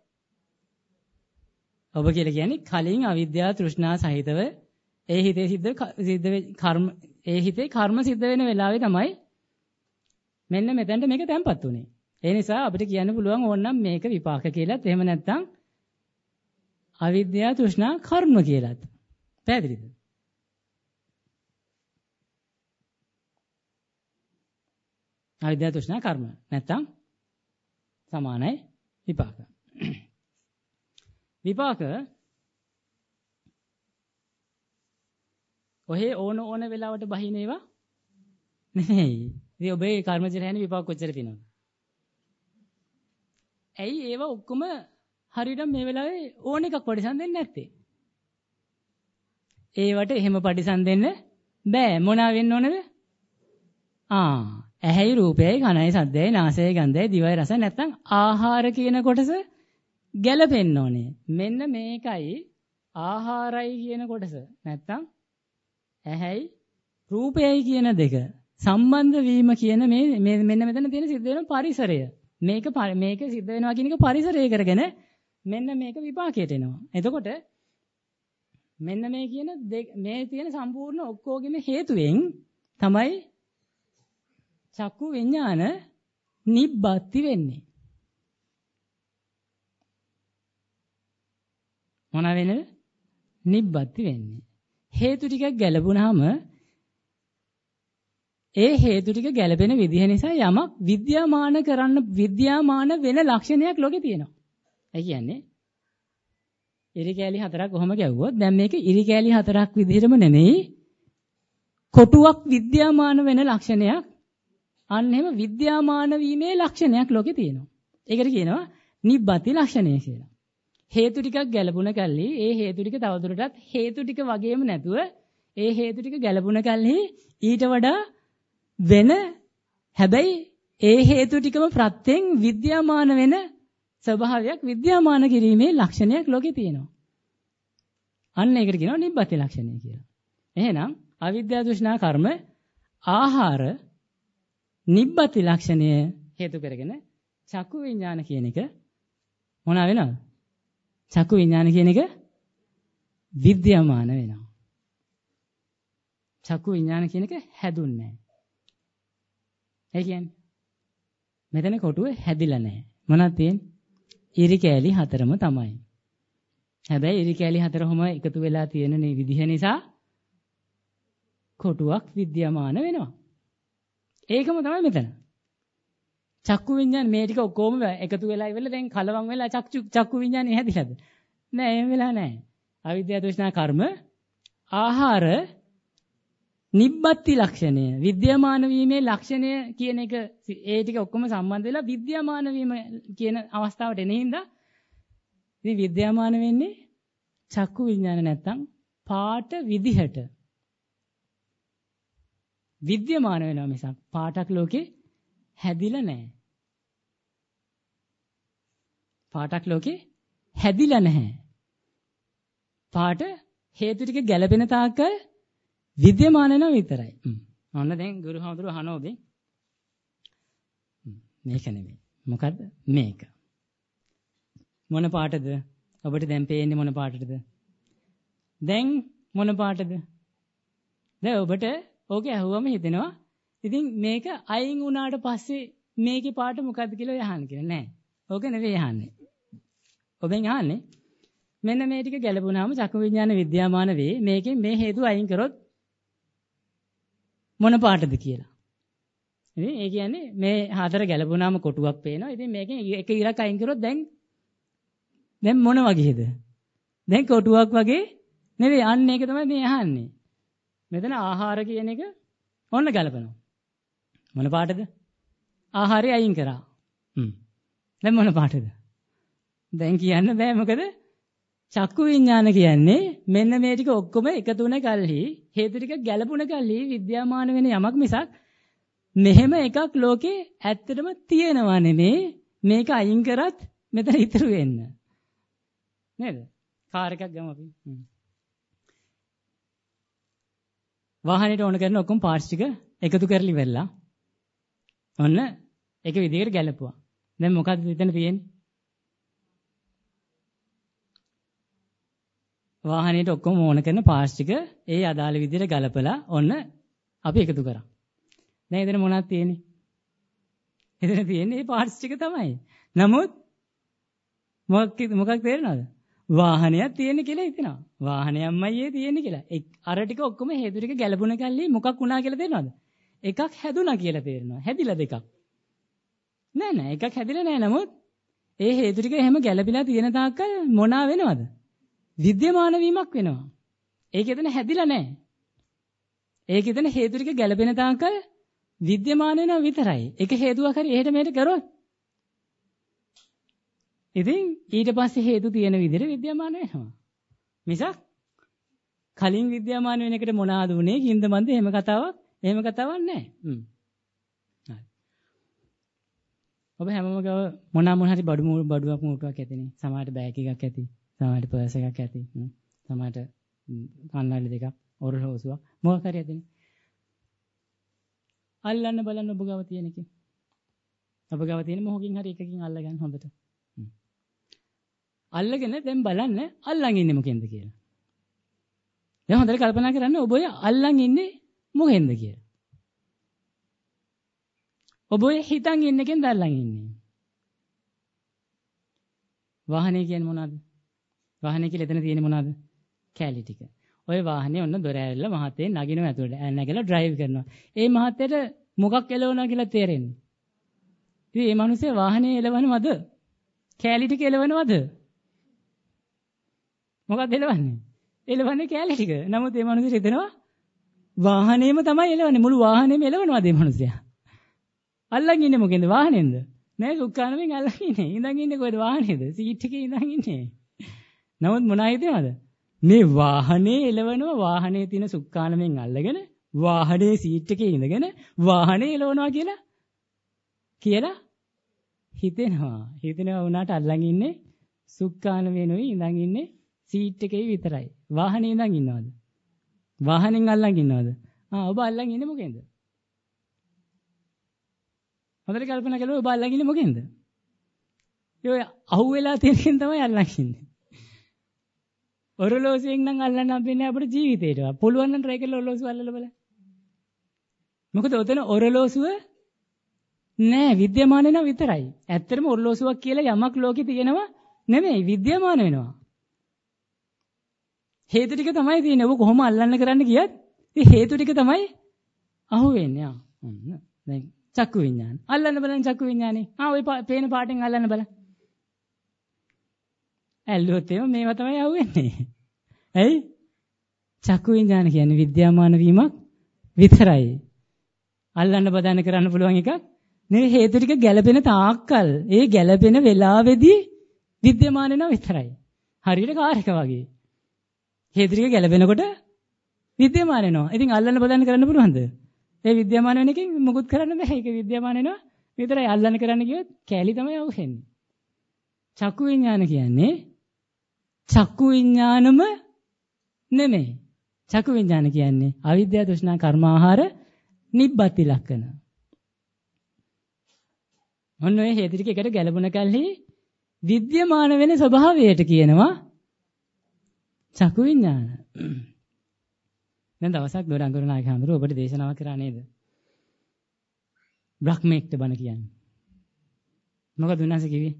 ඔබ කියලා කියන්නේ කලින් අවිද්‍යාව, තෘෂ්ණා සහිතව ඒ හිතේ කර්ම ඒ හිතේ කර්ම සිද්ධ වෙන වෙලාවේ තමයි මෙන්න මෙතනට මේක තැම්පත් උනේ. ඒ නිසා අපිට කියන්න පුළුවන් ඕනනම් මේක විපාක කියලාත් එහෙම නැත්නම් අවිද්‍යාව, තෘෂ්ණා, කර්ම කියලාත්. පැහැදිලිද? අවිද්‍යාව, තෘෂ්ණා, කර්ම නැත්නම් සමානයි විපාක. විපාක ඔහේ ඕන වෙලාවට බහින ඒවා නෙමෙයි. ඉතින් ඔබේ කර්මජ රැහෙන විපාක කොච්චර තියෙනවද? ඇයි ඒවා ඔක්කොම හරියට මේ වෙලාවේ ඕන එකක් පරිසම් දෙන්නේ නැත්තේ? ඒවට එහෙම පරිසම් දෙන්න බෑ. මොනවා වෙන්න ඕනද? ඇහැයි රූපයයි කනයි සද්දයයි නාසයයි ගන්ධයයි දිවයි රසයි නැත්නම් ආහාර කියන කොටස ගැලපෙන්න ඕනේ. මෙන්න මේකයි ආහාරයි කියන කොටස. නැත්නම් ඇහැයි රූපයයි කියන දෙක සම්බන්ධ වීම කියන මේ මෙන්න මෙතන තියෙන සිද්ධ වෙන පරිසරය. මේක සිද්ධ වෙනවා කියන එක පරිසරය කරගෙන මෙන්න මේක විපාකයට එනවා. එතකොට මෙන්න මේ කියන මේ තියෙන සම්පූර්ණ ඔක්කොගෙම හේතුවෙන් තමයි චක්කු විඥාන නිබ්බත්ති වෙන්නේ. මොන වෙනද? නිබ්බත්ති වෙන්නේ. හේතු ටිකක් ගැලපුණාම ඒ හේතු ටික ගැලපෙන විදිහ නිසා යමක් විද්‍යාමාන වෙන ලක්ෂණයක් ලෝකේ තියෙනවා. ඒ කියන්නේ ඉරි කෑලි 4ක් කොහොම ගැව්වොත් දැන් මේක ඉරි කෑලි 4ක් විදිහටම නෙමෙයි කොටුවක් විද්‍යාමාන වෙන ලක්ෂණයක්. අන්න එහෙම විද්‍යාමාන වීමේ ලක්ෂණයක් ලෝකේ තියෙනවා. ඒකට කියනවා නිබ්බති ලක්ෂණය කියලා. හේතු ටිකක් ගැලපුණ කල්ලි ඒ හේතු ටික තවදුරටත් හේතු ටික වගේම නැතුව ඒ හේතු ටික ගැලපුණ කල්ලි ඊට වඩා වෙන හැබැයි ඒ හේතු ටිකම ප්‍රත්‍යයෙන් විද්‍යාමාන වෙන ස්වභාවයක් විද්‍යාමාන කිරීමේ ලක්ෂණයක් ලෝකේ තියෙනවා. අන්න ඒකට කියනවා නිබ්බති ලක්ෂණය කියලා. එහෙනම් අවිද්‍යාව, තෘෂ්ණා, කර්ම, ආහාර නිබ්බති ලක්ෂණය හේතු කරගෙන චක්කු විඥාන කියන එක මොනවා වෙනවද? චක්කු විඥාන කියන එක විද්‍යාමාන වෙනවා. චක්කු විඥාන කියන එක හැදුන්නේ නැහැ. ඒ කියන්නේ මෙතන කොටුව හැදිලා නැහැ. මොනවද තියෙන්නේ? ඉරි කෑලි 4ම තමයි. හැබැයි ඉරි කෑලි 4ම එකතු වෙලා තියෙන විදිහ නිසා කොටුවක් විද්‍යාමාන වෙනවා. ඒකම තමයි මෙතන. චක්කු විඤ්ඤාණ මේ ටික ඔක්කොම එකතු වෙලා ඉවරලා දැන් කලවම් වෙලා චක්කු විඤ්ඤාණේ හැදිලාද? නෑ එහෙම වෙලා නෑ. අවිද්‍යාව, තෘෂ්ණා, කර්ම, ආහාර නිබ්බත්ති ලක්ෂණය විද්‍යාමාන වීමේ ලක්ෂණය කියන එක ඒ ටික ඔක්කොම සම්බන්ධ වෙලා විද්‍යාමාන වීම කියන අවස්ථාවට එන හින්දා ඉතින් විද්‍යාමාන වෙන්නේ චක්කු විඤ්ඤාණ නැත්තම් පාට විදිහට විද්‍යමාන වෙනවා මිසක් පාටක් ලෝකේ හැදිලා නැහැ. පාටක් ලෝකේ හැදිලා නැහැ. පාට හේතු ටික ගැලපෙන තාක්කල් විද්‍යමාන වෙනවා විතරයි. ඔන්න දැන් ගුරුහාමුදුරුවෝ අහනවා ඔබෙන්. මේක නෙමෙයි. මොකද්ද? මේක. මොන පාටද? ඔබට දැන් පේන්නේ මොන පාටද? දැන් මොන පාටද? දැන් ඔබට ඕකේ අහුවම හිතෙනවා ඉතින් මේක අයින් වුණාට පස්සේ මේකේ පාට මොකද්ද කියලා අහන්න කියලා නෑ. ඕක නෙවෙයි අහන්නේ. ඔබෙන් අහන්නේ මෙන්න මේ ටික ගැලපුණාම චක්කු විඥාන විද්‍යාමාන වේ. මේකෙන් මේ හේතු අයින් කරොත් මොන පාටද කියලා. ඉතින් ඒ කියන්නේ මේ 4 ගැලපුණාම කොටුවක් පේනවා. ඉතින් මේකෙන් එක ඉරක් අයින් කරොත් දැන් මොන වගේද? දැන් කොටුවක් වගේ නෙවෙයි. අන්න ඒක තමයි මේ අහන්නේ. මෙතන ආහාර කියන එක ඔන්න ගලපනවා. මොන පාටද? ආහාරය අයින් කරා. දැන් මොන පාටද? දැන් කියන්න බෑ මොකද? චක්කු විඥාන කියන්නේ මෙන්න මේ ටික ඔක්කොම එකතු වෙන කල්හි හේතු ටික ගැලපුණ කල්හි විද්‍යාමාන වෙන යමක් මිසක් මෙහෙම එකක් ලෝකේ ඇත්තටම තියෙනවා නෙමේ. මේක අයින් කරත් මෙතන ඉතුරු වෙන්න. නේද? කාර් එකක් ගමු අපි. වාහනේට ඕන කරන ඔක්කොම පාර්ට්ස් ටික එකතු කරලි වෙලා ඔන්න එක විදිහකට ගැලපුවා. දැන් මොකද්ද එතන තියෙන්නේ? වාහනේට ඔක්කොම ඕන කරන පාර්ට්ස් ටික ඒ අදාළ විදිහට ගලපලා ඔන්න අපි එකතු කරා. දැන් එතන මොනවද තියෙන්නේ? එතන තියෙන්නේ මේ පාර්ට්ස් ටික තමයි. නමුත් මොකක් තේරෙනවද? වාහනයක් තියෙන කියලා හිතනවා. වාහනයක්මයි ඒ තියෙන්නේ කියලා. අර ටික ඔක්කොම හේතු ටික ගැලපුණ කල්ලි මොකක් වුණා කියලා තේරෙනවද? එකක් හැදුනා කියලා තේරෙනවා. හැදිලා දෙකක්. නෑ එකක් හැදිලා නෑ. නමුත් ඒ හේතු ටික එහෙම ගැලපිලා තියෙන තාක්කල් මොනවා වෙනවද? විද්‍යමාන වීමක් වෙනවා. ඒක එතන හැදිලා නෑ. ඒක එතන හේතු ටික ගැලපෙන තාක්කල් විද්‍යමාන වෙනවා විතරයි. එක හේතුවක් හරි එහෙට මෙහෙට කරොත් ඉතින් ඊට පස්සේ හේතු තියෙන විදිහට විද්‍යමාන වෙනවා. මිසක් කලින් විද්‍යමාන වෙන එකට මොනවාද උනේ කින්ද මන්ද එහෙම කතාවක් නැහැ. හරි. ඔබ හැමෝම ගාව මොන හරි බඩුවක් මූටුවක් ඇතිනේ. සමහරට බෑග් එකක් ඇති. සමහරට පර්ස් එකක් ඇති. සමහරට කන්නඩි දෙකක් ඔරලෝසුවක් මොකක් හරි ඇතිනේ. අල්ලන්න බලන්න ඔබ ගාව තියෙන එකේ. ඔබ ගාව තියෙන මොහොකින් හරි එකකින් අල්ලගන්න හොඳට. අල්ලගෙන දැන් බලන්න අල්ලන් ඉන්නේ මොකෙන්ද කියලා. දැන් හොඳට කල්පනා කරන්න ඔබ ඔය අල්ලන් ඉන්නේ මොකෙන්ද කියලා. ඔබ ඔය හිතන් ඉන්න කෙන්ද අල්ලන් ඉන්නේ. වාහනේ කියන්නේ මොනවද? වාහනේ කියලා එතන තියෙන්නේ මොනවද? කැලි ටික. ඔය වාහනේ ඔන්න දොර ඇරලා මහත්තයා නගිනවා ඇතුළට. නැගලා ඩ්‍රයිව් කරනවා. ඒ මහත්තයාට මොකක් එලවනවා කියලා තේරෙන්නේ. ඉතින් මේ මිනිස්සේ වාහනේ එලවනවද? කැලි ටික එලවනවද? මොකක්ද එලවන්නේ? එලවන්නේ කැලේ ටික. නමුත් මේ මිනිස්සු හිතනවා වාහනේම තමයි එලවන්නේ. මුළු වාහනේම එලවනවාද මේ මිනිස්සයා? අල්ලන් ඉන්නේ මොකෙන්ද? වාහනේන්ද? නෑ සුක්කානමෙන් අල්ලන් ඉන්නේ. ඉඳන් ඉන්නේ කොහෙද වාහනේද? සීට් එකේ ඉඳන් ඉන්නේ. නමුත් මොනා හිතනවද? මේ වාහනේ එලවනවා වාහනේ තියෙන සුක්කානමෙන් අල්ලගෙන වාහනේ සීට් එකේ ඉඳගෙන වාහනේ එලවනවා කියලා හිතෙනවා වුණාට අල්ලන් ඉන්නේ සුක්කානමේ නෙවෙයි ඉඳන් ඉන්නේ සීට් එකේ විතරයි. වාහනේ ඉඳන් ඉන්නවද? වාහනෙන් අල්ලන් ඉන්නවද? ඔබ අල්ලන් ඉන්නේ මොකෙන්ද? හොඳට කල්පනා කළොත් ඔබ අල්ලන් ඉන්නේ මොකෙන්ද? ඒ අහුවෙලා තියෙනකින් තමයි අල්ලන් ඉන්නේ. ඔරලෝසුවෙන් නම් අල්ලන්න හම්බෙන්නේ අපේ ජීවිතේට. පුළුවන් නම් try කරලා ඔරලෝසුව අල්ලලා බලන්න. මොකද ඔතන ඔරලෝසුව නෑ විද්‍යමාන වෙනවා විතරයි. ඇත්තටම ඔරලෝසුවක් කියලා යමක් ලෝකේ තියෙනවා නෙමෙයි විද්‍යමාන වෙනවා. හේතු ටික තමයි තියෙන්නේ. ඔබ කොහොම අල්ලන්න කරන්න ගියත් ඒ හේතු ටික තමයි අහුවෙන්නේ. දැන් චක්කු විඤ්ඤාණ. අල්ලන්න බලන්න චක්කු විඤ්ඤාණේ. ඔය පේන පාටෙන් අල්ලන්න බලන්න. ඇල්ලුවොත් එම මේවා තමයි අහුවෙන්නේ. ඇයි? චක්කු විඤ්ඤාණ කියන්නේ විද්‍යාමාන වීමක් විතරයි. අල්ලන්න බදාන කරන්න පුළුවන් එකක් නෙවෙයි. හේතු ටික ගැළපෙන තාක්කල් ඒ ගැළපෙන වෙලාවේදී විද්‍යමාන වෙනවා විතරයි. හරියට කාර් එක වගේ. හේතු ටික ගැළපෙනකොට විද්‍යමාන වෙනවා. ඉතින් අල්ලන්න බදාන කරන්න පුළුවන්ද? ඒ විද්‍යමාන වෙන එකෙන් මොකුත් කරන්න බෑ. ඒක විද්‍යමාන වෙනවා විතරයි. අල්ලන්න කරන්න ගියොත් කැලි තමයි අහුවෙන්නේ. චක්කු විඤ්ඤාණ කියන්නේ චක්කු විඤ්ඤාණම නෙමෙයි. චක්කු විඤ්ඤාණ කියන්නේ අවිද්‍යාව තෘෂ්ණා කර්මාහාර නිබ්බති ලක්ෂණ. ඔන්න ඔය හේතු ටික එකට ගැලපුණ කල්හි විද්‍යමාන වෙන ස්වභාවයට කියනවා චක්කු විඤ්ඤාණ. දැන් දවසක් දොරංගුරු නායක හඳුර ඔබට දේශනාවක් කරා නේද? බ්‍රහ්මෙක්ට බණ කියන්නේ. මොකද උන්වහන්සේ කිව්වේ?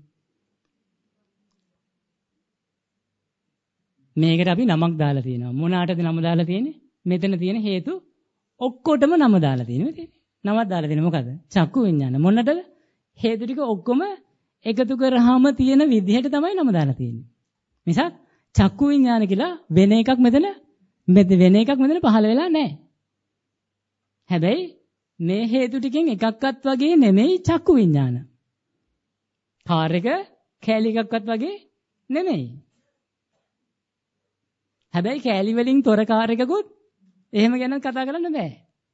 මේකට අපි නමක් දාලා තියෙනවා. මොනාටද නම දාලා තියෙන්නේ? මෙතන තියෙන හේතු ඔක්කොටම නම දාලා තියෙනවා. නමක් දාලා තියෙන්නේ මොකද? චක්කු විඤ්ඤාණ. මොනටද? හේතු ටික ඔක්කොම එකතු කරාම තියෙන විදිහට තමයි නම දාලා තියෙන්නේ. මිසක් චක්කු විඤ්ඤාණ කියලා වෙන එකක් මෙතන පහළ වෙලා නැහැ. හැබැයි මේ හේතු ටිකෙන් එකක්වත් වගේ නෙමෙයි චක්කු විඤ්ඤාණ. කාර් එක කෑලි එකක්වත් වගේ නෙමෙයි. හැබැයි කෑලි වලින් තොර කාර් එකකුත් එහෙම ගැන කතා කරන්න බෑ.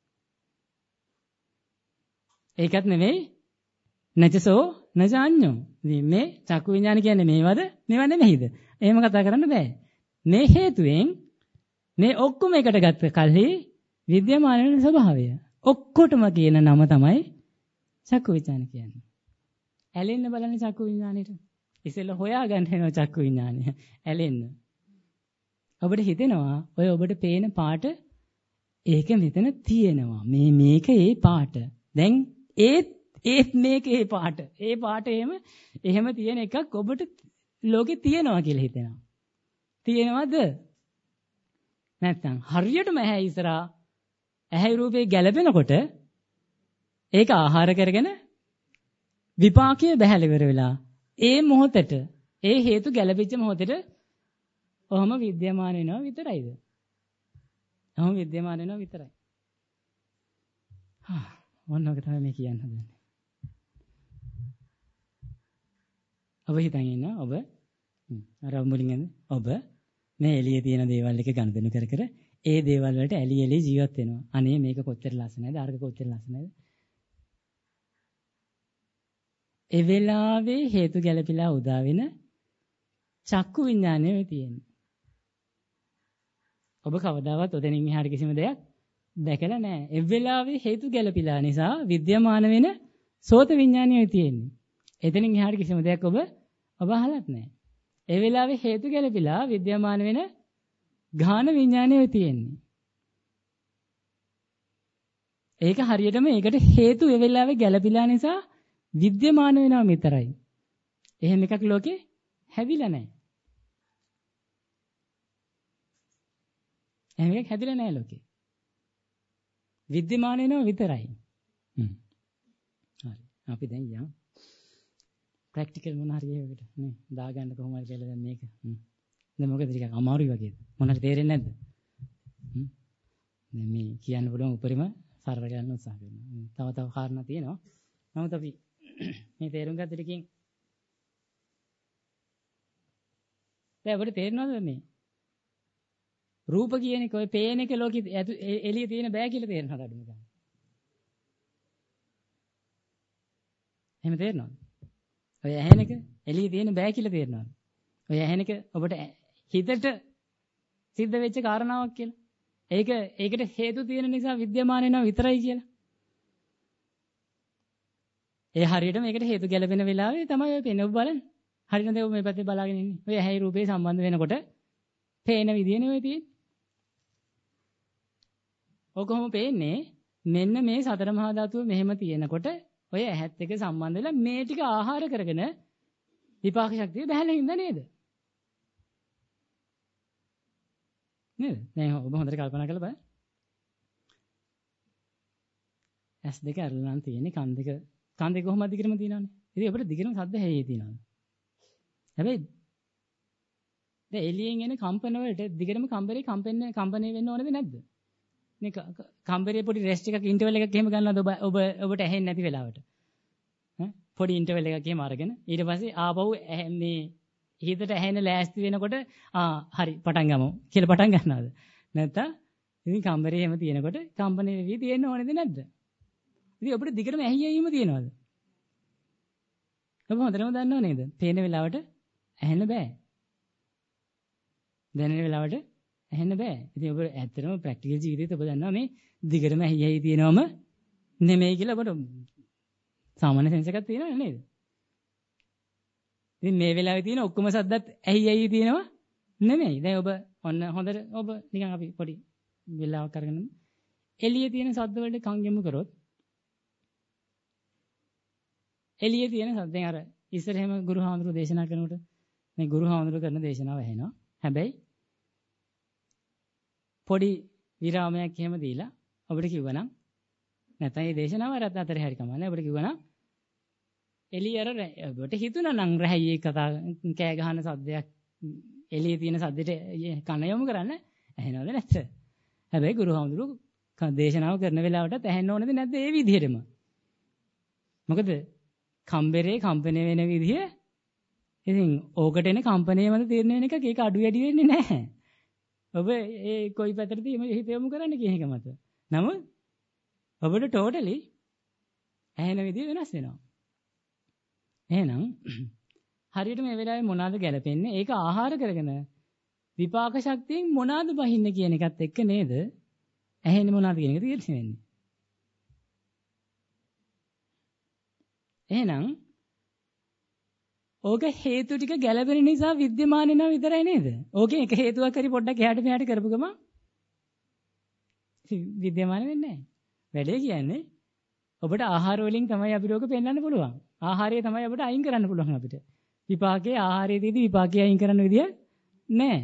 ඒකත් නෙමෙයි නචසෝ නජාඤ්ඤෝ. මේ චක්කු විඤ්ඤාණ කියන්නේ මේවද? මේව නෙමෙයිද? එහෙම කතා කරන්න බෑ. මේ හේතුවෙන් මේ ඔක්කොම එකට ගත්ත කල්හි විද්‍යමාන වෙන ස්වභාවය. ඔක්කොටම කියන නම තමයි චක්කු විඥාන කියන්නේ. ඇලෙන්න බලන්නේ චක්කු විඥානෙට. ඉතින් හොයාගන්න වෙනවා චක්කු විඥානය. ඇලෙන්න. ඔබට හිතෙනවා ඔය ඔබට පේන පාට ඒක මෙතන තියෙනවා. මේක ඒ පාට. දැන් ඒත් මේක ඒ පාට. ඒ පාට එහෙම තියෙන එකක් ඔබට ලෝකේ තියෙනවා කියලා හිතෙනවා. තියෙනවද? නැත්නම් හරියටම ඇහැ ඉස්සරහා ඇහැ රූපේ ගැළපෙනකොට ඒක ආහාර කරගෙන විපාකයේ බහැල ඉවර වෙලා ඒ මොහොතට ඒ හේතු ගැළපෙච්ච මොහොතට ඔහම විද්‍යමාන වෙනවා විතරයිද? ඔහම විද්‍යමාන වෙනවා විතරයි. මොනවද තමයි මේ කියන්න හදන්නේ? ඔබ හිතන් ඉන්න ඔබ අර මුලින්ම ඔබ මේ එළියේ තියෙන දේවල් එක ගනුදෙනු කර කර ඒ දේවල් වලට ඇලි ජීවත් වෙනවා. අනේ මේක කොච්චර ලස්සනද? අරක කොච්චර ලස්සනද? ඒ වෙලාවේ හේතු ගැළපීලා උදා වෙන චක්කු විඥානය වෙ තියෙන්නේ. ඔබ කවදාවත් ඔතනින් එහාට කිසිම දෙයක් දැකලා නැහැ. ඒ වෙලාවේ හේතු ගැළපීලා නිසා විද්‍යමාන වෙන සෝත විඥානය වෙ තියෙන්නේ. එතනින් එහාට කිසිම දෙයක් ඔබ අහලත් නැහැ. ඒ වෙලාවේ හේතු ගැළපීලා විද්‍යමාන වෙන ගාන විඥානය වෙ තියෙන්නේ. ඒක හරියටම ඒකට හේතු ඒ වෙලාවේ ගැළපීලා නිසා විද්‍යමාන වෙනවා විතරයි. එහෙම එකක් ලෝකේ හැදිලා නැහැ. එහෙම එකක් හැදිලා නැහැ ලෝකේ. විද්‍යමාන වෙනවා විතරයි. හරි. අපි දැන් යමු. ප්‍රැක්ටිකල් මොන හරි ඒකට නේ දාගන්න කොහොම හරි කියලා දැන් මේක. දැන් මොකද ටිකක් අමාරුයි වගේද? මොන හරි තේරෙන්නේ නැද්ද? දැන් මේ කියන්න පුළුවන් උපරිම සරල ගන්න උත්සාහ කරනවා. තව කාරණා තියෙනවා. නමුත් අපි මේ තේරුම් ගත්ත ටිකකින් දැන් ඔබට තේරෙනවද මේ රූප කියන එක ඔය පේන එක ලෝකෙ එළිය තියෙන බෑ කියලා තේරෙනවද අඩුම ගන්න? එහෙම තේරෙනවද? ඔය ඇහෙන එක එළිය තියෙන බෑ කියලා තේරෙනවද? ඔය ඇහෙන එක ඔබට හිතට සිද්ධ වෙච්ච කාරණාවක් කියලා. ඒකට හේතු තියෙන නිසා විද්‍යමාන වෙනවා විතරයි කියලා. ඒ හරියට මේකට හේතු ගැලපෙන වෙලාවේ තමයි ඔය පේන ඔබ බලන්න. හරියටම ඔබ මේ පැත්තේ බලාගෙන ඉන්නේ. ඔය ඇහැයි රූපේ සම්බන්ධ වෙනකොට පේන විදියනේ ඔය තියෙන්නේ. ඔය කොහොම පේන්නේ? මෙන්න මේ සතර මහා ධාතුව මෙහෙම තියෙනකොට ඔය ඇහත් එක්ක සම්බන්ධ වෙලා මේ ටික ආහාර කරගෙන විපාක ශක්තිය බහැලා ඉඳ නේද? නේද? දැන් ඔබ හොඳට කල්පනා කරලා බලන්න. ඇස් දෙක අරලනම් තියෙන්නේ කන් දෙක කොහොමද දිගටම තියෙනවනේ. ඉතින් අපිට දිගටම සද්ද හැයේ තියෙනවා. හැබැයි දැන් එළියෙන් එන කම්පන වලට දිගටම කම්පණය වෙන්න ඕනද නැද්ද? මේ කම්බරේ පොඩි රෙස්ට් එකක් ඉන්ටර්වල් එකක් එහෙම ගන්නවද ඔබට ඇහෙන්නේ නැති වෙලාවට? පොඩි ඉන්ටර්වල් එකක් එහෙම අරගෙන ඊට පස්සේ ආපහු මේ හිතට ඇහෙන ලෑස්ති වෙනකොට හරි පටන් ගමු කියලා පටන් ගන්නවද? නැත්නම් ඉතින් කම්බරේ එහෙම තියෙනකොට කම්පණය වෙවි තියෙන්න ඕනේද නැද්ද? ඉතින් අපිට දිගටම ඇහියීම තියෙනවද? ඔබ හොඳටම දන්නව නේද? පේන වෙලාවට ඇහෙන්න බෑ. දැනෙන වෙලාවට ඇහෙන්න බෑ. ඉතින් ඔබ ඇත්තටම ප්‍රැක්ටිකල් ජීවිතේත් ඔබ දන්නවා මේ දිගටම ඇහියයි තියෙනවම නෙමෙයි කියලා ඔබට සාමාන්‍ය සෙන්ස් එකක් තියෙනව නේද? ඉතින් මේ වෙලාවේ තියෙන ඔක්කොම සද්දත් ඇහියයි තියෙනවා නෙමෙයි. දැන් ඔබ ඔන්න හොඳට ඔබ නිකන් අපි පොඩි වෙලාවක් අරගෙන එළියේ තියෙන සද්ද වලට කන් යොමු කරොත් එළියේ තියෙන සද්දෙන් අර ඉස්සර එහෙම ගුරුහාමුදුරුවෝ දේශනා කරනකොට මේ ගුරුහාමුදුරුවෝ කරන දේශනාව ඇහෙනවා. හැබැයි පොඩි විරාමයක් එහෙම දීලා ඔබට කිව්වනම් නැත්නම් මේ දේශනාව අර අතරේ හරි කමන්නේ ඔබට කිව්වනම් එළිය අර ඔබට හිතුණා නම් රැහැයේ කෑ ගහන සද්දයක් එළියේ තියෙන සද්දෙට කන යොමු කරන්න ඇහෙනවද නැත්ද? හැබැයි ගුරුහාමුදුරුවෝ දේශනාව කරන වෙලාවටත් ඇහෙන්න ඕනද නැද්ද ඒ විදිහටම? මොකද කම්බරේ කම්පණය වෙන විදිය ඉතින් ඕකට එන කම්පණය මත තීරණය වෙන එකක් ඒක අඩු වැඩි වෙන්නේ නැහැ. ඔබ ඒ කොයි පැත්තටද හිත යොමු කරන්න කියන එක මත. නමුත් ඔබට ටෝටලි ඇහෙන විදිය වෙනස් වෙනවා. එහෙනම් හරියට මේ වෙලාවේ මොනවාද ගැලපෙන්නේ? ඒක ආහාර කරගෙන විපාක ශක්තියෙන් මොනවාද බහින්න කියන එකත් එක්ක නේද ඇහෙන්නේ මොනවද කියන එක තීරණය වෙන්නේ. එහෙනම් ඕක හේතු ටික ගැළපෙන නිසා විද්‍යමාන වෙනවා විතරයි නේද? ඕකෙන් එක හේතුවක් හරි පොඩ්ඩක් එහාට මෙහාට කරපු ගමන් විද්‍යමාන වෙන්නේ නැහැ. වැඩේ කියන්නේ ඔබට ආහාර වලින් තමයි අපිට ඕක පෙන්වන්න පුළුවන්. ආහාරය තමයි අපිට අයින් කරන්න පුළුවන් අපිට. විපාකයේ ආහාරයේදී විපාකයේ අයින් කරන්න විදිය නැහැ.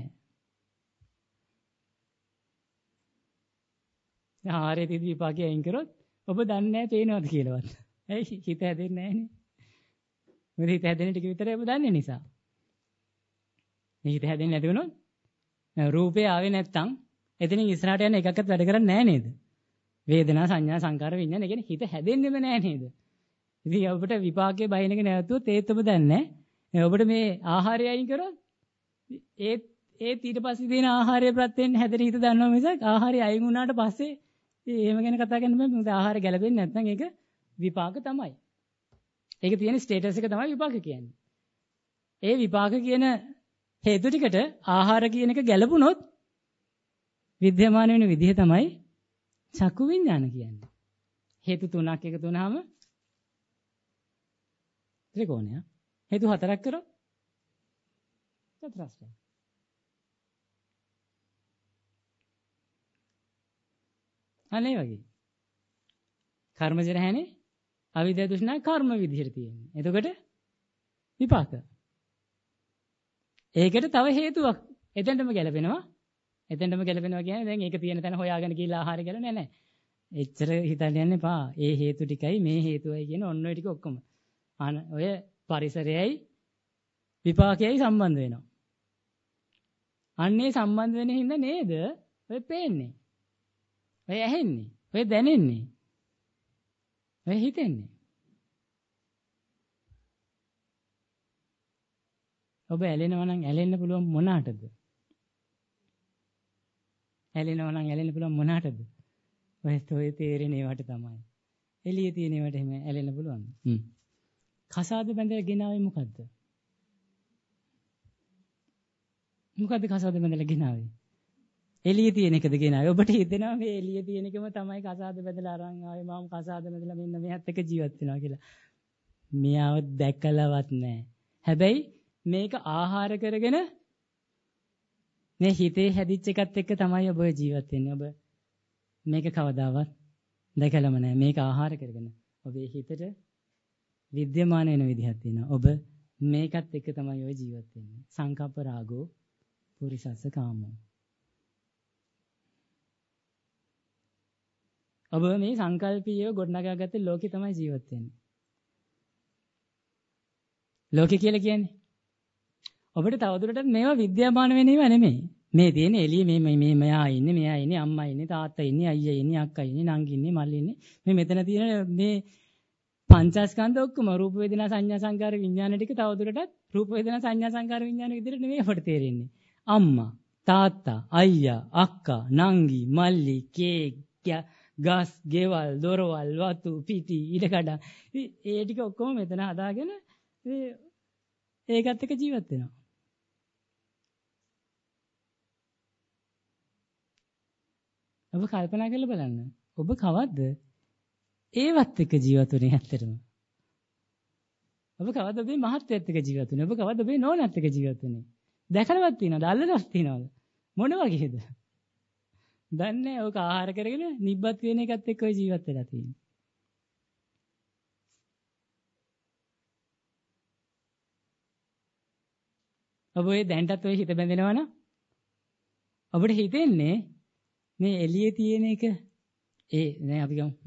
ආහාරයේදී විපාකයේ අයින් කරොත් ඔබ දන්නේ නැහැ පේනවද කියලාවත්. ඇයි හිත හැදෙන්නේ නැහනේ. මොකද හිත හැදෙන ටික විතරයි ඔබ දන්නේ නිසා. මේ හිත හැදෙන්නේ නැති වුණොත් රූපේ ආවේ නැත්තම් එතනින් ඉස්සරහට යන එකක්වත් වැඩ කරන්නේ නැහැ නේද? වේදනා සංඥා සංකාර විඤ්ඤාණ ඒ කියන්නේ හිත හැදෙන්නෙම නැහැ නේද? ඉතින් ඔබට විපාකයේ බහින එක නැවතුවොත් ඒත් ඔබ දන්නේ නැහැ. ඔබට මේ ආහාරය අයින් කරොත් ඒත් ඊට පස්සේ දෙන ආහාරය ප්‍රත්‍යයෙන් හැදෙන හිත දන්නවා මිසක් ආහාරය අයින් වුණාට පස්සේ එහෙම ගැන කතා කරන්න බෑ. මොකද ආහාරය ගැලපෙන්නේ නැත්නම් ඒක විපාක තමයි. ඒක තියෙන ස්ටේටස් එක තමයි විපාක කියන්නේ. ඒ විපාක කියන හේතු ටිකට ආහාර කියන එක ගැලපුණොත් විද්‍යමාන වෙන විදිහ තමයි චක්කු විඥාන කියන්නේ. හේතු තුනක් එකතු වුනහම ත්‍රිකෝණය. හේතු හතරක් කරොත් චතුරස්‍රය. අනේ වගේ. කර්මජ නැහැනේ. අවිද්‍යාව තෘෂ්ණා කර්ම විදිහට තියෙන්නේ. එතකොට විපාක. ඒකට තව හේතුවක් එතෙන්ටම ගැලපෙනවා. එතෙන්ටම ගැලපෙනවා කියන්නේ දැන් ඒක තියෙන තැන හොයාගෙන ගිහලා ආහාර ගැල නෑ නෑ. එච්චර හිතන්න යන්න එපා. ඒ හේතු ටිකයි මේ හේතුවයි කියන ඔන්න ඔය ටික ඔක්කොම. ඔය පරිසරයයි විපාකයයි සම්බන්ධ වෙනවා. අන්නේ සම්බන්ධ වෙන හින්දා නේද ඔය පේන්නේ. ඔය ඇහෙන්නේ. ඔය දැනෙන්නේ. ඔය හිතෙන්නේ. ඔබ ඇලෙනවා නම් ඇලෙන්න පුළුවන් මොනකටද? ඇලෙනවා නම් ඇලෙන්න පුළුවන් මොනකටද? ඔය තේරෙන ඒවට තමයි. එළියේ තියෙන ඒවට එහෙම ඇලෙන්න පුළුවන්. කසාද බැඳලා ගෙනාවේ මොකද්ද? මොකද්ද කසාද බැඳලා ගෙනාවේ? එළියේ තියෙන එකද ගෙනාවේ? ඔබට හිතෙනවා මේ එළියේ තියෙන එකම තමයි කසාද බැඳලා අරන් ආවේ මම කසාද බැඳලා මෙන්න මෙහත් එක ජීවත් වෙනවා කියලා. මෙයාව දැකලවත් නැහැ. හැබැයි මේක ආහාර කරගෙන මේ හිතේ හැදිච්ච එකත් එක්ක තමයි ඔබ ජීවත් වෙන්නේ. ඔබ මේක කවදාවත් දැකලම නැහැ. මේක ආහාර කරගෙන ඔබේ හිතට විද්‍යමාන වෙන විදිහක් තියෙනවා. ඔබ මේකත් එක්ක තමයි ඔය ජීවත් වෙන්නේ. සංකප්ප රාගෝ පුරිසස්ස කාමෝ. ඔබ මේ සංකල්පීයව ගොඩනගාගත්ත ලෝකේ තමයි ජීවත් වෙන්නේ. ලෝකේ කියලා කියන්නේ ඔබට තවදුරටත් මේවා විද්‍යාමාන වෙන ඒවා නෙමෙයි. මේ තියෙන එළියේ මේ මෙයා ඉන්නේ අම්මා ඉන්නේ තාත්තා ඉන්නේ අයියා ඉන්නේ අක්කා ඉන්නේ නංගි ඉන්නේ මල්ලි ඉන්නේ මේ මෙතන තියෙන මේ පංචස්කන්ධ ඔක්කොම රූප වේදනා සංඥා සංකාර විඥාන ටික තවදුරටත් රූප වේදනා සංඥා සංකාර විඥාන විදිහට නෙමෙයි අපට තේරෙන්නේ. අම්මා තාත්තා අයියා අක්කා නංගි මල්ලි ගස් ගෙවල් දොරවල් වතු පිටි ඉඩකඩ ඒ ටික ඔක්කොම මෙතන හදාගෙන ඒකත් එක්ක ජීවත් වෙනවා. ඔබ කල්පනා කරලා බලන්න. ඔබ කවද්ද ඒවත් එක්ක ජීවත් වෙන්නේ ඇත්තටම? ඔබ කවද්ද ඔබේ මහත්යත් එක්ක ජීවත් වෙන්නේ? ඔබ කවද්ද ඔබේ නෝනත් එක්ක ජීවත් වෙන්නේ? දැකලවත් තියනවද? අල්ලලවත් තියනවද? මොන වගේද? දන්නේ ඔක ආහාර කරගෙන නිබ්බත් වෙන එකත් එක්ක ඔය ජීවත් වෙලා තියෙන්නේ. ඔබ ඔය දැන්ටත් ඔය හිත බැඳෙනවනම් ඔබට හිතෙන්නේ මේ එළියේ තියෙන එක නෑ අපි ගමු.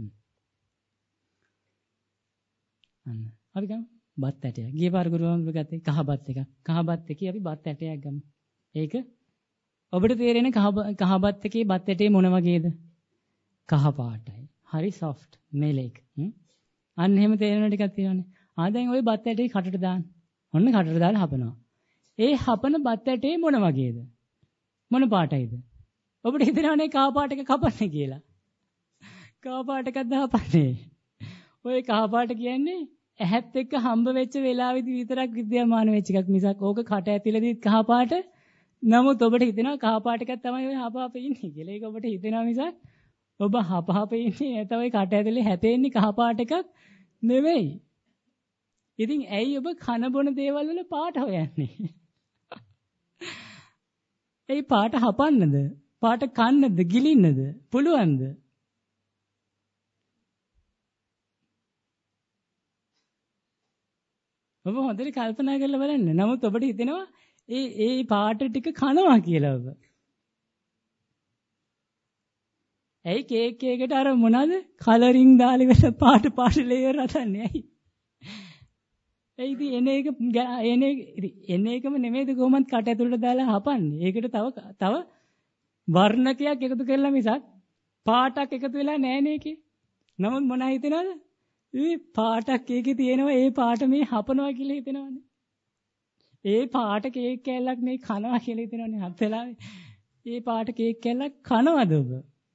අපි ගමු බත් ඇටයක්. ගිය පාර ගුරුවරුන් ගත්තේ කහ බත් එකක්. කහ බත් එකේ අපි බත් ඇටයක් ගමු. ඒක ඔබට තේරෙන්නේ කහ බත් එකේ බත් ඇටේ මොන වගේද? කහ පාටයි. හරි සොෆ්ට් මෙලෙක්. අන්න එහෙම තේරෙන ටිකක් තියෙනවානේ. දැන් ওই බත් ඇටේ කටට දාන්න. ඔන්න කටට දාලා හපනවා. ඒ හපන බත් ඇටේ මොන වගේද? මොන පාටයිද? ඔබට හිතෙනවනේ කහ පාට එක කපන්නේ කියලා. කහ පාට එකක් දාපන්නේ. ඔය කහ පාට කියන්නේ ඇහත් එක්ක හම්බ වෙච්ච වෙලාවෙදි විතරක් විද්‍යාමාන වෙච්ච එකක් මිසක් ඕක කට ඇතුළේදී කහ පාට. නමුත් ඔබට හිතෙනවා කහ පාට එකක් තමයි ඔය හපාපේ ඉන්නේ කියලා. ඒක ඔබට හිතෙනවා මිසක් ඔබ හපහප ඉන්නේ තව කට ඇතුලේ හැපෙන්නේ කහ පාට එකක් නෙවෙයි. ඉතින් ඇයි ඔබ කන බොන දේවල් වල පාට හොයන්නේ? ඒ පාට හපන්නද? පාට කන්නද? ගිලින්නද? පුළුවන්ද? ඔබ හොඳට කල්පනා කරලා බලන්න. නමුත් ඔබට හිතෙනවා ඒ පාට ටික කනවා කියලා ඔබ. ඇයි කේක් එකකට අර මොනවාද? කලරින් දාලා ඉවර පාට ලේයර් හදන්නේ ඇයි? ඒ ඉතින් එන එකම නෙමෙයිද කොහොමද කට ඇතුළට දාලා හපන්නේ. ඒකට තව වර්ණකයක් එකතු කරලා මිසක් පාටක් එකතු වෙලා නැහැ නේකේ. නමුත් මොනා හිතනවද? මේ පාටක් ඒකේ තියෙනවා ඒ පාට මේ හපනවා කියලා හිතනවනේ. ඒ පාට කේක් කෑල්ලක් මේ කනවා කියලා හිතනවනේ හත් වෙලාවේ. ඒ පාට කේක් කෑල්ලක් කනවද ඔබ?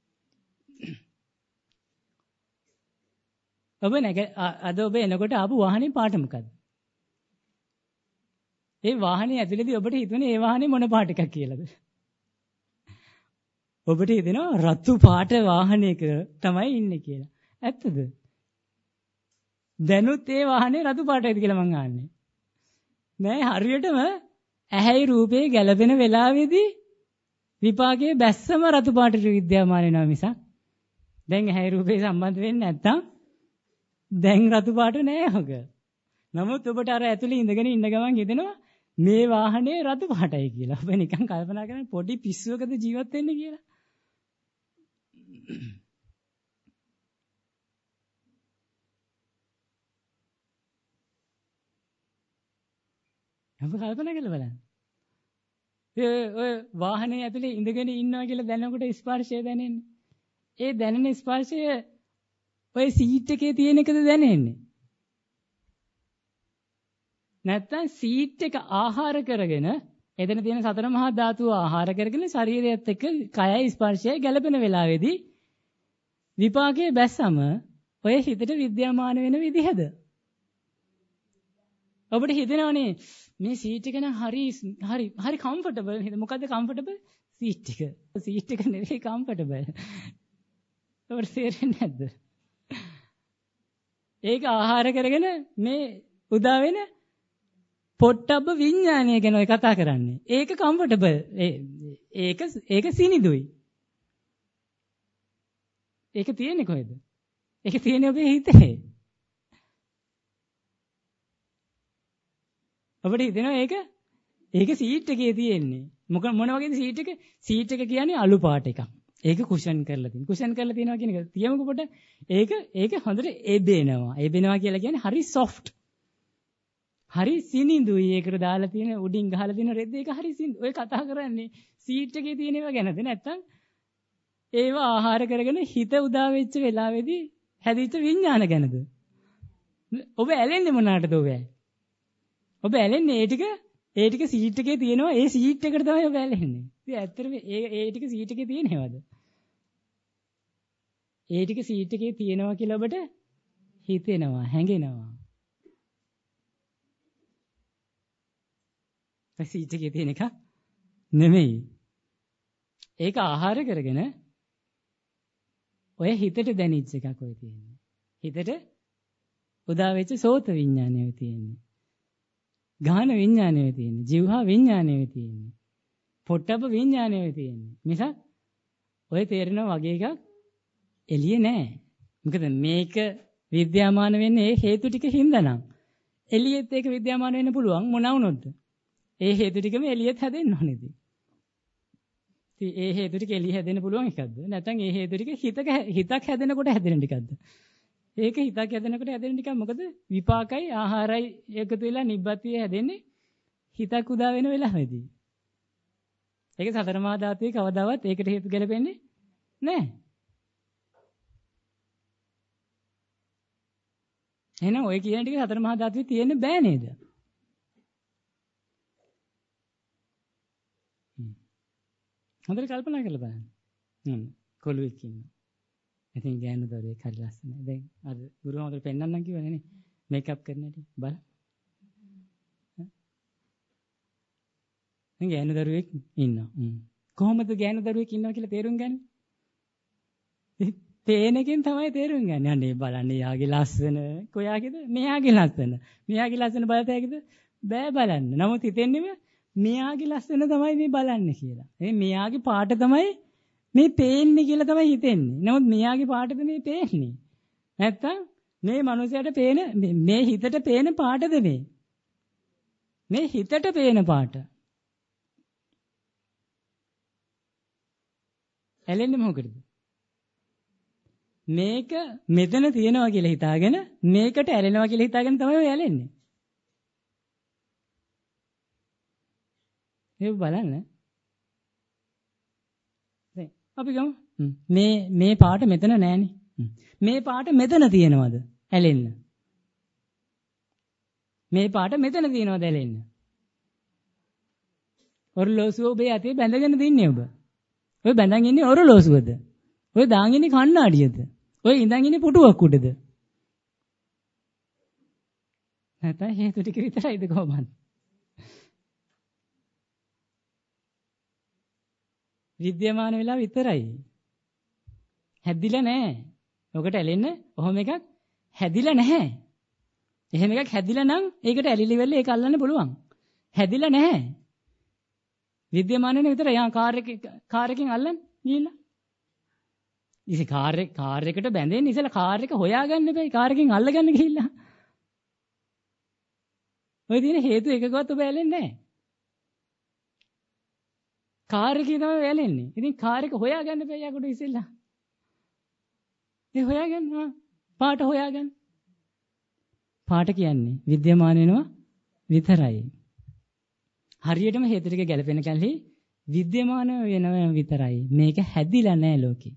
අද ඔබ එනකොට ආපු වාහනේ පාට මොකද්ද? ඒ වාහනේ ඇතුළේදී ඔබට හිතුනේ ඒ වාහනේ මොන පාට එකක් කියලාද? ඔබට හිතෙනවා රතු පාට වාහනයක තමයි ඉන්නේ කියලා. ඇත්තද? දැනුත් ඒ වාහනේ රතු පාටයිද කියලා මං අහන්නේ. නෑ හරියටම ඇහැයි රූපේ ගැළපෙන වෙලාවේදී විපාකයේ බැස්සම රතු පාටට විද්‍යාමාන වෙනවා මිසක් දැන් ඇහැයි රූපේ සම්බන්ධ වෙන්නේ නැත්තම් දැන් රතු පාට නෑ හොග. නමුත් ඔබට අර ඇතුලේ ඉඳගෙන ඉන්න ගමන් හිතෙනවා මේ වාහනේ රතු පාටයි කියලා. ඔබ නිකන් කල්පනා කරන පොඩි පිස්සුවකද ජීවත් වෙන්නේ කියලා. ඔබ කල්පනා කරලා බලන්න. ඔය වාහනේ ඇතුලේ ඉඳගෙන ඉන්නවා කියලා දැනනකොට ස්පර්ශය දැනෙන්නේ. ඒ දැනෙන ස්පර්ශය ඔය සීට් එකේ තියෙන එකද දැනෙන්නේ? නැත්තම් සීට් එක ආහාර කරගෙන එතන තියෙන සතර මහා ධාතුව ආහාර කරගෙන ශරීරයත් එක්ක කයයි ස්පර්ශයයි ගැළපෙන වෙලාවේදී විපාකයේ බැස්සම ඔය හිතට විද්‍යාමාන වෙන විදිහද? ඔබට හිතෙනවනේ මේ සීට් එක නම් හරි කම්ෆර්ටබල්. මොකද්ද කම්ෆර්ටබල්? සීට් එක. සීට් එක නෙවෙයි කම්ෆර්ටබල්. ඔබට තේරෙන්නේ නැද්ද? ඒක ආහාර කරගෙන මේ උදා වෙන පොට්ටබ්බ විඥානය ගැන ඔය කතා කරන්නේ. ඒක කම්ෆර්ටබල්. ඒක සිනිදුයි. ඒක තියෙන්නේ කොහෙද? ඒක තියෙන්නේ ඔබේ හිතේ. ඔබට හිතෙනවා ඒක සීට් එකේ තියෙන්නේ. මොන වගේද සීට් එක? සීට් එක කියන්නේ අලු පාට එකක්. ඒක කුෂන් කරලා තියෙනවා. කුෂන් කරලා තියෙනවා කියන එක තියමුකෝ පොඩ. ඒක හොඳට එබෙනවා. එබෙනවා කියලා කියන්නේ හරි සොෆ්ට්. හරි සිනිඳුයි. ඒකට දාලා තියෙන උඩින් ගහලා තියෙන රෙද්ද ඒක හරි සිනිඳු. ඔය කතා කරන්නේ සීට් එකේ තියෙන ඒවා ගැනද නැත්නම් ඒවා ආහාර කරගෙන හිත උදා වෙච්ච වෙලාවේදී හැදිච්ච විඥාන ගැනද? ඔබ ඇලෙන්නේ මොනකටද ඔබ? ඔබ ඇලෙන්නේ ඒ ටික සීට් එකේ තියෙනවා. ඒ සීට් එකට තමයි ඔබ ඇලෙන්නේ. ඉතින් ඇත්තටම ඒ ටික සීට් එකේ තියෙනවද? ඒ ටික සීට් එකේ තියෙනවා කියලා ඔබට හිතෙනවා, හැඟෙනවා. ඒ සීට් එකේ තියෙන එක නෙමෙයි. ඒක ආහාර කරගෙන ඔය හිතට දැනෙච්ච එකක් ඔය තියෙන්නේ. හිතට උදා වෙච්ච සෝත විඥානය තියෙන්නේ. ගාහන විඥානය තියෙන්නේ. જીවහා විඥානය තියෙන්නේ. පොට්ටබ්බ විඥානය තියෙන්නේ. මිසක් ඔය තේරෙන වගේ එකක් එළියේ නැහැ. මොකද මේක විද්‍යාමාන වෙන්නේ ඒ හේතු ටික හින්දානම්. එළියෙත් ඒක විද්‍යාමාන වෙන්න පුළුවන් මොනවා වුණොත්ද? ඒ හේතු ටිකම එළියෙත් හැදෙන්න ඕනේද? ඉතින් ඒ හේතු ටික එළිය හැදෙන්න පුළුවන් එකක්ද? නැත්නම් ඒ හේතු ටික හිතක් හැදෙනකොට හැදෙන ටිකක්ද? ඒක හිතක් හැදෙනකොට හැදෙන ටිකක් මොකද? විපාකයි ආහාරයි එකතු වෙලා නිබ්බතිය හැදෙන්නේ හිතක් උදා වෙන වෙලාවෙදී. ඒක සතර මහා ධාතුවේ කවදාවත් ඒකට හේතු ගැලපෙන්නේ නැහැ. එහෙනම් ඔය කියන ටික සතර මහා ධාතුවේ තියෙන්න බෑ නේද? හොඳට කල්පනා කරලා බලන්න. කොළුවෙක් ඉන්නවා. ඉතින් ගෑනු දරුවෙක් හරි ලස්සනයි. දැන් අර ගුරුවමතුරු පෙන්නන්නම් කිව්වනේ නේ. මේකප් කරන හැටි බලන්න. දැන් ගෑනු දරුවෙක් ඉන්නවා. කොහොමද ගෑනු දරුවෙක් ඉන්නවා කියලා තේරුම් ගන්නේ? පේන එකෙන් තමයි තේරුම් ගන්න. අනේ බලන්න යාගේ ලස්සන කොයාගේද? මෙයාගේ ලස්සන. මෙයාගේ ලස්සන බලතැයිද? බෑ බලන්න. නමුත් හිතෙන්නේ මෙයාගේ ලස්සන තමයි මේ බලන්නේ කියලා. මෙයාගේ පාට තමයි මේ පේන්නේ කියලා තමයි හිතෙන්නේ. නමුත් මෙයාගේ පාටද මේ පේන්නේ. නැත්තම් මේ මනුස්සයාට පේන මේ හිතට පේන පාටද මේ? මේ හිතට පේන පාට. ඇලෙන්නේ මොකටද? මේක මෙතන තියෙනවා කියලා හිතාගෙන මේකට ඇලෙනවා කියලා හිතාගෙන තමයි ඔය ඇලෙන්නේ. ඒක බලන්න. දැන් අපි ගමු. මේ පාට මෙතන නෑනේ. මේ පාට මෙතන තියෙනවද? ඇලෙන්න. මේ පාට මෙතන තියෙනවද ඇලෙන්න? ඔරලෝසුව ඔබේ අතේ බැඳගෙන තින්නේ ඔබ. ඔය බැඳන් ඉන්නේ ඔරලෝසුවද? ඔය දාන් ඉන්නේ කණ්ණාඩියද? ඔය ඉඳන් ඉන්නේ පුටුවක් උඩද? නැත්නම් හේතු ටික විතරයිද කොහොමද? විද්‍යමාන වෙලා විතරයි. හැදිලා නැහැ. ඔකට ඇලෙන්න ඔහොම එකක් හැදිලා නැහැ. එහෙම එකක් හැදිලා නම් ඒකට ඇලිලි වෙල්ල ඒක අල්ලන්න පුළුවන්. හැදිලා නැහැ. විද්‍යමාන වෙන විතරයි. යා කාර් එකකින් අල්ලන්න ගිහිල්ලා. ඉතින් කාර් එකට බැඳෙන්න ඉතලා කාර් එක හොයාගන්න බෑ. කාර් එකකින් අල්ලගන්න ගිහිල්ලා. ඔය තියෙන හේතු එකකවත් ඔබ ඇලෙන්නේ නැහැ. කාර් එකේ තමයි ඇලෙන්නේ. ඉතින් කාර් එක හොයාගන්න බෑ යකට ඉස්සෙල්ලා. ඒ හොයාගන්න පාට හොයාගන්න. පාට කියන්නේ විද්‍යමාන වෙනවා විතරයි. හරියටම හේතු ටික ගැලපෙන කල්හි විද්‍යමාන වෙනවා විතරයි. මේක හැදිලා නැහැ ලෝකේ.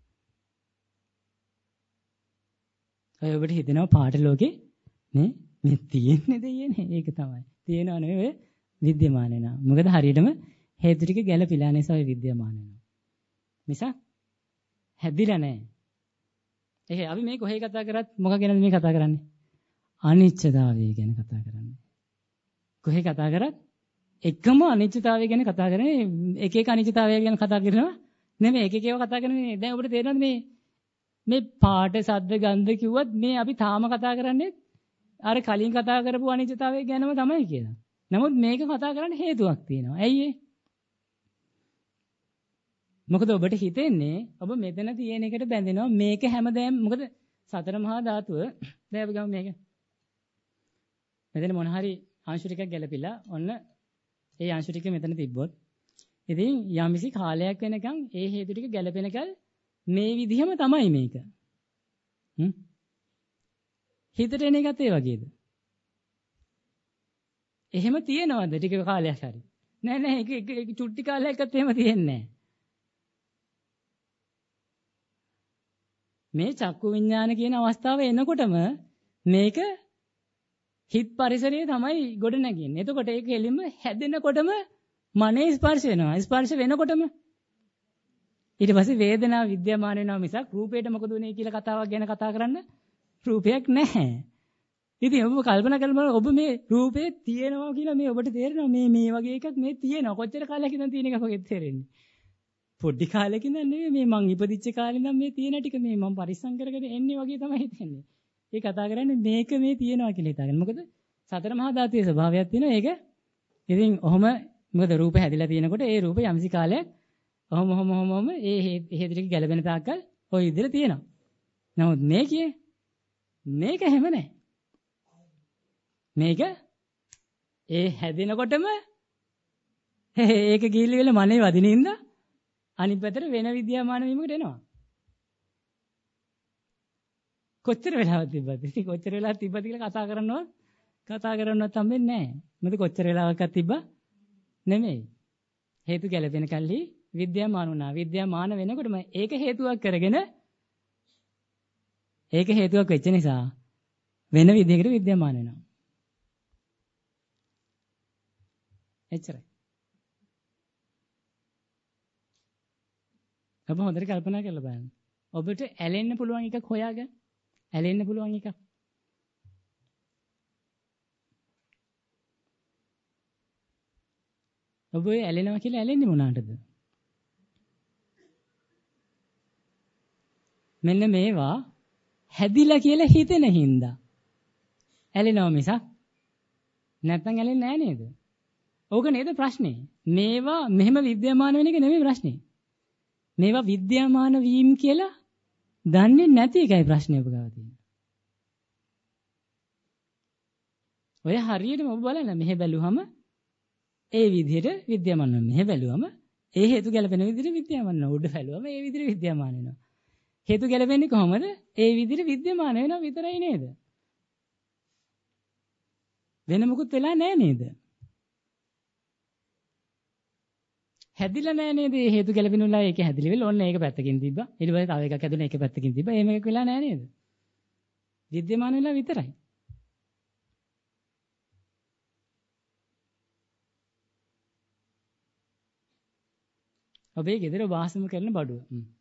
ඔය ඔබට හිතෙනවා පාට ලෝකේ මේ තියෙන්නේ දෙයනේ. ඒක තමයි. තියෙනව නෙවෙයි විද්‍යමාන වෙනවා. මොකද හරියටම හේතු ටික ගැලපිලා නිසා ඔය විද්‍යමාන වෙනවා. මිසක් හැදිලා නැහැ. එහෙ අපි මේ කොහේ කතා කරත් මොකක් ගැනද මේ කතා කරන්නේ? අනිච්චතාවය ගැන කතා කරන්නේ. කොහේ කතා කරත් එකම අනිච්චතාවය ගැන කතා කරන්නේ. එක එක අනිච්චතාවය ගැන කතා කරනවා නෙමෙයි. එක එක ඒවා කතා කරන්නේ. දැන් ඔබට තේරෙනවද මේ පාට සද්ද ගන්ධ කිව්වත් මේ අපි තාම කතා කරන්නේ අර කලින් කතා කරපු අනිච්චතාවය ගැනම තමයි කියලා. නමුත් මේක කතා කරන්න හේතුවක් තියෙනවා. ඇයි ඒ? මොකද ඔබට හිතෙන්නේ ඔබ මෙතන තියෙන එකට බැඳෙනවා. මේක හැමදාම මොකද සතර මහා ධාතුව දැන් අපි ගමු මේක. මෙතන මොන හරි අංශු ටිකක් ගැලපිලා ඔන්න ඒ අංශු ටික මෙතන තිබ්බොත් ඉතින් යම්කිසි කාලයක් වෙනකන් ඒ හේතු ටික ගැලපෙනකල් මේ විදිහම තමයි මේක. හිතට එන එකත් ඒ වගේද? එහෙම තියෙනවද ටික කාලයක් හරි? නෑ නෑ ඒක චුට්ටි කාලයක්වත් එහෙම තියෙන්නේ නෑ. මේ චක්කු විඥාන කියන අවස්ථාව එනකොටම මේක හිත පරිසරයේ තමයි ගොඩ නැගෙන්නේ. එතකොට ඒක එළිම හැදෙනකොටම මනේ ස්පර්ශ වෙනවා. ස්පර්ශ වෙනකොටම ඊට පස්සේ වේදනාව විද්‍යාමාන වෙනවා මිසක් රූපේට මොකද උනේ කියලා කතාවක් ගැන කතා කරන්න රූපයක් නැහැ. ඉතින් ඔබ කල්පනා කරලා ඔබ මේ රූපේ තියෙනවා කියලා මේ ඔබට තේරෙනවා මේ වගේ එකක් මේ තියෙනවා. කොච්චර කාලයක් ඉඳන් තියෙන එකක් ඔගෙත් තේරෙන්නේ. පොඩි කාලෙක ඉඳන් නෙවෙයි මේ මං ඉපදිච්ච කාලේ ඉඳන් මේ තියෙන ටික මේ මං පරිස්සම් කරගෙන එන්නේ වගේ තමයි හිතෙන්නේ. ඒ කතා කරන්නේ මේක මේ තියෙනවා කියලා හිතාගෙන. මොකද සතර මහා ධාතුවේ ස්වභාවයක් තියෙනවා. ඒක ඉතින් ඔහොම මොකද රූප හැදිලා තියෙනකොට ඒ රූප යම්සි කාලයක් ඔහොම ඒ හේතු ටික ගැලපෙන තාක්කල් ওই විදිහට තියෙනවා. නමුත් මේක හැම නැහැ. මේක ඒ හැදෙනකොටම ඒක ගිහිලි වෙල මනේ වදිනින්ද අනිත් පැත්තට වෙන විද්‍යාමාන වීමකට එනවා. කොච්චර වෙලාවක් තිබ්බද? ඉතින් කොච්චර වෙලාවක් තිබ්බද කියලා කතා කරනවත් හම්බෙන්නේ නැහැ. මොකද කොච්චර වෙලාවක්වත් තිබ්බා නෙමෙයි. හේතු ගැලපෙන කල්හි විද්‍යාමාන වුණා. විද්‍යාමාන වෙනකොටම ඒක හේතුවක් කරගෙන ඒක හේතුවක් වෙච්ච නිසා වෙන විදිහකට විද්‍යාමාන වෙනවා. එච්චරයි. ඔබ හොඳට කල්පනා කරලා බලන්න. ඔබට ඇලෙන්න පුළුවන් එකක් හොයාගන්න. ඇලෙන්න පුළුවන් එකක්. ඔබ ඔය ඇලෙනවා කියලා ඇලෙන්නේ මොනකටද? මෙන්න මේවා හැදිලා කියලා හිතෙන හින්දා ඇලෙනවා මිසක් නැත්නම් ඇලෙන්නේ නැහැ නේද? ඕක නේද ප්‍රශ්නේ. මේවා මෙහෙම විද්‍යාමාන වෙන එක නෙමෙයි ප්‍රශ්නේ. මේවා විද්‍යාමාන වීම කියලා දන්නේ නැති එකයි ප්‍රශ්නේ ඔබ ගාව තියෙන්නේ. ඔය හරියටම ඔබ බලන්න මෙහෙ බැලුවම ඒ විදිහට විද්‍යාමාන වෙනවා. මෙහෙ බැලුවම ඒ හේතු ගැලපෙන විදිහට විද්‍යාමාන වෙනවා. උඩ බැලුවම ඒ විදිහට විද්‍යාමාන වෙනවා. හේතු ගැලපෙන්නේ කොහොමද? ඒ විදිහට විද්‍යාමාන වෙනවා විතරයි නේද? වෙන මොකුත් වෙලා නැහැ නේද? හැදිලා නැහැ නේද? ඒ හේතු ගැලපෙනුලා ඒක හැදිලිවිල ඔන්න ඒක පැත්තකින් තිබ්බා. ඊට පස්සේ තව එකක් හැදුණා ඒක පැත්තකින් තිබ්බා. එහෙම එකක් වෙලා නැහැ නේද? විද්‍යාමාන වෙලා විතරයි. ඔබේ ගෙදර වාසම කරන බඩුව.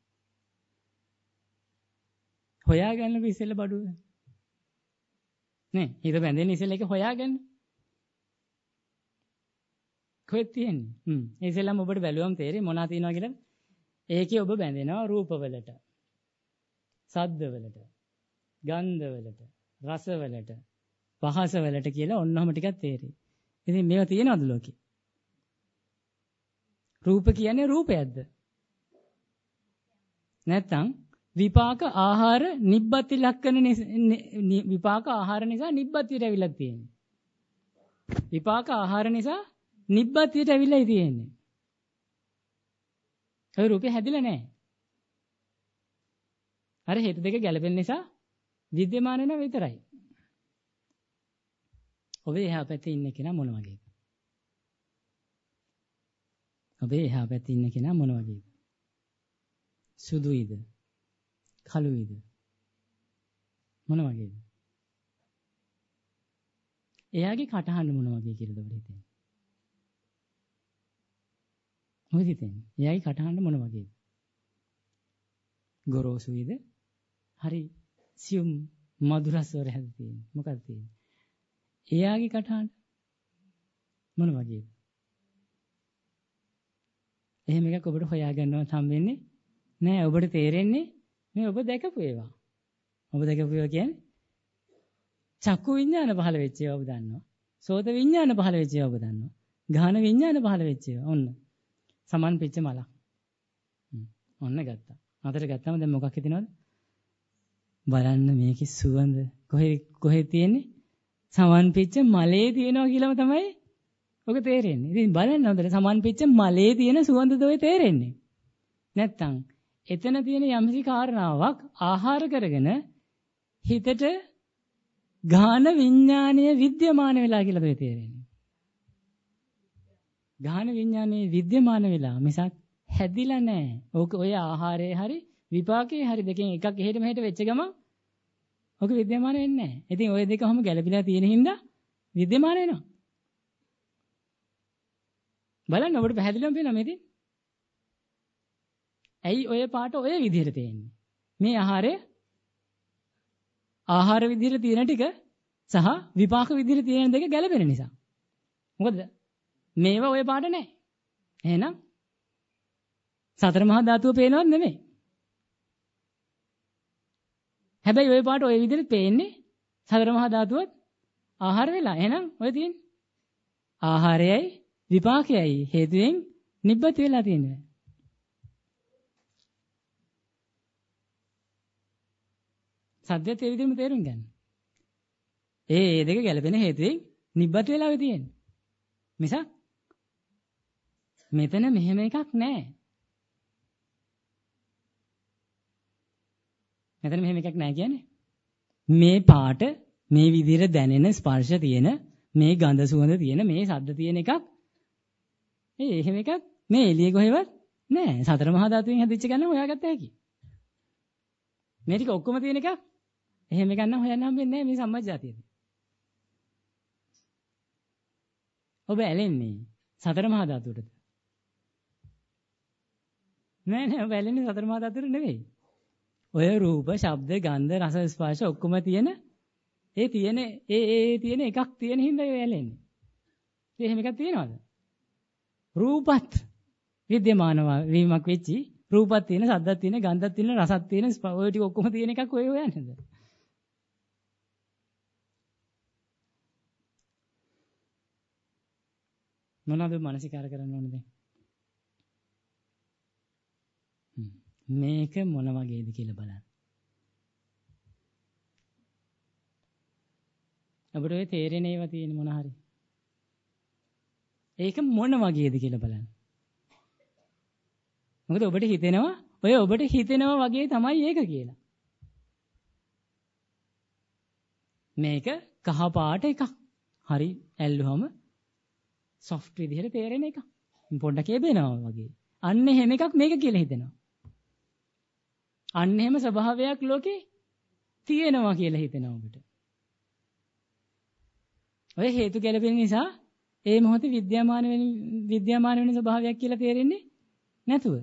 හොයාගන්න ඉස්සෙල්ලා බඩුව. නේ හිත බැඳෙන්නේ ඉස්සෙල්ලා ඒක හොයාගන්න. කොහෙද තියෙන්නේ? ඉස්සෙල්ලාම ඔබට බැලුවම තේරෙයි මොනවා තියෙනවා කියලා. ඒකේ ඔබ බැඳෙනවා රූපවලට, ශබ්දවලට, ගන්ධවලට, රසවලට, පහසවලට කියලා ඔන්නෝම ටිකක් තේරෙයි. ඉතින් මේවා තියෙනවද ලෝකේ? රූප කියන්නේ රූපයක්ද? නැත්නම් විපාක ආහාර නිබ්බති ලක්ෂණ විපාක ආහාර නිසා නිබ්බතියට ඇවිල්ලා තියෙන්නේ. විපාක ආහාර නිසා නිබ්බතියට ඇවිල්ලායි තියෙන්නේ. ඒ රූපේ හැදිලා නැහැ. අර හේතු දෙක ගැලපෙන නිසා විද්‍යමාන වෙනවා විතරයි. ඔබේ එහා පැත්තේ ඉන්න කෙනා මොන වගේද? ඔබේ එහා පැත්තේ ඉන්න කෙනා මොන වගේද? සුදුයිද? කළුයිද? මොන වගේද? එයාගේ කටහඬ මොන වගේ කියලාද ඔබට හිතෙන්නේ? මොකද හිතෙන්නේ? එයාගේ කටහඬ මොන වගේද? ගොරෝසුයිද? හරි සියුම් මధుර ස්වරයක්ද තියෙන්නේ? මොකක්ද තියෙන්නේ? එයාගේ කටහඬ මොන වගේද? එහෙම එකක් ඔබට හොයාගන්නවත් හම්බෙන්නේ නෑ. ඔබට තේරෙන්නේ මේ ඔබ දැකපු ඒවා. ඔබ දැකපු ඒවා කියන්නේ චක්කු විඤ්ඤාණ පහළ වෙච්ච ඒවා ඔබ දන්නවා. සෝත විඤ්ඤාණ පහළ වෙච්ච ඒවා ඔබ දන්නවා. ගාහන විඤ්ඤාණ පහළ වෙච්ච ඒවා. ඔන්න. සමන් පිච්ච මලක්. ඔන්න ගත්තා. අතට ගත්තාම දැන් මොකක් හිතෙනවද? බලන්න මේකේ සුවඳ කොහෙ තියෙන්නේ? සමන් පිච්ච මලේ තියෙනවා කියලාම තමයි ඔක තේරෙන්නේ. ඉතින් බලන්න හොඳට සමන් පිච්ච මලේ තියෙන සුවඳද ඔය තේරෙන්නේ. නැත්තම් එතන තියෙන යම්සි කාරණාවක් ආහාර කරගෙන හිතට ගාහන විඥානය විද්‍යමාන වෙලා කියලාද ඔය තේරෙන්නේ. ගාහන විඥානයේ විද්‍යමාන වෙලා මිසක් හැදිලා නැහැ. ඕක ඔය ආහාරයේ හරි විපාකයේ හරි දෙකෙන් එකක් එහෙට මෙහෙට වෙච්ච ගමන් ඕක විද්‍යමාන වෙන්නේ නැහැ. ඉතින් ওই දෙක ඔහම ගැළපීලා තියෙන හින්දා විද්‍යමාන වෙනවා. බලන්න ඔබට පැහැදිලිවම පේනවා මේකෙන්. ඇයි ඔය පාට ඔය විදිහට තියෙන්නේ? මේ ආහාර විදිහට තියෙන ටික සහ විපාක විදිහට තියෙන දෙක ගැළපෙන නිසා. මොකද මේවා ඔය පාට නැහැ. එහෙනම් සතර මහා ධාතුව පේනවත් නෙමෙයි. හැබැයි ඔය පාට ඔය විදිහට පේන්නේ සතර මහා ධාතුවත් ආහාර වෙලා. එහෙනම් ඔය තියෙන්නේ ආහාරයයි විපාකයයි හේතුවෙන් නිබ්බත් වෙලා තියෙනවා. සද්දත් ඒ විදිහම තේරුම් ගන්න. ඒ දෙක ගැලපෙන හේතුවෙන් නිබ්බත් වෙලා තියෙන්නේ. මිසක් මෙතන මෙහෙම එකක් නැහැ. මෙතන මෙහෙම එකක් නැහැ කියන්නේ මේ පාට මේ විදිහට දැනෙන ස්පර්ශ තියෙන මේ ගඳ සුවඳ තියෙන මේ ශබ්ද තියෙන එකක් එහෙම එකක් මේ එළිය කොහෙවත් නැහැ. සතර මහා ධාතුවෙන් හැදිච්ච ගන්න හොයාගත්ත හැකි. මේ ටික ඔක්කොම තියෙන එකක් එහෙම එකක් නම් හොයන්න හම්බෙන්නේ නැහැ මේ සම්මජ්ජාතියේදී. ඔබ ඇලෙන්නේ සතර මහා ධාතුවටද? නෑ ඔබ ඇලෙන්නේ සතර මහා ධාතුවට නෙවෙයි. ඔය රූප, ශබ්ද, ගන්ධ, රස, ස්පර්ශ ඔක්කොම තියෙන තියෙන එකක් තියෙන හින්දා ඔය ඇලෙන්නේ. එහෙම එකක් තියනවද? රූපත් විද්‍යමාන වීමක් වෙච්චි රූපත් තියෙන, ශබ්දත් තියෙන, ගන්ධත් තියෙන, රසත් තියෙන, ඔය ටික ඔක්කොම තියෙන එකක් ඔය හොයන්නේද? මොනවද මානසිකාර කරන්න ඕනේ දැන්? මේක මොන වගේද කියලා බලන්න. අපිට ඔය තේරෙන ඒවා තියෙන මොන හරි. ඒක මොන වගේද කියලා බලන්න. මොකද ඔබට හිතෙනවා ඔබට හිතෙනවා වගේ තමයි ඒක කියලා. මේක කහ පාට එකක්. හරි ඇල්ලුවම soft විදිහට තේරෙන එකක්. පොඩ්ඩක් එබෙනවා වගේ. අන්න එහෙම එකක් මේක කියලා හිතෙනවා. අන්න එහෙම ස්වභාවයක් ලෝකේ තියෙනවා කියලා හිතෙනවා ඔබට. ඔය හේතු ගැලපෙන නිසා ඒ මොහොතේ විද්‍යාමාන වෙන ස්වභාවයක් කියලා තේරෙන්නේ නැතුව.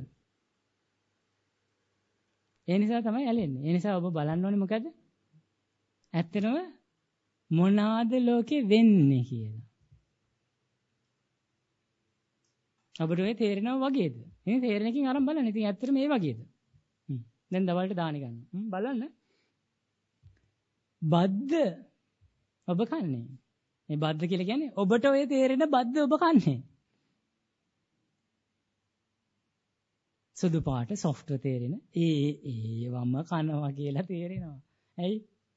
ඒ නිසා තමයි ඇලෙන්නේ. ඒ නිසා ඔබ බලන්න ඕනේ මොකද? ඇත්තටම මොනවාද ලෝකේ වෙන්නේ කියලා. ඔබට ඔය තේරෙනවා වගේද? මේ තේරෙනකින් අරන් බලන්න. ඉතින් ඇත්තටම මේ වගේද? දැන් දවල්ට දාන ගන්න. බලන්න. බද්ද ඔබ කන්නේ. මේ බද්ද කියලා කියන්නේ ඔබට ඔය තේරෙන බද්ද ඔබ කන්නේ. සුදු පාට soft තේරෙන ඒවම කනවා කියලා තේරෙනවා. ඇයි?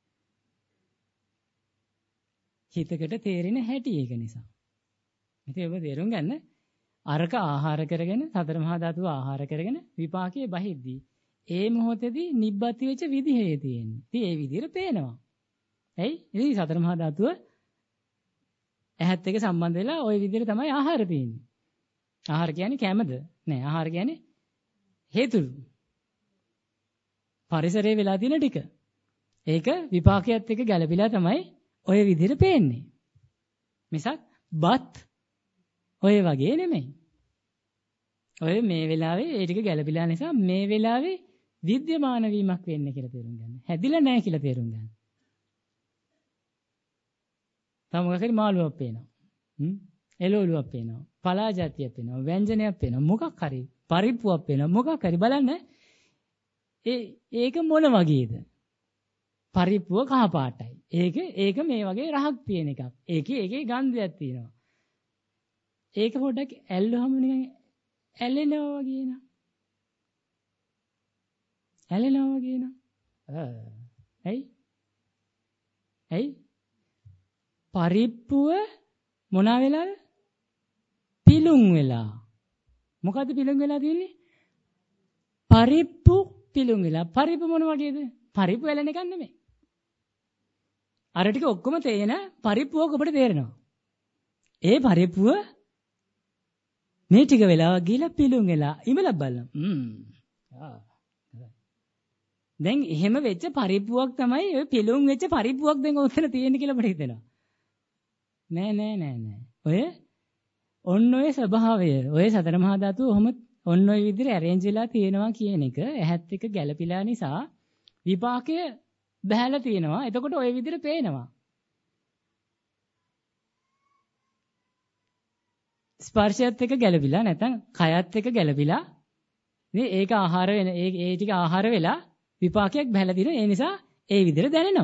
හිතකට තේරෙන හැටි ඒක නිසා. ඉතින් ඔබ තේරුම් ගන්න අරක ආහාර කරගෙන සතර මහා ධාතුව ආහාර කරගෙන විපාකයේ බහිද්දී ඒ මොහොතේදී නිබ්බති වෙච්ච විදිහේ තියෙන්නේ. ඉතින් ඒ විදිහට පේනවා. ඇයි? ඉතින් සතර මහා ධාතුව ඇහත් එක්ක සම්බන්ධ වෙලා ওই විදිහට තමයි ආහාර තියෙන්නේ. ආහාර කියන්නේ කැමද? නෑ. ආහාර කියන්නේ හේතුළු. පරිසරයේ වෙලා තියෙන ටික. ඒක විපාකයක් එක්ක ගැළපීලා තමයි ওই විදිහට පේන්නේ. මිසක් බත් ඔය වගේ නෙමෙයි. ඔය මේ වෙලාවේ ඒ ටික ගැළපීලා නිසා මේ වෙලාවේ විද්‍යමාන වීමක් වෙන්නේ කියලා තේරුම් ගන්න. හැදිලා නැහැ කියලා තේරුම් ගන්න. තව මොකක් හරි මාළුවක් පේනවා. එළවලුවක් පේනවා. පලාජාතියක් පේනවා. ව්‍යංජනයක් පේනවා. මොකක් හරි පරිප්පුවක් පේනවා. මොකක් හරි බලන්න. ඒක මොන වගේද? පරිප්පුව කහ පාටයි. ඒක මේ වගේ රහක් තියෙන එකක්. ඒකේ ගන්ධයක් තියෙනවා. ඒක පොඩ්ඩක් ඇල්ලුවම නිකන් ඇලෙනවා වගේ නා. ඇලෙනවා වගේ නා. ඇයි? පරිප්පුව මොනවා වෙලාද? පිලුම් වෙලා. මොකද්ද පිලුම් වෙලා තියෙන්නේ? පරිප්පු පිලුම් වෙලා. පරිප්පු මොන වගේද? පරිප්පු ඇලෙන එකක් නෙමෙයි. අර ටික ඔක්කොම තේන පරිප්පුවක ඔබට තේරෙනවා. ඒ පරිප්පුව මේ ටික වෙලා ගිහලා පිලුම් වෙලා ඉමලක් බලන්න. දැන් එහෙම වෙච්ච පරිප්පුවක් තමයි ඔය පිලුම් වෙච්ච පරිප්පුවක් දැන් ඔතන තියෙන්නේ කියලා අපිට හිතෙනවා. නෑ. ඔන්න ඔය ස්වභාවය, ඔය සතර මහා ධාතු ඔහම ඔන්න ඔය විදිහට arrange වෙලා තියෙනවා කියන එක ඇහත් එක්ක ගැළපීලා නිසා විපාකය බහැලා තියෙනවා. එතකොට ඔය විදිහට පේනවා. ස්පර්ශයත් එක්ක ගැළපීලා නැත්නම් කයත් එක්ක ගැළපීලා මේ ඒක ආහාර වෙන ඒ ටික ආහාර වෙලා විපාකයක් බහැලා තියෙන. ඒ නිසා ඒ විදිහට දැනෙනවා.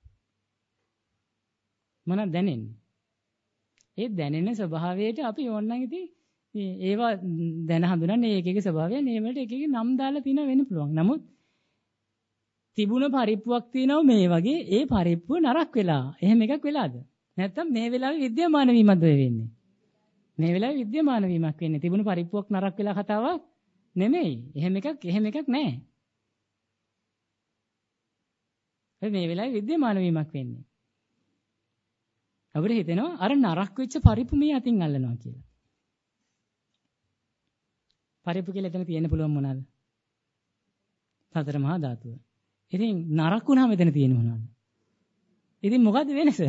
මොනවද දැනෙන්නේ? ඒ දැනෙන ස්වභාවයට අපි ඕනනම් ඉතින් ඒවා දැන හඳුනන්නේ ඒකේ ස්වභාවයන් ඒ වලට එක එක නම් දාලා තියෙන වෙන්න පුළුවන්. නමුත් තිබුණ පරිප්පුවක් තියෙනවා මේ වගේ ඒ පරිප්පුව නරක් වෙලා. එහෙම එකක් වෙලාද? නැත්තම් මේ වෙලාවේ විද්‍යාමාන වීමක්ද වෙන්නේ? මේ වෙලාවේ විද්‍යාමාන වීමක් වෙන්නේ. තිබුණ පරිප්පුවක් නරක් වෙලා කතාවක් නෙමෙයි. එහෙම එකක් නැහැ. මේ වෙලාවේ විද්‍යාමාන වීමක් වෙන්නේ. අපිට හිතෙනවා අර නරක් වෙච්ච පරිප්පු මේ අතින් අල්ලනවා කියලා. පරිප්පු කියලා එතන තියෙන්න පුළුවන් මොනවාද? සතර මහා ධාතුව. ඉතින් නරක් වුණාම එතන තියෙන්නේ මොනවද? ඉතින් මොකද්ද වෙනස?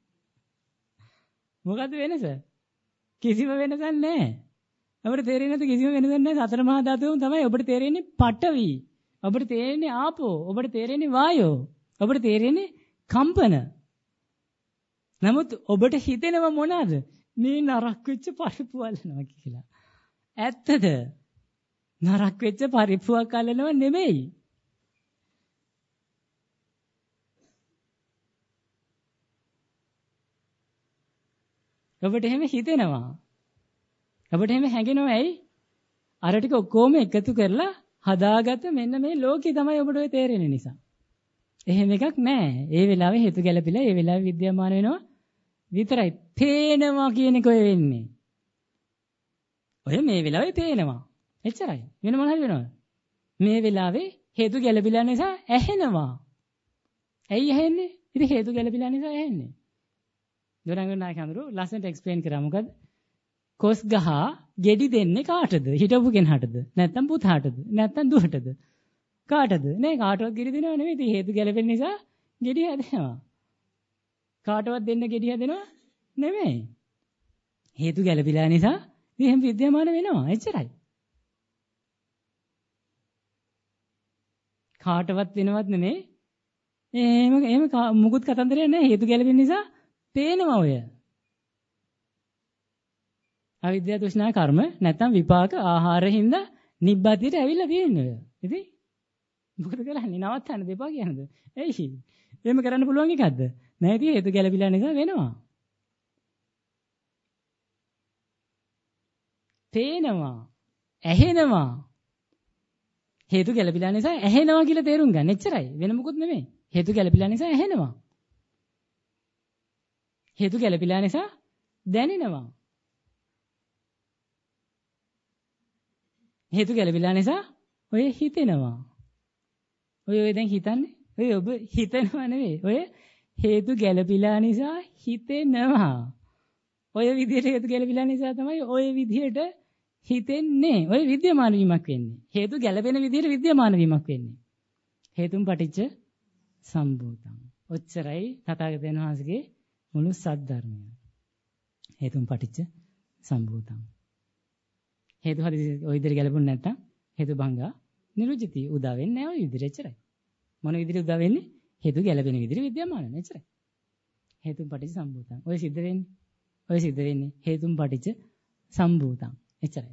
කිසිම වෙනසක් නැහැ. අපිට තේරෙන්නේ නැති කිසිම වෙනසක් නැහැ. සතර මහා ධාතුවම තමයි ඔබට තේරෙන්නේ පඨවි. ඔබට තේරෙන්නේ ආපෝ. ඔබට තේරෙන්නේ වායෝ. ඔබට තේරෙන්නේ කම්පන. නමුත් ඔබට හිතෙනව මොනවාද? මේ නරක් වෙච්ච පරිප්පු වලනවා කියලා. ඇත්තද? නරක් වෙච්ච පරිප්පුවක් අල්ලනව නෙමෙයි. ඔබට එහෙම හිතෙනවා. ඔබට එහෙම හැඟෙනවා ඇයි? අර ටික ඔක්කොම එකතු කරලා හදාගත්ත මෙන්න මේ ලෝකේ තමයි ඔබට ඔය තේරෙන්නේ නිසා. එහෙම එකක් නැහැ. ඒ වෙලාවේ හේතු ගැළපිලා ඒ වෙලාවේ විද්‍යාමාන වෙනවා විතරයි. පේනවා කියන එක ඔය වෙන්නේ. ඔය මේ වෙලාවේ පේනවා. එච්චරයි. වෙන මොන හරි වෙනවද? මේ වෙලාවේ හේතු ගැළපිලා නිසා ඇහෙනවා. ඇයි ඇහෙන්නේ? ඉතින් හේතු ගැළපිලා නිසා ඇහෙන්නේ. දොරංගන නායක හඳුරු ලස්සනට එක්ස්ප්ලেইন කරා මොකද? කොස් ගහ ගෙඩි දෙන්නේ කාටද? හිටපු කෙනාටද? නැත්නම් පුතාටද? නැත්නම් දුවටද? කාටද? නෑ කාටවත් ගෙඩි දෙනව නෙවෙයි. ඉතින් හේතු ගැළපෙන නිසා ගෙඩි හැදෙනවා. කාටවත් දෙන්න ගෙඩි හැදෙනව නෙමෙයි. හේතු ගැළපිලා නිසා එහෙම විද්‍යාමාන වෙනවා. එච්චරයි. කාටවත් වෙනවත් නෙමෙයි. එහෙම මුකුත් කතන්දරයක් නෑ. හේතු ගැළපෙන නිසා පේනවා ඔය. අවිද්‍යාව තෘෂ්ණා කර්ම නැත්නම් විපාක ආහාරින්ද නිබ්බතියට ඇවිල්ලා තියෙන්නේ ඔය. ඉතින් මොකද කරන්නේ? නවත්තන්න දෙපා කියනද? එයි. එහෙම කරන්න පුළුවන් එකක්ද? නැහැ ඉතින් හේතු ගැළපිලා නිසා වෙනවා. පේනවා. ඇහෙනවා. හේතු ගැළපිලා නිසා ඇහෙනවා කියලා තේරුම් ගන්න. එච්චරයි. වෙන මොකුත් නෙමෙයි. හේතු ගැළපිලා නිසා ඇහෙනවා. හේතු ගැළපිලා නිසා දැනෙනවා. හේතු ගැළපිලා නිසා ඔය හිතෙනවා. ඔය දැන් හිතන්නේ? ඔය ඔබ හිතනවා නෙවෙයි. ඔය හේතු ගැළපිලා නිසා හිතෙනවා. ඔය විදිහට හේතු ගැළපිලා නිසා තමයි ඔය විදිහට හිතෙන්නේ. ඔය විද්‍යාමාන වීමක් වෙන්නේ. හේතු ගැළපෙන විදිහට විද්‍යාමාන වීමක් වෙන්නේ. හේතුම් පටිච්ච සම්භූතං. ඔච්චරයි තථාගතයන් වහන්සේගේ මුළු සද්ධර්මය. හේතුම් පටිච්ච සම්භූතං. හේතු හරි ඔය විදිහට ගැලපුණ නැත්තම් හේතු භංගා නිරුජිතී උදා වෙන්නේ නැහැ ඔය විදිහට එච්චරයි. මොන විදිහට උදා වෙන්නේ? හේතු ගැලපෙන විදිහට විද්‍යාමාන වෙන එච්චරයි. හේතුම් පටිච්ච සම්භූතං. ඔය සිද්ධ වෙන්නේ හේතුම් පටිච්ච සම්භූතං එච්චරයි.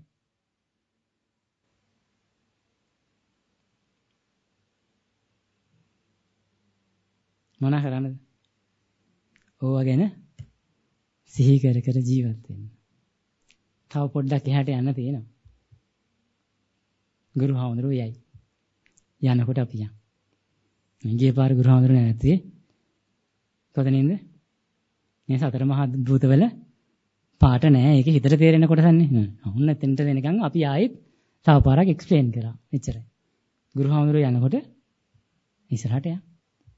මොනා කරන්නද? ඕවා ගැන සිහි කර කර ජීවත් වෙන්න. තව පොඩ්ඩක් එහාට යන්න තියෙනවා. ගුරුහාමුදුරුවෝ යයි. යනකොට අපි යන්. ගිය පාර ගුරුහාමුදුරුවෝ නැත්තේ කොතනින්ද? මේ සතර මහා භූතවල පාට නැහැ. ඒක හිතට තේරෙන කොටසන්නේ. ඔන්න එතනට වෙනකන් අපි ආයෙත් තව පාරක් එක්ස්ප්ලেইন කරා. එච්චරයි. ගුරුහාමුදුරුවෝ යනකොට ඉස්සරහට යන්.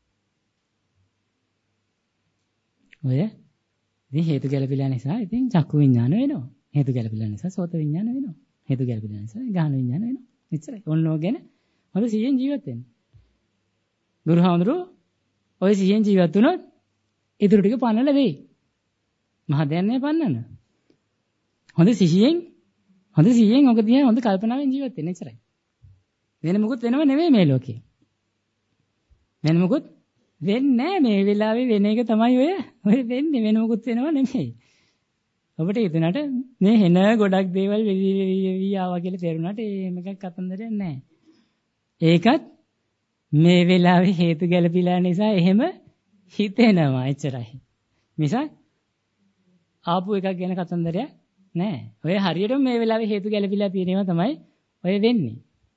ඔය ඉතින් හේතු ගැළපිලා නිසා ඉතින් චක්කු විඥාන වෙනවා. හේතු ගැළපිලා නිසා සෝත විඥාන වෙනවා. හේතු ගැළපිලා නිසා ගාහන විඥාන වෙනවා. එච්චරයි. ඔන්න ඔය ගැන හොඳ සිහියෙන් ජීවත් වෙන්න. ගුරුහාමුදුරුවෝ ඔය සිහියෙන් ජීවත් වුණොත් ඉතුරු ටික පන්නල වෙයි. මහ දැනන්නේ පන්නන. හොඳ සිහියෙන් ඔක දිහා හොඳ කල්පනාවෙන් ජීවත් වෙන්න එච්චරයි. වෙන මොකුත් වෙනව නෙවෙයි මේ ලෝකේ. වෙන මොකුත් වෙන්නේ නැහැ මේ වෙලාවේ වෙන එක තමයි ඔය වෙන්නේ. වෙන මොකුත් වෙනව නෙමෙයි. ඔබට හිතනට මේ හෙන ගොඩක් දේවල් වෙවි ආවා කියලා තේරුණාට එහෙම එකක් කතන්දරයක් නැහැ. ඒකත් මේ වෙලාවේ හේතු ගැළපීලා නිසා එහෙම හිතෙනවා එච්චරයි. මිසක් ආපු එකක් ගැන කතන්දරයක් නැහැ. ඔය හරියටම මේ වෙලාවේ හේතු ගැළපීලා තියෙනවා තමයි ඔය වෙන්නේ.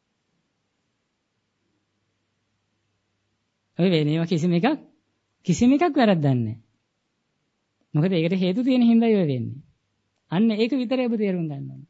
ඔය වෙනේවා කිසිම එකක් වැරද්දක් නැහැ. මොකද ඒකට හේතු තියෙන හින්දායි ඔය වෙන්නේ. අන්න ඒක විතරයි ඔබ තේරුම් ගන්න ඕනේ.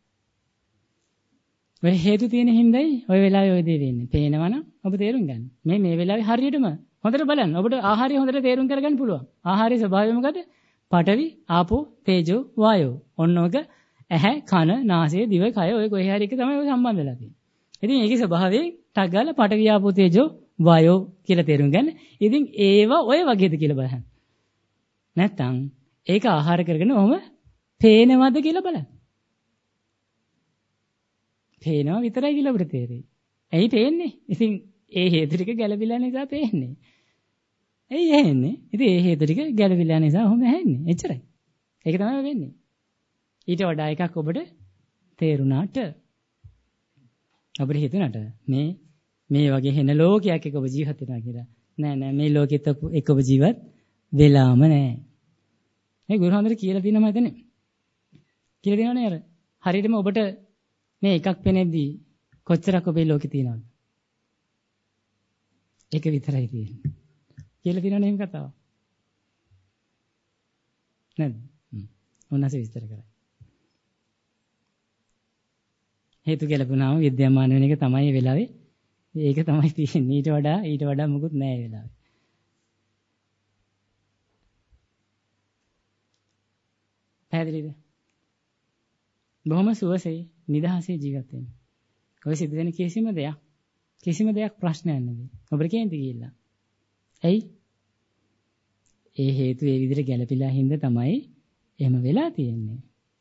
ඔය හේතු තියෙන හින්දායි ඔය වෙලාවේ ඔය දේ වෙන්නේ. පේනවනම් ඔබ තේරුම් ගන්න. මේ වෙලාවේ හරියටම හොඳට බලන්න. ඔබට ආහාරය හොඳට තේරුම් කරගන්න පුළුවන්. ආහාරයේ ස්වභාවය මොකද? පඨවි, ආපෝ, තේජෝ, වායෝ. ඔන්න ඔක ඇහැ, කන, නාසය, දිව, කය ඔය කොහේ හරි එක තමයි ඔය සම්බන්ධ වෙලා තියෙන්නේ. ඉතින් ඒකේ ස්වභාවයෙන් ටක් ගාලා පඨවි, ආපෝ, තේජෝ, වායෝ කියලා තේරුම් ගන්න. ඉතින් ඒවා ඔය වගේද කියලා බලන්න. නැත්තම් ඒක ආහාර කරගෙන ඔහම පේනවද කියලා බලන්න. පේනවා විතරයි කියලා අපිට තේරෙයි. ඇයි පේන්නේ? ඉතින් ඒ හේතු ටික ගැළපිලා නිසා පේන්නේ. ඇයි ඇහෙන්නේ? ඉතින් ඒ හේතු ටික ගැළපිලා නිසා ඔහම ඇහෙන්නේ. එච්චරයි. ඒක තමයි වෙන්නේ. ඊට වඩා එකක් ඔබට තේරුණාට අපිට හිතුණාට මේ වගේ හෙන ලෝකයක් එක ඔබ ජීවත් වෙනවා කියලා. නෑ මේ ලෝකෙත් එක ඔබ ජීවත් වෙලාම නෑ. මේ ගුරුහාමුදුර කියලා තියෙනවා මම හිතන්නේ. කියලා දෙනවනේ අර. හරියටම ඔබට මේ එකක් පෙනෙද්දී කොච්චරක් ඔබේ ලෝකේ තියෙනවද? එක විතරයි තියෙන්නේ. කියලා තියෙනවනේ එහෙම කතාවක්. නේද? උන්වහන්සේ විස්තර කරා. හේතු ගැලපුණාම විද්‍යාමාන වෙන එක තමයි මේ වෙලාවේ. ඒක තමයි තියෙන්නේ. ඊට වඩා මොකුත් නෑ මේ වෙලාවේ. පැහැදිලිද? බොහොම සුවසේ නිදහසේ ජීවත් වෙන්න. ඔය සිද්ධ වෙන කිසිම දෙයක් ප්‍රශ්නයක් නෙවෙයි. ඔබට කේන්ති ගිහිල්ලා. ඇයි? ඒ හේතු ඒ විදිහට ගැළපිලා හින්දා තමයි එහෙම වෙලා තියෙන්නේ.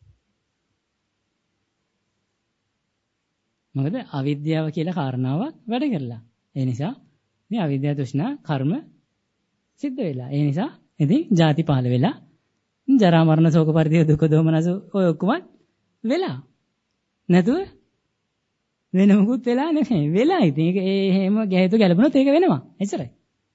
මොකද අවිද්‍යාව කියලා කාරණාවක් වැඩ කරලා. ඒ නිසා මේ අවිද්‍යාව තෘෂ්ණා කර්ම සිද්ධ වෙලා. ඒ නිසා ඉතින් ජාති පහළ වෙලා ජරා මරණ ශෝක පරිදේව දුක දෝමනස ඔය ඔක්කොම වෙලා. නැතුව වෙන මොකුත් වෙලා නෙමෙයි. වෙලා ඉතින් ඒක එහෙම හේතු ගැලපුණොත් ඒක වෙනවා. එච්චරයි.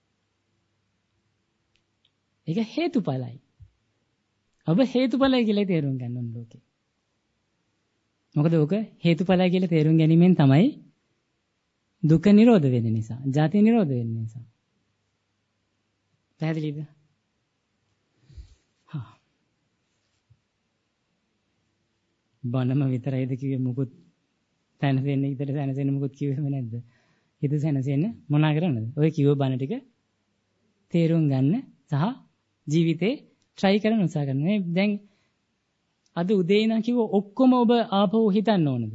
ඒක හේතුඵලයි. ඔබ හේතුඵලයි කියලා තේරුම් ගන්න ඕන ලෝකේ. මොකද ඔක හේතුඵලයි කියලා තේරුම් ගැනීමෙන් තමයි දුක නිරෝධ වෙන්නේ නිසා, ජාති නිරෝධ වෙන්නේ නිසා. පැහැදිලිද? හා. බණම විතරයිද කිව්වේ මුකුත් සැනසෙන්න ඉතට සැනසෙන්න මුකුත් කිව්වෙම නැද්ද? හිත සැනසෙන්න මොනා කරන්නද? ඔය කිව්ව බණ ටික තේරුම් ගන්න සහ ජීවිතේ try කරන්න උත්සාහ කරන්න. මේ දැන් අද උදේ ඉඳන් කිව්ව ඔක්කොම ඔබ ආපහු හිතන්න ඕනද?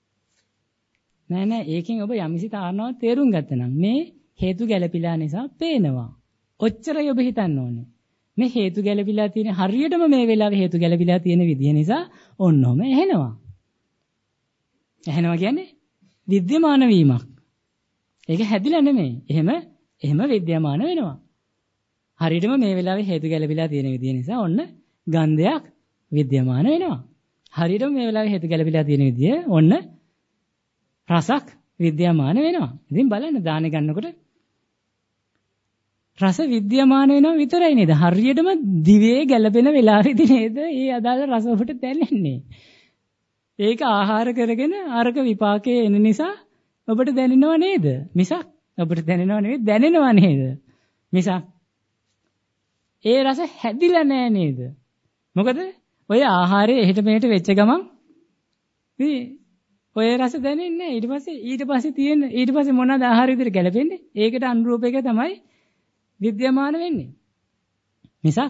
නෑ ඒකෙන් ඔබ යම්කිසි කාරණාවක් තේරුම් ගත්තනම් මේ හේතු ගැළපිලා නිසා පේනවා. ඔච්චරයි ඔබ හිතන්න ඕනේ. මේ හේතු ගැළපිලා තියෙන හරියටම මේ වෙලාවේ හේතු ගැළපිලා තියෙන විදිය නිසා ඔන්නෝම ඇහෙනවා. ඇහෙනවා කියන්නේ විද්‍යමාන වීමක්. ඒක හැදිලා නෙමෙයි. එහෙම විද්‍යමාන වෙනවා. හරියටම මේ වෙලාවේ හේතු ගැළපිලා තියෙන විදිය නිසා ඔන්න ගන්ධයක් විද්‍යමාන වෙනවා. හරියටම මේ වෙලාවේ හේතු ගැළපිලා තියෙන විදිය ඔන්න රසක් විද්‍යමාන වෙනවා. ඉතින් බලන්න දානේ ගන්නකොට රස විද්‍යමාන වෙනවා විතරයි නේද? හරියටම දිවේ ගැළපෙන වෙලාවෙදී නේද මේ අදාළ රස ඔබට දැනෙන්නේ. ඒක ආහාර කරගෙන අරක විපාකයේ එන නිසා ඔබට දැනෙනව නේද? මිසක් ඔබට දැනෙනව නෙවෙයි දැනෙනව නේද? මිසක් ඒ රස හැදිලා නෑ නේද? මොකද ඔය ආහාරය එහෙට මෙහෙට වෙච්ච ගමන් මේ ඔය රස දැනෙන්නේ නැහැ. ඊට පස්සේ මොනවාද ආහාර විදිහට ගැලපෙන්නේ? ඒකට අනුරූප එක තමයි විද්‍යමාන වෙන්නේ. මිසක්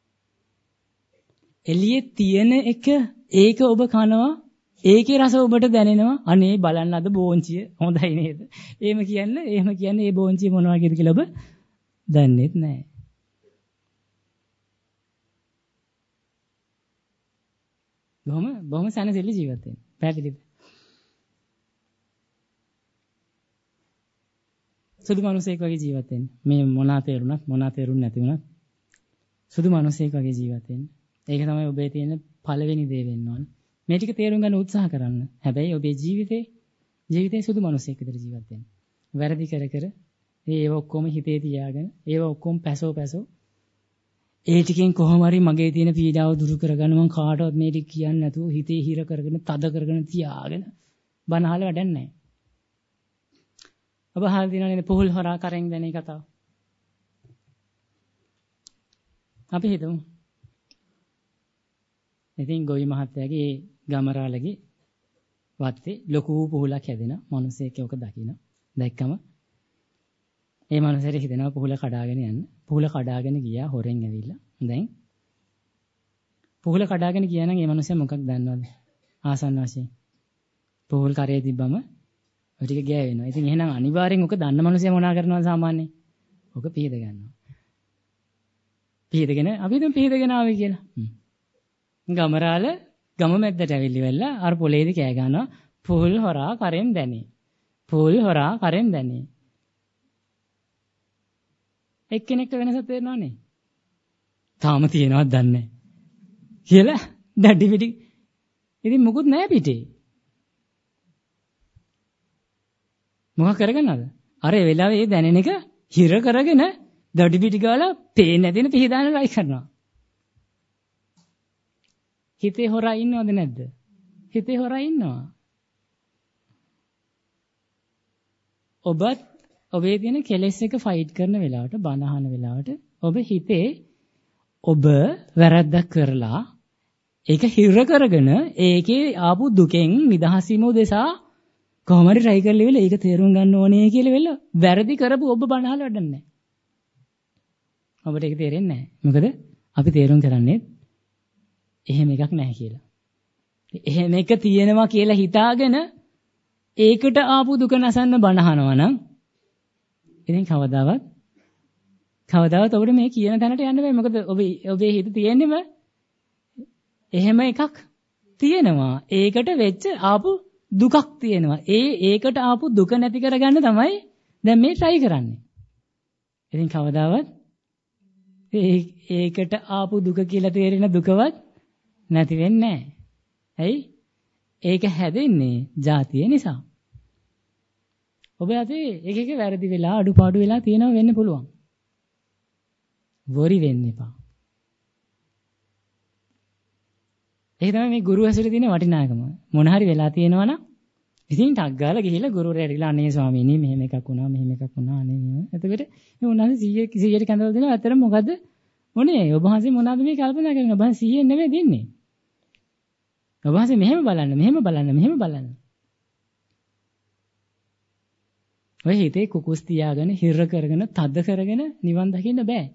එළියේ තියෙන එක ඒක ඔබ කනවා ඒකේ රස ඔබට දැනෙනවා. අනේ බලන්න අද බෝංචිය හොඳයි නේද? එහෙම කියන්නේ ඒ බෝංචිය මොනවා කියලා ඔබ දන්නේත් නැහැ. බොහොම සැනසෙල්ල ජීවත් වෙන්න. පැහැදිලිද? සුදු මිනිසෙක් වගේ ජීවත් වෙන්න. මේ මොනවා තේරුණත් මොනවා තේරුන්නේ නැති වුණත් සුදු මිනිසෙක් වගේ ජීවත් වෙන්න. ඒක තමයි ඔබේ තියෙන පළවෙනි දේ වෙන්න ඕන. මේ ටික තේරුම් ගන්න උත්සාහ කරන්න. හැබැයි ඔබේ ජීවිතේ සුදු මිනිසෙක් විදිහට ජීවත් වෙන්න. වැරදි කර ඒව ඔක්කොම හිතේ තියාගෙන ඒව ඔක්කොම පැසෝ ඒ ටිකෙන් කොහොම හරි මගේ තියෙන පීඩාව දුරු කරගන්න මම කාටවත් මේ ටික කියන්නේ නැතුව හිතේ හිර කරගෙන තද කරගෙන තියාගෙන බනහල වැඩක් නැහැ. ඔබ අහලා තියෙනවනේ පුහුල් හොරා කරෙන් දැනේ කතාව. අපි හිතමු. ඉතින් ගොවි මහත්තයාගේ ගමරාලගේ වත්තේ ලොකු පුහුලක් හැදෙන මිනිස්සෙක් ඔක දැක්කම ඒ මනුස්සයාට හිතෙනවා පුහුල කඩාගෙන යන්න. පුහුල කඩාගෙන ගියා හොරෙන් ඇවිල්ලා. දැන් පුහුල කඩාගෙන ගියා නම් ඒ මනුස්සයා මොකක්ද දන්නවද? ආසන්න වශයෙන්. පුහුල් කරේ තිබ්බම ඔය ටික ගෑවෙනවා. ඉතින් එහෙනම් අනිවාර්යෙන් ඔක දන්න මනුස්සයා මොනා කරනවද සාමාන්‍යයෙන්? ඔක පිහද ගන්නවා. පිහදගෙන අපි හිතමු පිහදගෙන ආවේ කියලා. ගමරාල ගම මැද්දට ඇවිල්ලිවලා අර පොලේදී කෑ ගන්නවා පුහුල් හොරා කරෙන් දැනේ. පුහුල් හොරා කරෙන් දැනේ. එක්කෙනෙක්ට වෙනසක් තේරෙනවනේ. තාම තියෙනවද දන්නේ නැහැ. කියලා දැඩි පිටි. ඉතින් මොකුත් නැහැ පිටේ. මොකක් කරගන්නවද? අර ඒ වෙලාවේ ඒ දැනෙන එක හිර කරගෙන දඩි පිටි ගාලා පේන්නේ නැතින පිහදාන try කරනවා. හිතේ හොරා ඉන්නවද නැද්ද? හිතේ හොරා ඉන්නවා. ඔබත් ඔබේ තියෙන කෙලෙස් එක ෆයිට් කරන වෙලාවට බන අහන වෙලාවට ඔබ හිතේ ඔබ වැරද්දක් කරලා ඒක හිර කරගෙන ඒකේ ආපු දුකෙන් නිදහස් වීම උදෙසා කොහොම හරි try කරලා ඉවල ඒක තේරුම් ගන්න ඕනේ කියලා වෙල වැරදි කරපු ඔබ බන අහලා වැඩක් නැහැ. ඔබට ඒක තේරෙන්නේ නැහැ. මොකද අපි තේරුම් කරන්නේ එහෙම එකක් නැහැ කියලා. එහෙම එක තියෙනවා කියලා හිතාගෙන ඒකට ආපු දුක නැසන්න බන අහනවා නම් ඉතින් කවදාවත් ඔබට මේ කියන තැනට යන්න බෑ. මොකද ඔබේ හිත තියෙන්නේම එහෙම එකක් තියෙනවා. ඒකට වෙච්ච ආපු දුකක් තියෙනවා. ඒකට ආපු දුක නැති කරගන්න තමයි දැන් මේ try කරන්නේ. ඉතින් කවදාවත් ඒකට ආපු දුක කියලා තේරෙන දුකවත් නැති වෙන්නේ නැහැ. ඇයි? ඒක හැදෙන්නේ ජාතිය නිසා. ඔබ අතේ එක වැරදි වෙලා අඩුපාඩු වෙලා තියෙනවා වෙන්න පුළුවන්. වොරි වෙන්න එපා. ඒක තමයි මේ ගුරු ඇසුරේ තියෙන වටිනාකම. මොන හරි වෙලා තියෙනවා නම් ඉතින් ටක් ගාලා ගිහිල්ලා ගුරුවරයාට ගිහලා අනේ ස්වාමීනි මෙහෙම එකක් වුණා අනේ මෙහෙම. එතකොට මේ උන්වහන්සේ 100ට කැඳවලා දෙනවා. ඇත්තටම මොකද්ද? මොනේ ඔබ වහන්සේ මොනවද මේ කල්පනා කරන්නේ? ඔබ වහන්සේ 100ෙන් නෙමෙයි දෙන්නේ. ඔබ වහන්සේ මෙහෙම බලන්න. ඔය හිතේ කුකුස් තියාගෙන හිර කරගෙන තද කරගෙන නිවන් දකින්න බෑ.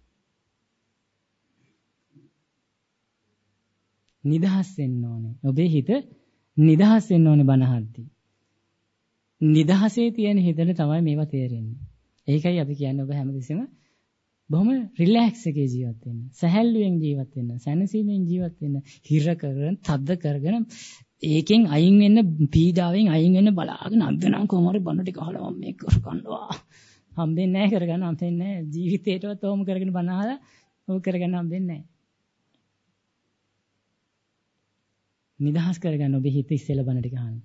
නිදහස් වෙන්න ඕනේ. ඔබේ හිත නිදහස් වෙන්න ඕනේ බනහද්දී. නිදහසේ තියෙන හිතට තමයි මේවා තේරෙන්නේ. ඒකයි අපි කියන්නේ ඔබ හැමතිස්සෙම බොහොම රිලැක්ස් එකේ ජීවත් වෙන්න. සැහැල්ලුවෙන් ජීවත් වෙන්න. සැනසීමෙන් ජීවත් වෙන්න. හිර කරගෙන තද කරගෙන ඒකෙන් අයින් වෙන්න පීඩාවෙන් අයින් වෙන්න බලාගෙන අන්දනම් කොහොම හරි බන ටික අහලා මම මේක කරගන්නවා. හම්බෙන්නේ නැහැ කරගන්න හම්බෙන්නේ නැහැ. ජීවිතේටවත් ඕම කරගෙන බන අහලා ඕක කරගන්න හම්බෙන්නේ නැහැ. නිදහස් කරගන්න ඔබේ හිත ඉස්සෙල්ලා බන ටික අහන්න.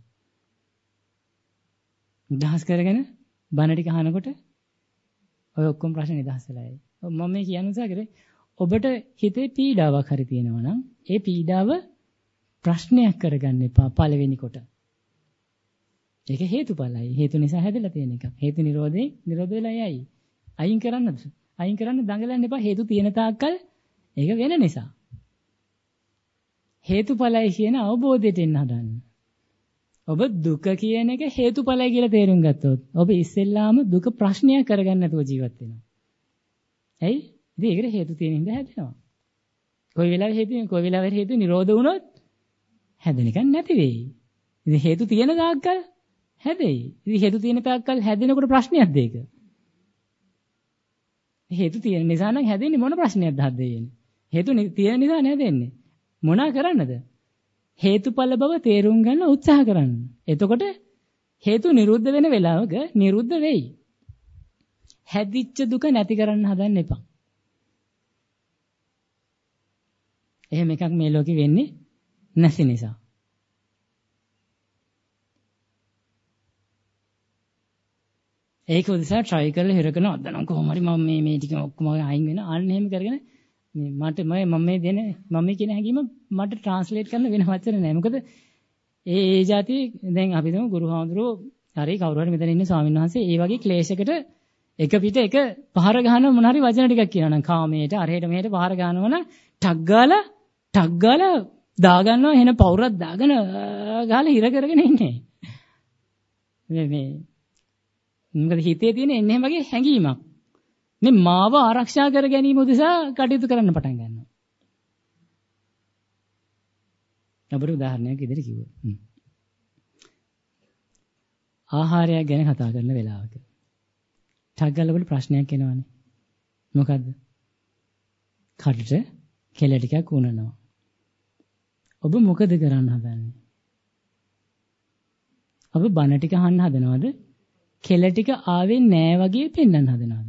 නිදහස් කරගෙන බන ටික අහනකොට ඔය ඔක්කොම ප්‍රශ්න නිදහස් වෙලායි. මම මේ කියන නිසා කරේ ඔබට හිතේ පීඩාවක් හරි තියෙනවා නම් ඒ පීඩාව ප්‍රශ්නයක් කරගන්න එපා පළවෙනි කොට. ඒක හේතුඵලයි. හේතු නිසා හැදලා තියෙන එකක්. හේතු නිරෝධ වෙලා යයි. අයින් කරන්න දඟලන්න එපා. හේතු තියෙන තාක්කල් ඒක වෙන නිසා. හේතුඵලයි කියන අවබෝධයට එන්න හදන්න. ඔබ දුක කියන එක හේතුඵලයි කියලා තේරුම් ගත්තොත් ඔබ ඉස්සෙල්ලාම දුක ප්‍රශ්නයක් කරගන්න නැතුව ජීවත් වෙනවා. ඇයි? ඉතින් ඒකට හේතු තියෙන හින්දා හැදෙනවා. කොයි වෙලාවෙ හේතු නිරෝධ වුණොත් හැදෙන එක නැති වෙයි. ඉතින් හේතු තියෙන තාක්කල් හැදෙයි. ඉතින් හේතු තියෙන තාක්කල් හැදෙනකොට ප්‍රශ්නයක්ද ඒක? හේතු තියෙන නිසා නම් හැදෙන්නේ මොන ප්‍රශ්නයක්ද හදෙන්නේ? හේතු තියෙන නිසා නැදෙන්නේ. මොනා කරන්නද? හේතුඵල බව තේරුම් ගන්න උත්සාහ කරන්න. එතකොට හේතු නිරුද්ධ වෙන වෙලාවක නිරුද්ධ වෙයි. හැදිච්ච දුක නැති කරන්න හදන්න එපා. එහෙම එකක් මේ ලෝකෙ වෙන්නේ නැති නිසා. ඒක උදෙසා try කරලා හිර කරන අදනම් කොහොම හරි මම මේ ටික ඔක්කොම අයින් වෙන අන්න එහෙම කරගෙන මම කියන හැඟීම මට ට්‍රාන්ස්ලේට් කරන්න වෙන වචන නෑ. මොකද ඒ જાති දැන් අපි තමු ගුරුහාමුදුරුවෝ හරි කවුරු හරි මෙතන ඉන්න ස්වාමීන් වහන්සේ ඒ වගේ ක්ලේශයකට එක පිට එක පහර ගහන මොන හරි වචන ටිකක් කියනවා නම් කාමයට අරහෙට මෙහෙට පහර ගහනවා නම් ටක් ගාලා දාගන්නවා එහෙන පවුරක් දාගෙන ගාලා හිර කරගෙන ඉන්නේ. මොකද හිතේ තියෙන එන්නේ වගේ හැඟීමක්. මේ මාව ආරක්ෂා කර ගැනීම උදෙසා කටයුතු කරන්න පටන් ගන්නවා. අපේ උදාහරණයක් ඉදිරි කිව්වා. ආහාරය ගැන කතා කරන වෙලාවක ටක් ගාලා බලන්න ප්‍රශ්නයක් එනවනේ. මොකද්ද? කටට කෙල ටිකක් උනනවා. ඔබ මොකද කරන්න හදන්නේ? ඔබ බන ටික අහන්න හදනවද? කෙල ටික ආවේ නෑ වගේ පෙන්වන්න හදනවද?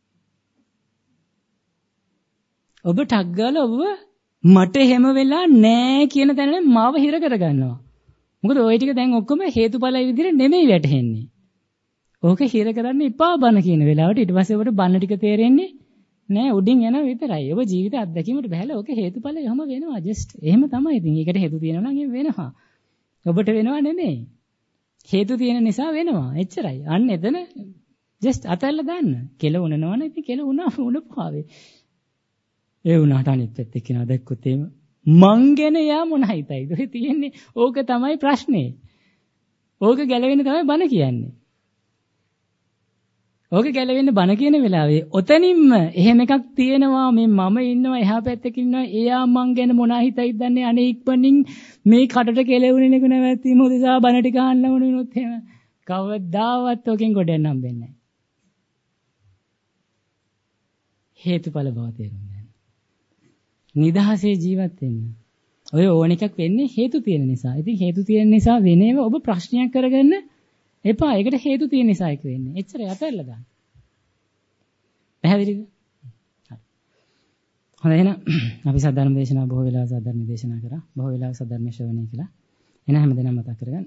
ඔබ ටක් ගාලා ඔබ මට හැම වෙලා නෑ කියන තැන මාව හිර කරගන්නවා. මොකද ওই ටික දැන් ඔක්කොම හේතුඵලයි විදිහට නෙමෙයි වැටහෙන්නේ. ඕක හිර කරන්න එපා බන කියන වෙලාවට ඊට පස්සේ ඔබට බන ටික තේරෙන්නේ නෑ උඩින් යනවා විතරයි. ඔබ ජීවිත අත්දැකීමට බහැලා ඕක හේතුඵල එහෙම වෙනවා. ජස්ට් එහෙම තමයි. ඉතින් ඒකට හේතු තියෙනවා නම් එහෙම වෙනවා. ඔබට වෙනවා නෙමෙයි. හේතු තියෙන නිසා වෙනවා. එච්චරයි. අන්න එතන ජස්ට් අතල්ලා දාන්න. කෙල උනනවනේ ඉතින් කෙල උනපාවේ. ඒ වුණාට අනිත් පැත්තේ කෙනා දැක්කොත් එහෙම මං ගැන යා මොන හිතයිද? ඔය තියෙන්නේ ඕක තමයි ප්‍රශ්නේ. ඕක ගැලවෙන්න තමයි බන කියන්නේ. ඕක ගැලවෙන්න බන කියන වෙලාවේ ඔතනින්ම එහෙම එකක් තියෙනවා මේ මම ඉන්නවා එහා පැත්තක ඉන්නවා එයා මං ගැන මොනා හිතයිද දන්නේ අනේ ඉක්මනින් මේ කටට කෙලෙවුනේ නෙක නැවැත්වීම උදෙසා බන ටික අහන්න ඕන වෙනොත් එහෙම කවදාවත් ඔකෙන් ගොඩ යන්න හම්බෙන්නේ නැහැ. හේතුඵල බව තේරුම් ගන්න. නිදහසේ ජීවත් වෙන්න. ඔය ඕන එකක් වෙන්නේ හේතු තියෙන නිසා. ඉතින් හේතු තියෙන නිසා වෙනේව ඔබ ප්‍රශ්නයක් කරගන්න එපා. ඒකට හේතු තියෙන නිසා ඒක වෙන්නේ. එච්චරයි අතහැරලා දාන්න. පැහැදිලිද? හරි. හොඳයි එහෙනම් අපි සද්ධර්ම දේශනා බොහෝ වෙලාව සද්ධර්ම දේශනා කරා. බොහෝ වෙලාව සද්ධර්ම ශ්‍රවණය කළා. එහෙනම් හැමදේම මතක් කරගන්න.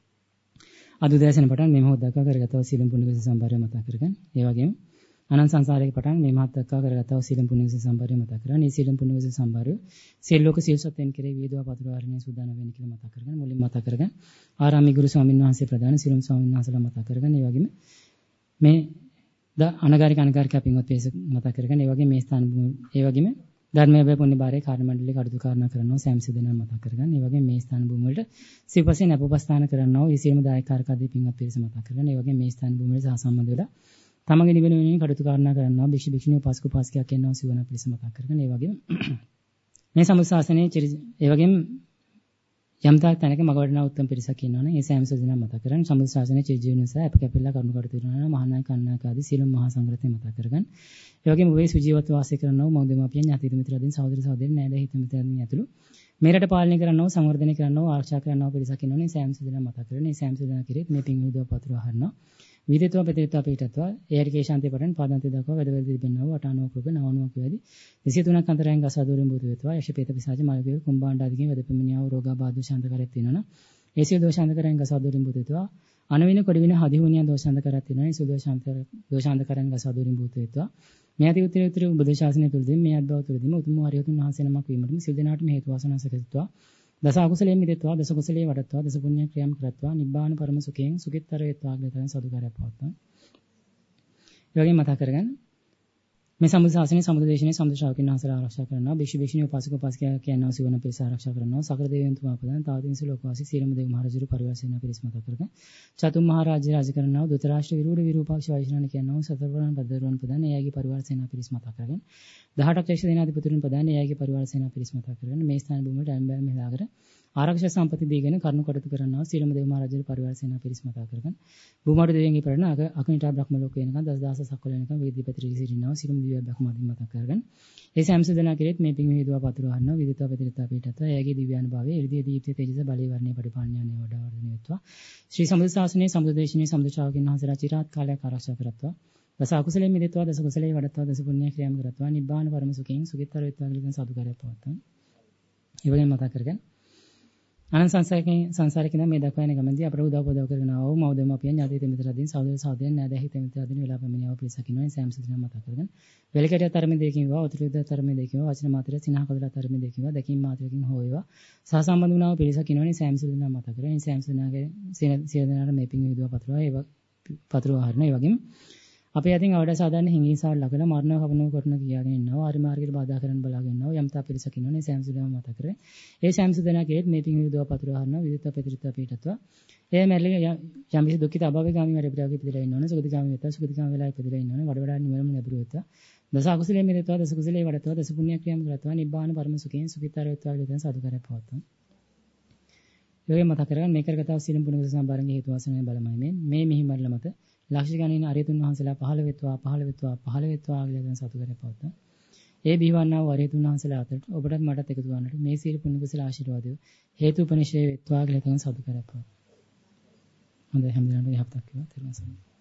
අද උදෑසන පටන් මේ මොහොත දක්වා කරගතව සීලම් පුණ්‍ය කුසල සම්භාරය මතක් කරගන්න. ඒ වගේම අනන්ත සංසාරයේ පටන් මේ මොහොත දක්වා කරගතව සීලම් පුණ්‍ය කුසල සම්භාරය මතක් කරගන්න. මේ සීලම් පුණ්‍ය කුසල සම්භාරය සියලු ලෝක සියලු සත්‍යයන් කෙරෙහි වේදවා පතුරවාරණය සූදානම් වෙන්න කියලා මතක් කරගන්න. මුලින්ම මතක් කරගන්න. ආරාමී ගුරු ස්වාමීන් වහන්සේ ප්‍රදාන සියලුම ස්වාමීන් වහන්සේලා මතක් කරගන්න. ඒ වගේම මේ අනගාരിക පින්වත් පිරිස මතක් කරගන්න. ඒ වගේම මේ ස්ථාන ඒ වගේම ධර්මයේ පුණ්‍ය භාරයේ කාර්ය මණ්ඩලයේ කටයුතු කාරණා කරනවා සෑම සිදෙනා මතක් කරගන්න. ඒ වගේම මේ ස්ථාන භූමි වලට සිව්පසෙන් අපවස්ථාන කරනවා ඒ සියලුම දායකාරකදී පින්වත් පිරිස මතක් කරගන්න. ඒ වගේම මේ ස්ථාන භූමි වලට සහසම්බන්ධ වෙලා තමගේ නිවෙන වෙනින් කටයුතු කාරණා කරනවා භික්ෂු භික්ෂුණී උපාසක උපාසිකයක් කියනවා සිවණ පිරිස මතක් කරගන්න. ඒ වගේම මේ සම්බුත් ශාසනයේ ඒ වගේම යම් තාක් තැනක මග වඩනා උත්තම පිරිසක් ඉන්නවනේ ඒ සෑම සිදෙනා මතක් කරගන්න. සම්බුත් ශාසනයේ චිරජීවන නිසා අප කැපිලා කරුණු කටයුතු කරනවා මහානායක අනායක ආදී සියලුම මහා සංඝරත්නය මතක් කරගන්න. ඒ වගේම ඔබේ සුජීවත්ව වාසය කරනවා මෞදමාපියන් ඥාති මිත්‍රයන් සහෝදර සහෝදරියන් නෑදෑ හිත මිත්‍රයන් ඇතුළු මේ රට පාලනය කරනවා සංවර්ධනය කරනවා ආරක්ෂා කරනවා පිරිසක් ඉන්නවනේ සෑම සිදෙනා මතක් කරගන්න. මේ සෑම සිදෙනා කෙරෙහිත් මේ පින් විදව පතුරව හරනවා. විදිතව ප්‍රතිවිතව පිටත්වා එයරිකේ ශාන්තිය පටන් පාදාන්තය දක්වා වැඩවලදී තිබෙනවා වටානෝ කෘප නවනුවක් වේදී 23ක් අතරෙන් ගසාදෝරෙන් බුදු වෙත්වා යශපේත පිසාච මල්ගේ කුම්භාණ්ඩ ආදීකින් වැඩපෙමිනියව රෝගාබාධ ශාන්ත කරත් වෙනවන ඒ සිය දෝෂාන්ත කරෙන් ගසාදෝරෙන් බුදු වෙත්වා අනවින කොඩවින හදිහුණිය දෝෂාන්ත කරත් වෙනවන ඒ දෝෂාන්ත කරෙන් ගසාදෝරෙන් බුදු වෙත්වා මේ අති උත්තර බුද්ධ ශාසනය තුළදී මේ අද්භව තුළදීම උතුම් ආර්යතුන් වහන්සේ නමක් වීමටම සිල් දෙනාටම හේතු වාසනා සකසත්වා දස අකුසලයෙන් මිදෙත්වා දස කුසලයේ වඩත්වා දස පුණ්‍ය ක්‍රියාම් කරත්වා නිබ්බාන පරම සුඛයෙන් සුඛිතතර වේත්වා කියලා සදුකාරයක් පවත්වා. ඒ වගේම මතක් කරගන්න මේ සම්බුද්ධ ශාසනයේ සම්බුද්ධ දේශනයේ සම්බුද්ධ ශ්‍රාවකින් වහන්සේලා ආරක්ෂා කරනවා භික්ෂු භික්ෂුණී උපාසක උපාසිකා කියනවා සිවණ පිරිස ආරක්ෂා කරනවා සකල දෙවියන් තුමා ප්‍රදාන තාවතින්ස ලෝකවාසී සීලම දෙව් මහරජුරු පරිවාර සේනා පිරිස මතක් කරගන්න චතුම් මහ රාජ්‍ය රාජ කරනවා ධෘතරාෂ්ට්‍ර විරූඪ විරූපාක්ෂ වෛශ්‍රාණ කියනවා සතරවරන් පදරුවන් ප්‍රදාන එයාගේ පරිවාර සේනා පිරිස මතක් කරගන්න 18ක් ක්ෂේත්‍ර දේනාධිපතිතුන් ප්‍රදාන එයාගේ පරිවාර සේනා පිරිස මතක් කරගන්න මේ ස්ථාන භූමියට අම්බෑ මෙලාකර ආරක්ෂක සම්පatti දීගෙන කරුණු කටයුතු කරනවා සීලම දෙව් මහරජුරු පරිවාර සේනා පිරිස මතක් කරගන්න භූමාට දෙවියන්ගේ පරණ අකනිටා බ්‍රහ්ම ලෝක වෙනකන් දසදහස සක්වල වෙනකන් වේදී පැතිරී සිටිනවා සීලම දිව්‍ය බ්‍රහ්මාදීන් මතක් කරගන්න ඒ සෑම සිදෙනා කෙරෙහිත් මේ පින් හේතුව පතුරව හරිනවා විදිතව පැතිරිතා පිටත්වා එයාගේ දිව්‍යානුභාවයේ ඉරිදී දීප්ති තේජස බලේ වර්ණයේ පරිපාලනයනේ වඩා වර්ධනය වෙත්වා ශ්‍රී සම්බුද්ධ ශාසනයේ සම්බුද්ධ දේශනයේ සම්බුද්ධ ශ්‍රාවකින් වහන්සේලා චිරාත් කාලයක් ආරක්ෂා කරත්වා දස අකුසලයෙන් මිදෙත්වා දස කුසලයේ වඩත්වා දස පුණ්‍ය ක්‍රියාම් කරත්වා නිබ්බාන පරම සුඛයෙන් සුඛිතතර වෙත්වා කියලා සාදුකාරයක් පවත්වා. ඒ වගේම මතක් කරගන්න අනන්ත සංසාරේ මේ දක්වා යන ගමන්දී අපට උදව් උපදව් කරගෙන ආව මෞදමාපියන් ඥාති මිත්‍රයන් සහෝදර සහෝදරයන් නෑදෑ හිත මිත්‍රයන් වෙලා පැමිණියව පිරිසක් ඉන්නවා සෑම සිදෙනා මතක් කරගන්න. වෙලකඩිය තරමේ දෙකකින් වා උතුරුද තරමේ දෙකකින් වා වචන මාත්‍රය සිනහ කදලා තරමේ දෙකකින් වා දැකීම් මාත්‍රයකින් හෝ වේවා සහසම්බන්ධ වුණාව පිරිසක් ඉන්නවනේ සෑම සිදෙනා මතක් කරගන්න. සෑම සිදෙනාගේ සියදෙනාට මේ පින් විදුව පතුරව හරින ඒ වගේම අපේ අතින් අවඩ සාධාරණ හිංගිසාව ලකලා මරණ කවනෝ කරන කියාගෙන ඉන්නවා ආරි මාර්ගයට බාධා කරන්න බලාගෙන ඉන්නවා යම්තා පිරිසක් ඉන්නවනේ සෑම සිදෙනා මතක් කරේ ඒ සෑම සිදෙනා කෙරෙහිත් මේ පින් විදුව පතුරව හරිනවා විදිත ප්‍රතිරිත පිටත්වා ඒ මැරලි යම් කිසි දුක්ඛිත අභවගාමී වැඩපිළිවෙලක ඉපදලා ඉන්නවනේ සුගතිගාමී වෙත්වා සුගතිගාමී වෙලා ඉපදලා ඉන්නවනේ වඩ වඩා නිවනම ලැබුරු වෙත්වා දස අකුසලයේ මිදෙත්වා දස කුසලයේ වඩත්වා දස පුණ්‍ය ක්‍රියාම් කරත්වා නිබ්බාන පරම සුඛයෙන් සුඛිතතර වෙත්වා කියලා සාදුකාරයක් පවත්වා. යෝගේ මතක් කරගන්න මේ කරගතාව සීලම් පුණ්‍ය කුසල සම්භාරංගේ හේතු වාසනාවේ බලමයි මේ මිහි මරල මත ලක්ෂ ගණනින් අරියතුන් වහන්සේලා පහළ වෙත්වා කියලා සතුටුකරේ පවත්තා. ඒ බිහිවන්නා වූ අරියතුන් වහන්සේලා අතරට ඔබටත් මටත් එකතු වන්නට මේ සීල පුණ්‍ය කුසල ආශිර්වාදය හේතුපනිශ්‍රේ වෙත්වා කියලා සතුටුකරේ පවත්තා. හොඳයි හැමදාම යහපතක් වේවා.